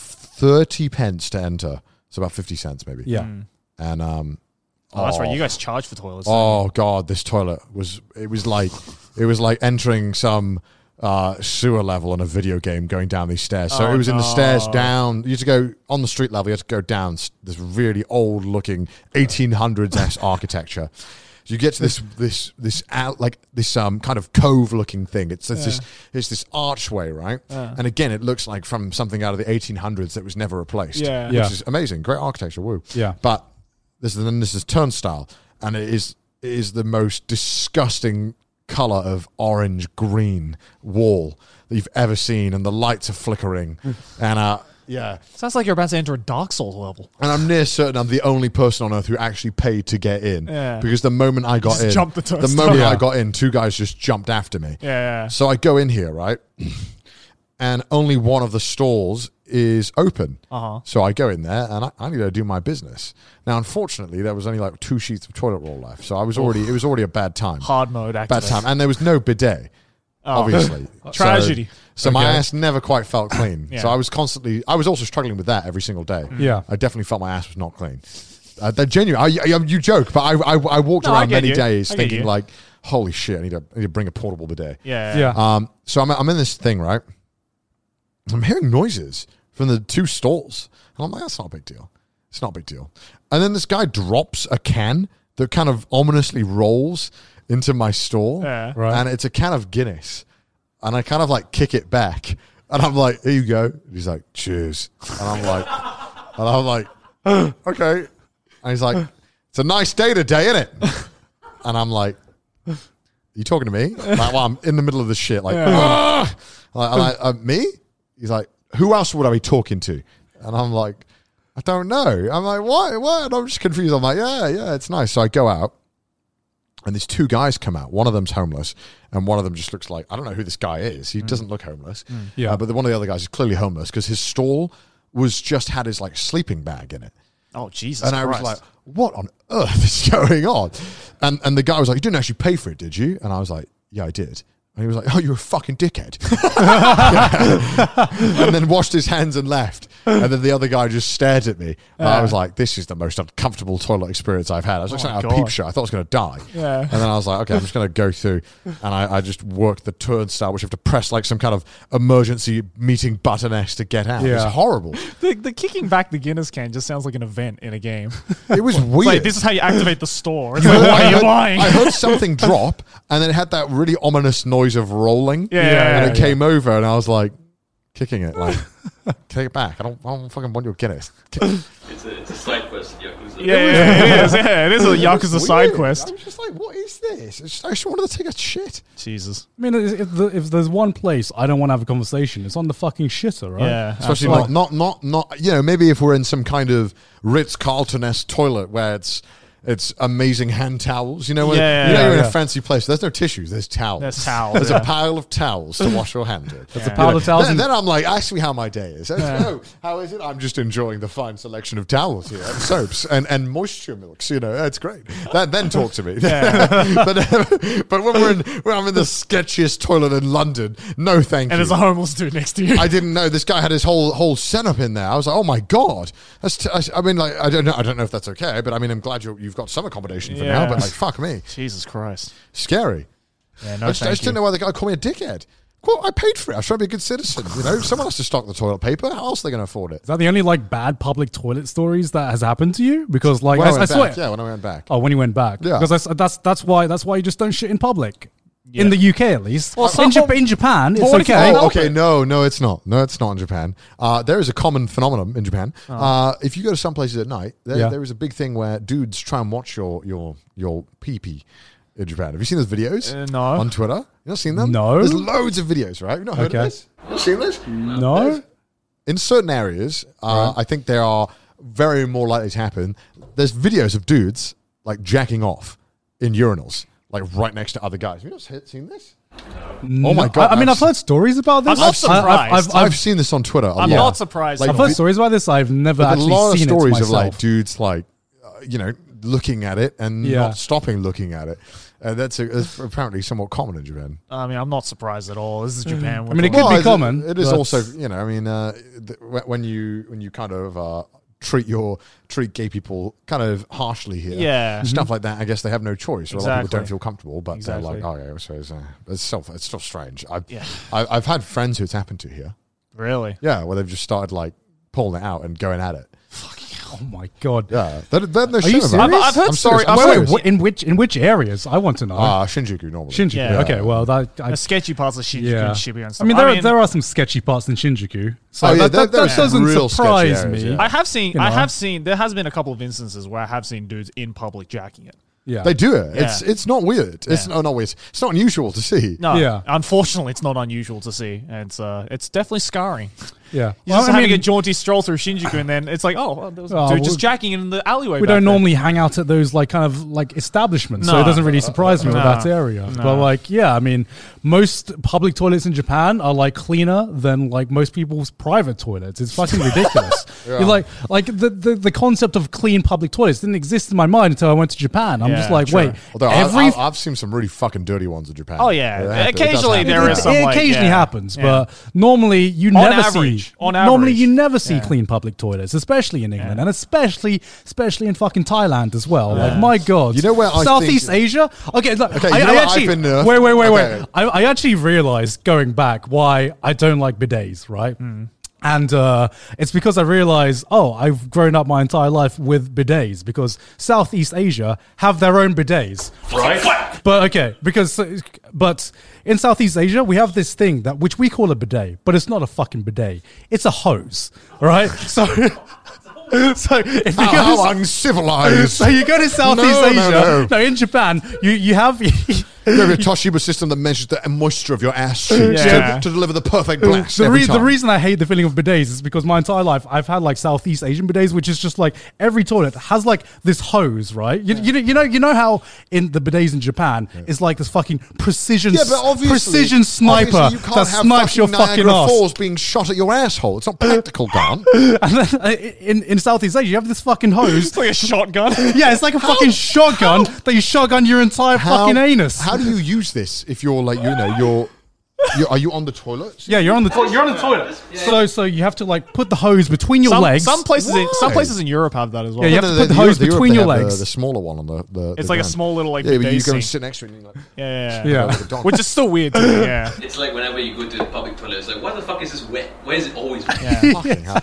30 pence to enter. So about 50 cents maybe. Yeah. And Oh, that's right. You guys charge for toilets. oh god, this toilet was like entering some sewer level in a video game, going down these stairs. So it was in the stairs down. You had to go on the street level. You had to go down this really old looking 1800s architecture. So you get to this kind of cove looking thing. It's this archway, right? And again, it looks like from something out of the 1800s that was never replaced. Yeah. Yeah. Which is amazing, great architecture. Woo. Yeah. But this is turnstile, and it is the most disgusting color of orange green wall that you've ever seen, and the lights are flickering, and Sounds like you're about to enter a Dark Souls level. and I'm near certain I'm the only person on earth who actually paid to get in, because the moment I got Just in, jumped the the turnstile. moment I Yeah. got in, 2 guys just jumped after me. Yeah. So I go in here, right, and only one of the stalls is open. So I go in there and I need to do my business. Now, unfortunately, there was only like 2 sheets of toilet roll left, so it was already a bad time. Hard mode Bad activate. time, and there was no bidet, obviously. Tragedy. So my ass never quite felt clean. Yeah. So I was also struggling with that every single day. Yeah. I definitely felt my ass was not clean. They're genuine. You joke, but I walked No, I around get many you. days I get thinking you. like, holy shit, I need to bring a portable bidet. Yeah. Yeah. So I'm in this thing, right? I'm hearing noises from the 2 stalls. And I'm like, that's not a big deal. It's not a big deal. And then this guy drops a can that kind of ominously rolls into my stall. Yeah. Right. And it's a can of Guinness. And I kind of like kick it back. And I'm like, here you go. And he's like, cheers. And I'm like, okay. And he's like, it's a nice day today, isn't it? And I'm like, are you talking to me? Like, well, I'm in the middle of this shit. Like, me? He's like, who else would I be talking to? And I'm like, I don't know. I'm like, what? And I'm just confused. I'm like, yeah, it's nice. So I go out. And these 2 guys come out. One of them's homeless, and one of them just looks like, I don't know who this guy is. He doesn't look homeless. Yeah. But one of the other guys is clearly homeless because his stall had his like sleeping bag in it. Oh, Jesus And Christ. I was like, what on earth is going on? And the guy was like, you didn't actually pay for it, did you? And I was like, yeah, I did. And he was like, oh, you're a fucking dickhead. And then washed his hands and left. And then the other guy just stared at me. And I was like, this is the most uncomfortable toilet experience I've had. I was like, a peep show. I thought I was going to die. Yeah. And then I was like, okay, I'm just going to go through. And I just worked the turnstile, which you have to press like some kind of emergency meeting button S to get out. Yeah. It's horrible. The kicking back the Guinness can just sounds like an event in a game. It was It's weird. like, this is how you activate the store. It's like, why are you lying? I heard something drop, and then it had that really ominous noise of rolling. Yeah, and it came over, and I was like, kicking it, like, take it back. I don't fucking want your Guinness. It's a side quest. Yakuza. Yeah, it is. Yeah, it is a Yakuza side Weird. quest. I was just like, what is this? I just wanted to take a shit. Jesus. I mean, if there's one place I don't want to have a conversation, it's on the fucking shitter, right? Yeah. Especially absolutely. not. You know, maybe if we're in some kind of Ritz-Carlton-esque toilet where it's amazing hand towels. You know, when you're in a fancy place. There's no tissues. There's towels. There's towels. There's yeah. a pile of towels to wash your hand with. There's a pile of towels. Then I'm like, ask me how my day is. Oh, how is it? I'm just enjoying the fine selection of towels here, and soaps and moisture milks. You know, it's great. Then talk to me. but when I'm in the sketchiest toilet in London, no thank you. And there's a homeless dude next to you. I didn't know this guy had his whole setup in there. I was like, oh my god. I mean, like, I don't know if that's okay, but I mean, I'm glad you've got some accommodation for now. But like, fuck me, Jesus Christ. Scary. Yeah, no, I just didn't know why the guy called me a dickhead. Well, I paid for it. I was trying to be a good citizen. You know, someone has to stock the toilet paper. How else are they going to afford it? Is that the only like bad public toilet stories that has happened to you? Because like When I I went swear, back. Yeah, when I went back. oh, when you went back, Yeah. because that's why you just don't shit in public. Yeah. In the UK, at least. Well, in Japan, it's what if you okay. don't Oh, okay, no, it's not. No, it's not in Japan. There is a common phenomenon in Japan. If you go to some places at night, there is a big thing where dudes try and watch your pee-pee in Japan. Have you seen those videos? No. On Twitter? You not seen them? No. There's loads of videos, right? You've not heard of this? You not seen this? No. In certain areas, I think they are very more likely to happen. There's videos of dudes like jacking off in urinals, like right next to other guys. Have you not seen this? No. Oh my God, I mean, Max. I've heard stories about this. I'm not surprised. I've seen this on Twitter. I'm not surprised. Like, I've heard stories about this. I've never There's a actually lot of seen stories it of myself. like dudes like, looking at it and not stopping looking at it. That's apparently somewhat common in Japan. I mean, I'm not surprised at all. This is Japan. I mean, it could be common. It is but- also, I mean, when you kind of treat gay people kind of harshly here, Yeah. stuff like that. I guess they have no choice. A lot of people Exactly. don't feel comfortable, but Exactly. they're like, oh yeah, so it's still strange. Yeah. I've had friends who it's happened to here. Really? Yeah, where they've just started like pulling it out and going at it. Oh my god. Yeah, they're no Are you shame about it. serious? I've heard I'm story. serious. I've I'm heard serious. In which areas? I want to know. Shinjuku normally. Shinjuku. Yeah. Okay, well, that the sketchy parts of Shinjuku yeah. and Shibuya and stuff. I mean, there are some sketchy parts in Shinjuku, so Oh, yeah, that there are some doesn't real surprise sketchy areas, me. yeah. I have seen. You know. There has been a couple of instances where I have seen dudes in public jacking it. Yeah, They do it. Yeah. It's not weird. It's not weird. It's not unusual to see. No, Yeah. unfortunately, it's not unusual to see, and it's definitely scarring. Yeah, You're just having a jaunty stroll through Shinjuku, and then it's like, oh, well, there was a dude just jacking in the alleyway. we back don't there. normally hang out at those like kind of like establishments, so No. it doesn't really surprise me with No. that area. No. But like, yeah, I mean, most public toilets in Japan are like cleaner than like most people's private toilets. It's fucking ridiculous. You're like the concept of clean public toilets didn't exist in my mind until I went to Japan. I'm Yeah, just like, true. wait, Although every I've seen some really fucking dirty ones in Japan. Oh, yeah. It does Occasionally happen. there is some, it like, occasionally yeah. happens, Yeah. but normally you On never average, On normally average. you never see clean public toilets, especially in England, and especially in fucking Thailand as well. Like, my God. You know where I Southeast think- Asia? Okay, look, Okay, I you know what actually... I've been nerfed? Wait. Okay. I actually realized, going back, why I don't like bidets, right? And it's because I realized, I've grown up my entire life with bidets because Southeast Asia have their own bidets, right? But but in Southeast Asia we have this thing which we call a bidet, but it's not a fucking bidet; it's a hose, right? So if you go How uncivilized. so you go to Southeast Asia, No. in Japan, you have. You have a Toshiba system that measures the moisture of your ass cheeks Yeah. to deliver the perfect blast The every time. reason I hate the feeling of bidets is because my entire life I've had like Southeast Asian bidets, which is just like every toilet has like this hose, right? You know how in the bidets in Japan is like this fucking precision sniper you can't that have snipes your fucking Niagara ass. Falls being shot at your asshole. It's not practical, Garn. And then in Southeast Asia you have this fucking hose. It's like a shotgun. Yeah, it's like a fucking shotgun that you shotgun your entire fucking anus. How do you use this if you're like, are you on the toilet? Yeah, you're on the toilet. So you have to like put the hose between your legs. Some places Why? in Europe have that as well. Yeah, you have to put the hose between your legs. The smaller one on the It's like a ground. small little like Yeah, but bidet you go and sink. sit next to it and you're like, Yeah. like a dog. Which is still weird to me, yeah. It's like whenever you go to the public toilet, it's like, why the fuck is this wet? Why is it always wet? Fucking hell.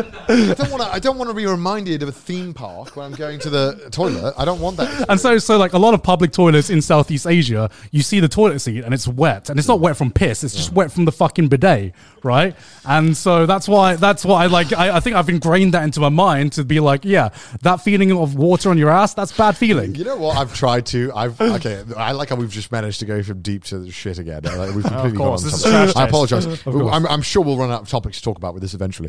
I don't want to be reminded of a theme park when I'm going to the toilet. I don't want that. And so like a lot of public toilets in Southeast Asia, you see the toilet seat and it's wet, and it's not wet from piss, it's just wet from the fucking bidet, right? And so that's why I think I've ingrained that into my mind to be like, yeah, that feeling of water on your ass, that's bad feeling. You know what? I've tried to. I like how we've just managed to go from deep to the shit again. Like, we've completely gone course, on this is topic. trash I taste. apologize. I'm sure we'll run out of topics to talk about with this eventually.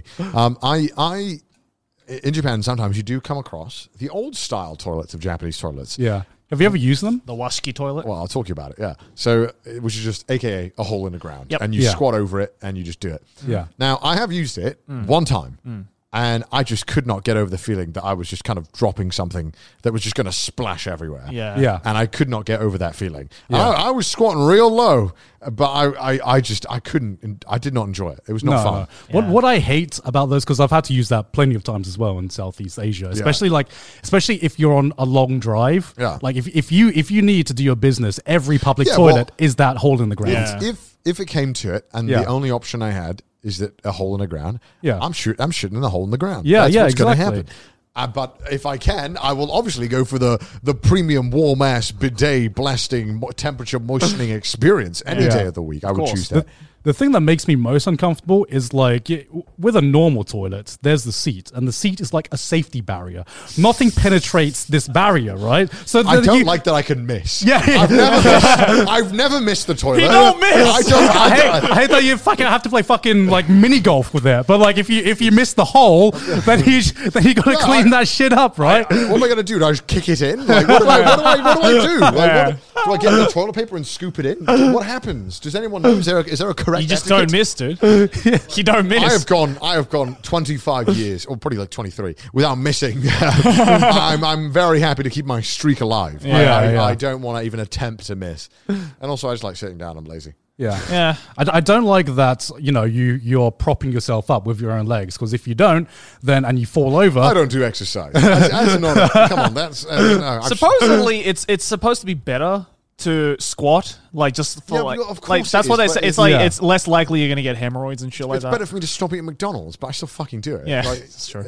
In Japan, sometimes you do come across the old style toilets of Japanese toilets. Yeah. Have you ever used them? The washiki toilet. Well, I'll talk to you about it. Yeah. So, which is just AKA a hole in the ground, Yep. and you Yeah. squat over it and you just do it. Yeah. Now, I have used it one time, and I just could not get over the feeling that I was just kind of dropping something that was just going to splash everywhere. Yeah. Yeah. And I could not get over that feeling. Yeah. I was squatting real low, but I couldn't. I did not enjoy it. It was not fun. No. What I hate about those, because I've had to use that plenty of times as well in Southeast Asia, especially if you're on a long drive. Yeah. Like if you need to do your business, every public Yeah, toilet well, is that hole in the ground. Yeah. If it came to it, and Yeah. the only option I had is that a hole in the ground, Yeah. I'm shitting in a hole in the ground. Yeah, That's yeah, what's going to exactly. happen. But if I can, I will obviously go for the premium warm ass bidet blasting temperature moistening experience any Yeah. day of the week. I would course. choose that. The thing that makes me most uncomfortable is like with a normal toilet, there's the seat, and the seat is like a safety barrier. Nothing penetrates this barrier, right? So I don't like that I can miss. Yeah. I've never missed the toilet. You don't miss. I hate that you fucking have to play fucking like mini golf with it. But like if you miss the hole, then you got to clean that shit up, right? What am I going to do? Do I just kick it in? Like, what do I do? Like, do I get the toilet paper and scoop it in? What happens? Does anyone know? Is there a correct You just etiquette? don't miss, dude. You don't miss. I have gone 25 years, or probably like 23, without missing. I'm very happy to keep my streak alive. I don't want to even attempt to miss. And also, I just like sitting down. I'm lazy. Yeah. Yeah. I don't like that, you're propping yourself up with your own legs, because if you don't, then, and you fall over. I don't do exercise. That's not, come on, that's... no, Supposedly, it's supposed to be better to squat, like just for Yeah, like, well, of course like that's it what they is, say. but It's like yeah. it's less likely you're gonna get hemorrhoids and shit like It's that. better for me to stop eating McDonald's, but I still fucking do it. Yeah, Like, it's true.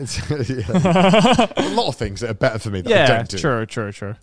yeah. A lot of things that are better for me that I Yeah, don't do. true.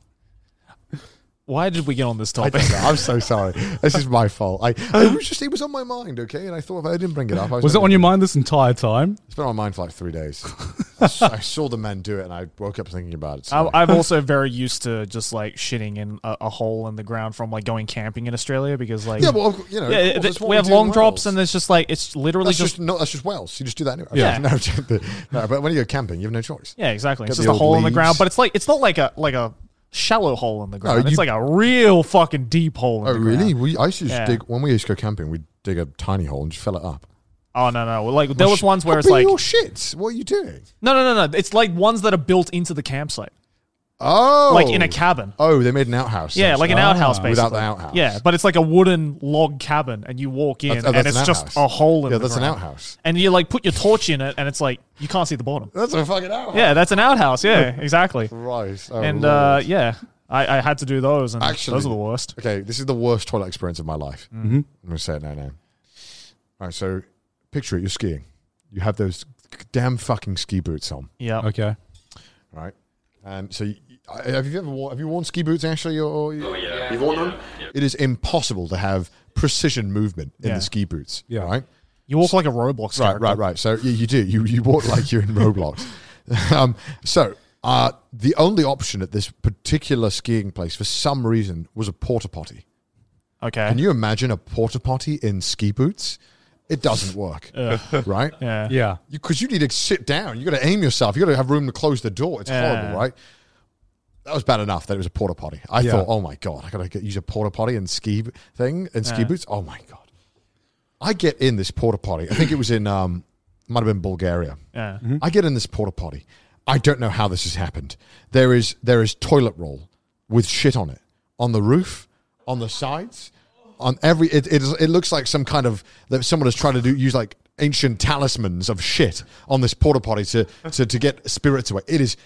Why did we get on this I topic? don't know. I'm so sorry. This is my fault. It was on my mind, okay? And I thought if I didn't bring it up, Was it on your mind this entire time? It's been on my mind for like 3 days. I saw the men do it, and I woke up thinking about it. So I'm also very used to just like shitting in a hole in the ground from like going camping in Australia because like yeah, well, you know, yeah, of course, that's what we have do in long drops Wales. and there's just like it's literally That's just Wales. You just do that anyway. Yeah. No, but when you go camping, you have no choice. yeah, exactly. It's Get just the a old hole in the leaves. ground, but it's not like a shallow hole in the ground. No, It's like a real fucking deep hole in Oh, the really? ground. I used to just Yeah. dig when we used to go camping. We'd dig a tiny hole and just fill it up. Oh no. Like there was ones where it's But like your shits. What are you doing? no. It's like ones that are built into the campsite. Oh, like in a cabin. Oh, they made an outhouse. Yeah, like an outhouse, basically. Without the outhouse. Yeah, but it's like a wooden log cabin, and you walk in, and it's just a hole in the ground. That's an outhouse. And you like put your torch in it, and it's like you can't see the bottom. That's a fucking outhouse. Yeah, that's an outhouse. Yeah, exactly. Right. Oh, And Lord. yeah, I had to do those, and Actually, those are the worst. Okay, this is the worst toilet experience of my life. Mm-hmm. I'm going to say it now. All right, so picture it. You're skiing. You have those damn fucking ski boots on. Yeah. Okay. Right. And so have you worn ski boots, Ashley? Oh, yeah. You've worn them? Yeah. It is impossible to have precision movement in Yeah. the ski boots. Yeah. Right? You walk like a Roblox character. Right. So you do. You walk like you're in Roblox. The only option at this particular skiing place, for some reason, was a porta potty. Okay. Can you imagine a porta potty in ski boots? It doesn't work, right? Yeah. Yeah. Because you need to sit down. You got to aim yourself. You got to have room to close the door. It's horrible, right? That was bad enough that it was a porta potty. I thought, oh my god, I got to use a porta potty and ski boots. Oh my god! I get in this porta potty. I think it was in might have been Bulgaria. Yeah. I get in this porta potty. I don't know how this has happened. There is toilet roll with shit on it on the roof, on the sides, on every. It looks like some kind of that someone is trying to use like ancient talismans of shit on this porta potty to get spirits away. It is.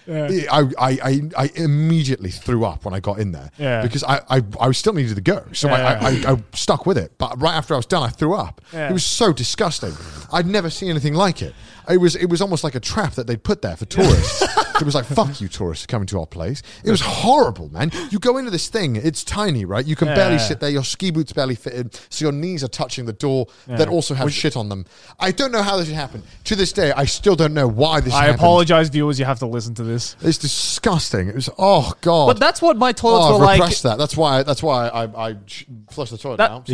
I immediately threw up when I got in there because I still needed to go, so I stuck with it. But right after I was done, I threw up. It was so disgusting. I'd never seen anything like it. It was almost like a trap that they'd put there for tourists. It was like, fuck you, tourists, coming to our place. It was horrible, man. You go into this thing, it's tiny, right? You can barely sit there. Your ski boots barely fit in, so your knees are touching the door that also have shit on them. I don't know how this happened. To this day, I still don't know why this happened. I apologize, viewers. You have to listen to this. It's disgusting. It was, oh, God. But that's what my toilets were I've like. repressed that. That's why I flushed the toilet now.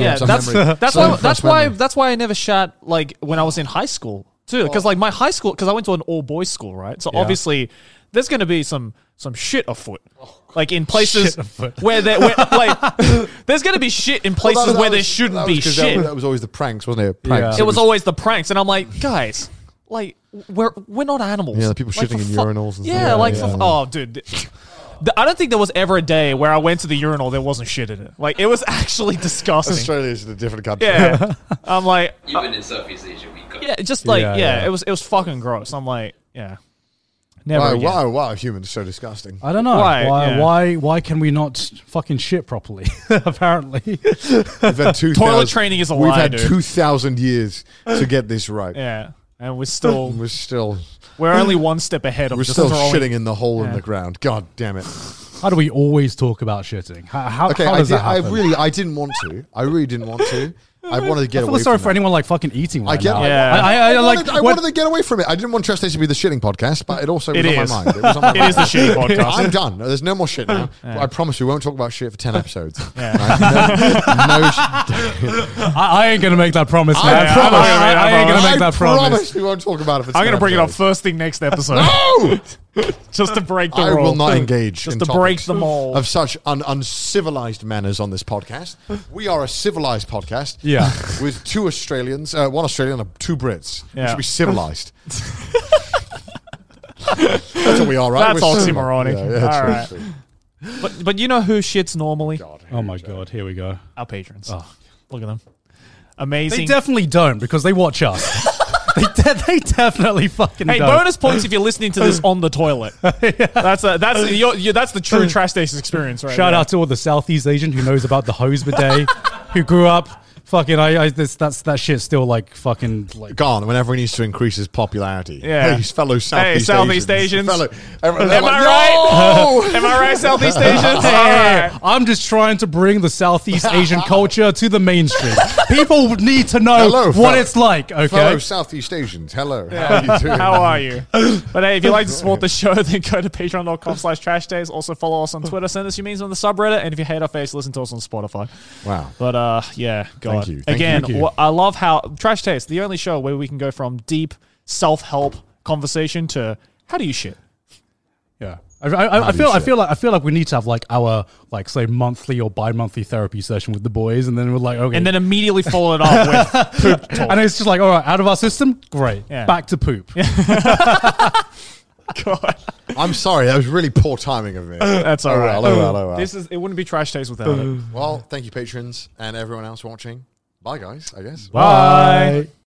That's why I never shat like when I was in high school. Too, because like my high school, because I went to an all boys school, right? So obviously, there's going to be some shit afoot, like in places where there's going to be shit in places where there shouldn't be shit. That was always the pranks, wasn't it? Pranks. It was always the pranks, and I'm like, guys, like we're not animals. Yeah, the people like, shitting in urinals. And yeah, stuff. Oh, dude. I don't think there was ever a day where I went to the urinal there wasn't shit in it. Like it was actually disgusting. Australia is a different country. Yeah, I'm like, Even in Southeast Asia, we got it was fucking gross. I'm like, never again. Why are humans so disgusting? I don't know. Why? Why can we not fucking shit properly? Apparently. We've had Toilet training is a lie, We've had dude. 2,000 years to get this right. Yeah, and we're only one step ahead of We're just still throwing. shitting in the hole in the ground. God damn it. How do we always talk about shitting? How does that happen? I didn't want to. I really didn't want to. I wanted to get away I feel sorry from for it. anyone like fucking eating right I get now. it. Yeah. I wanted to get away from it. I didn't want Trash Station to be the shitting podcast, but it also was on my mind. It was on my It mind. is the shitty podcast. I'm done. There's no more shit now. I promise we won't talk about shit for 10 episodes. Yeah. I ain't gonna make that promise, man. I promise. I ain't gonna make that promise. promise we won't talk about it for 10 I'm gonna bring it up episodes. first thing next episode. No! Just to break the I rule. will not engage Just in to topics break the mold. of such uncivilized manners on this podcast. We are a civilized podcast. Yeah. With two Australians, one Australian and two Brits. We Yeah. should be civilized. That's what we are, right? That's We're oxymoronic. All All right. But you know who shits normally? God, Oh my god, here we go. Our patrons. Oh. Look at them. They Amazing. definitely don't because they watch us. They definitely fucking Hey, don't. bonus points if you're listening to this on the toilet. That's the true Trash Station experience, right? Shout there. out to all the Southeast Asian who knows about the hose bidet, who grew up fucking. That shit's still like fucking like. Gone whenever he needs to increase his popularity. Yeah. Hey, fellow Southeast Asians. Fellow, Am I right? Am I right, Southeast Asians? Hey, All right. I'm just trying to bring the Southeast Asian culture to the mainstream. People need to know Hello, what fellow- it's like. Okay. Fellow Southeast Asians, hello. How are you doing? How are you? But hey, if you'd like to support the show, then go to patreon.com/trashdays. Also follow us on Twitter, send us your memes on the subreddit, and if you hate our face, listen to us on Spotify. Wow. But yeah, God. Thank you. Again, you. I love how Trash Taste, the only show where we can go from deep self-help conversation to how do you shit? Yeah. I feel like we need to have like our like say monthly or bi-monthly therapy session with the boys, and then we're like okay, And then immediately follow it up with poop talk. and it's just like all right, out of our system, great, Yeah. back to poop. God. I'm sorry, that was really poor timing of me. That's all right. Oh well. It wouldn't be Trash Taste without it. Well, thank you, patrons, and everyone else watching. Bye, guys, I guess. Bye.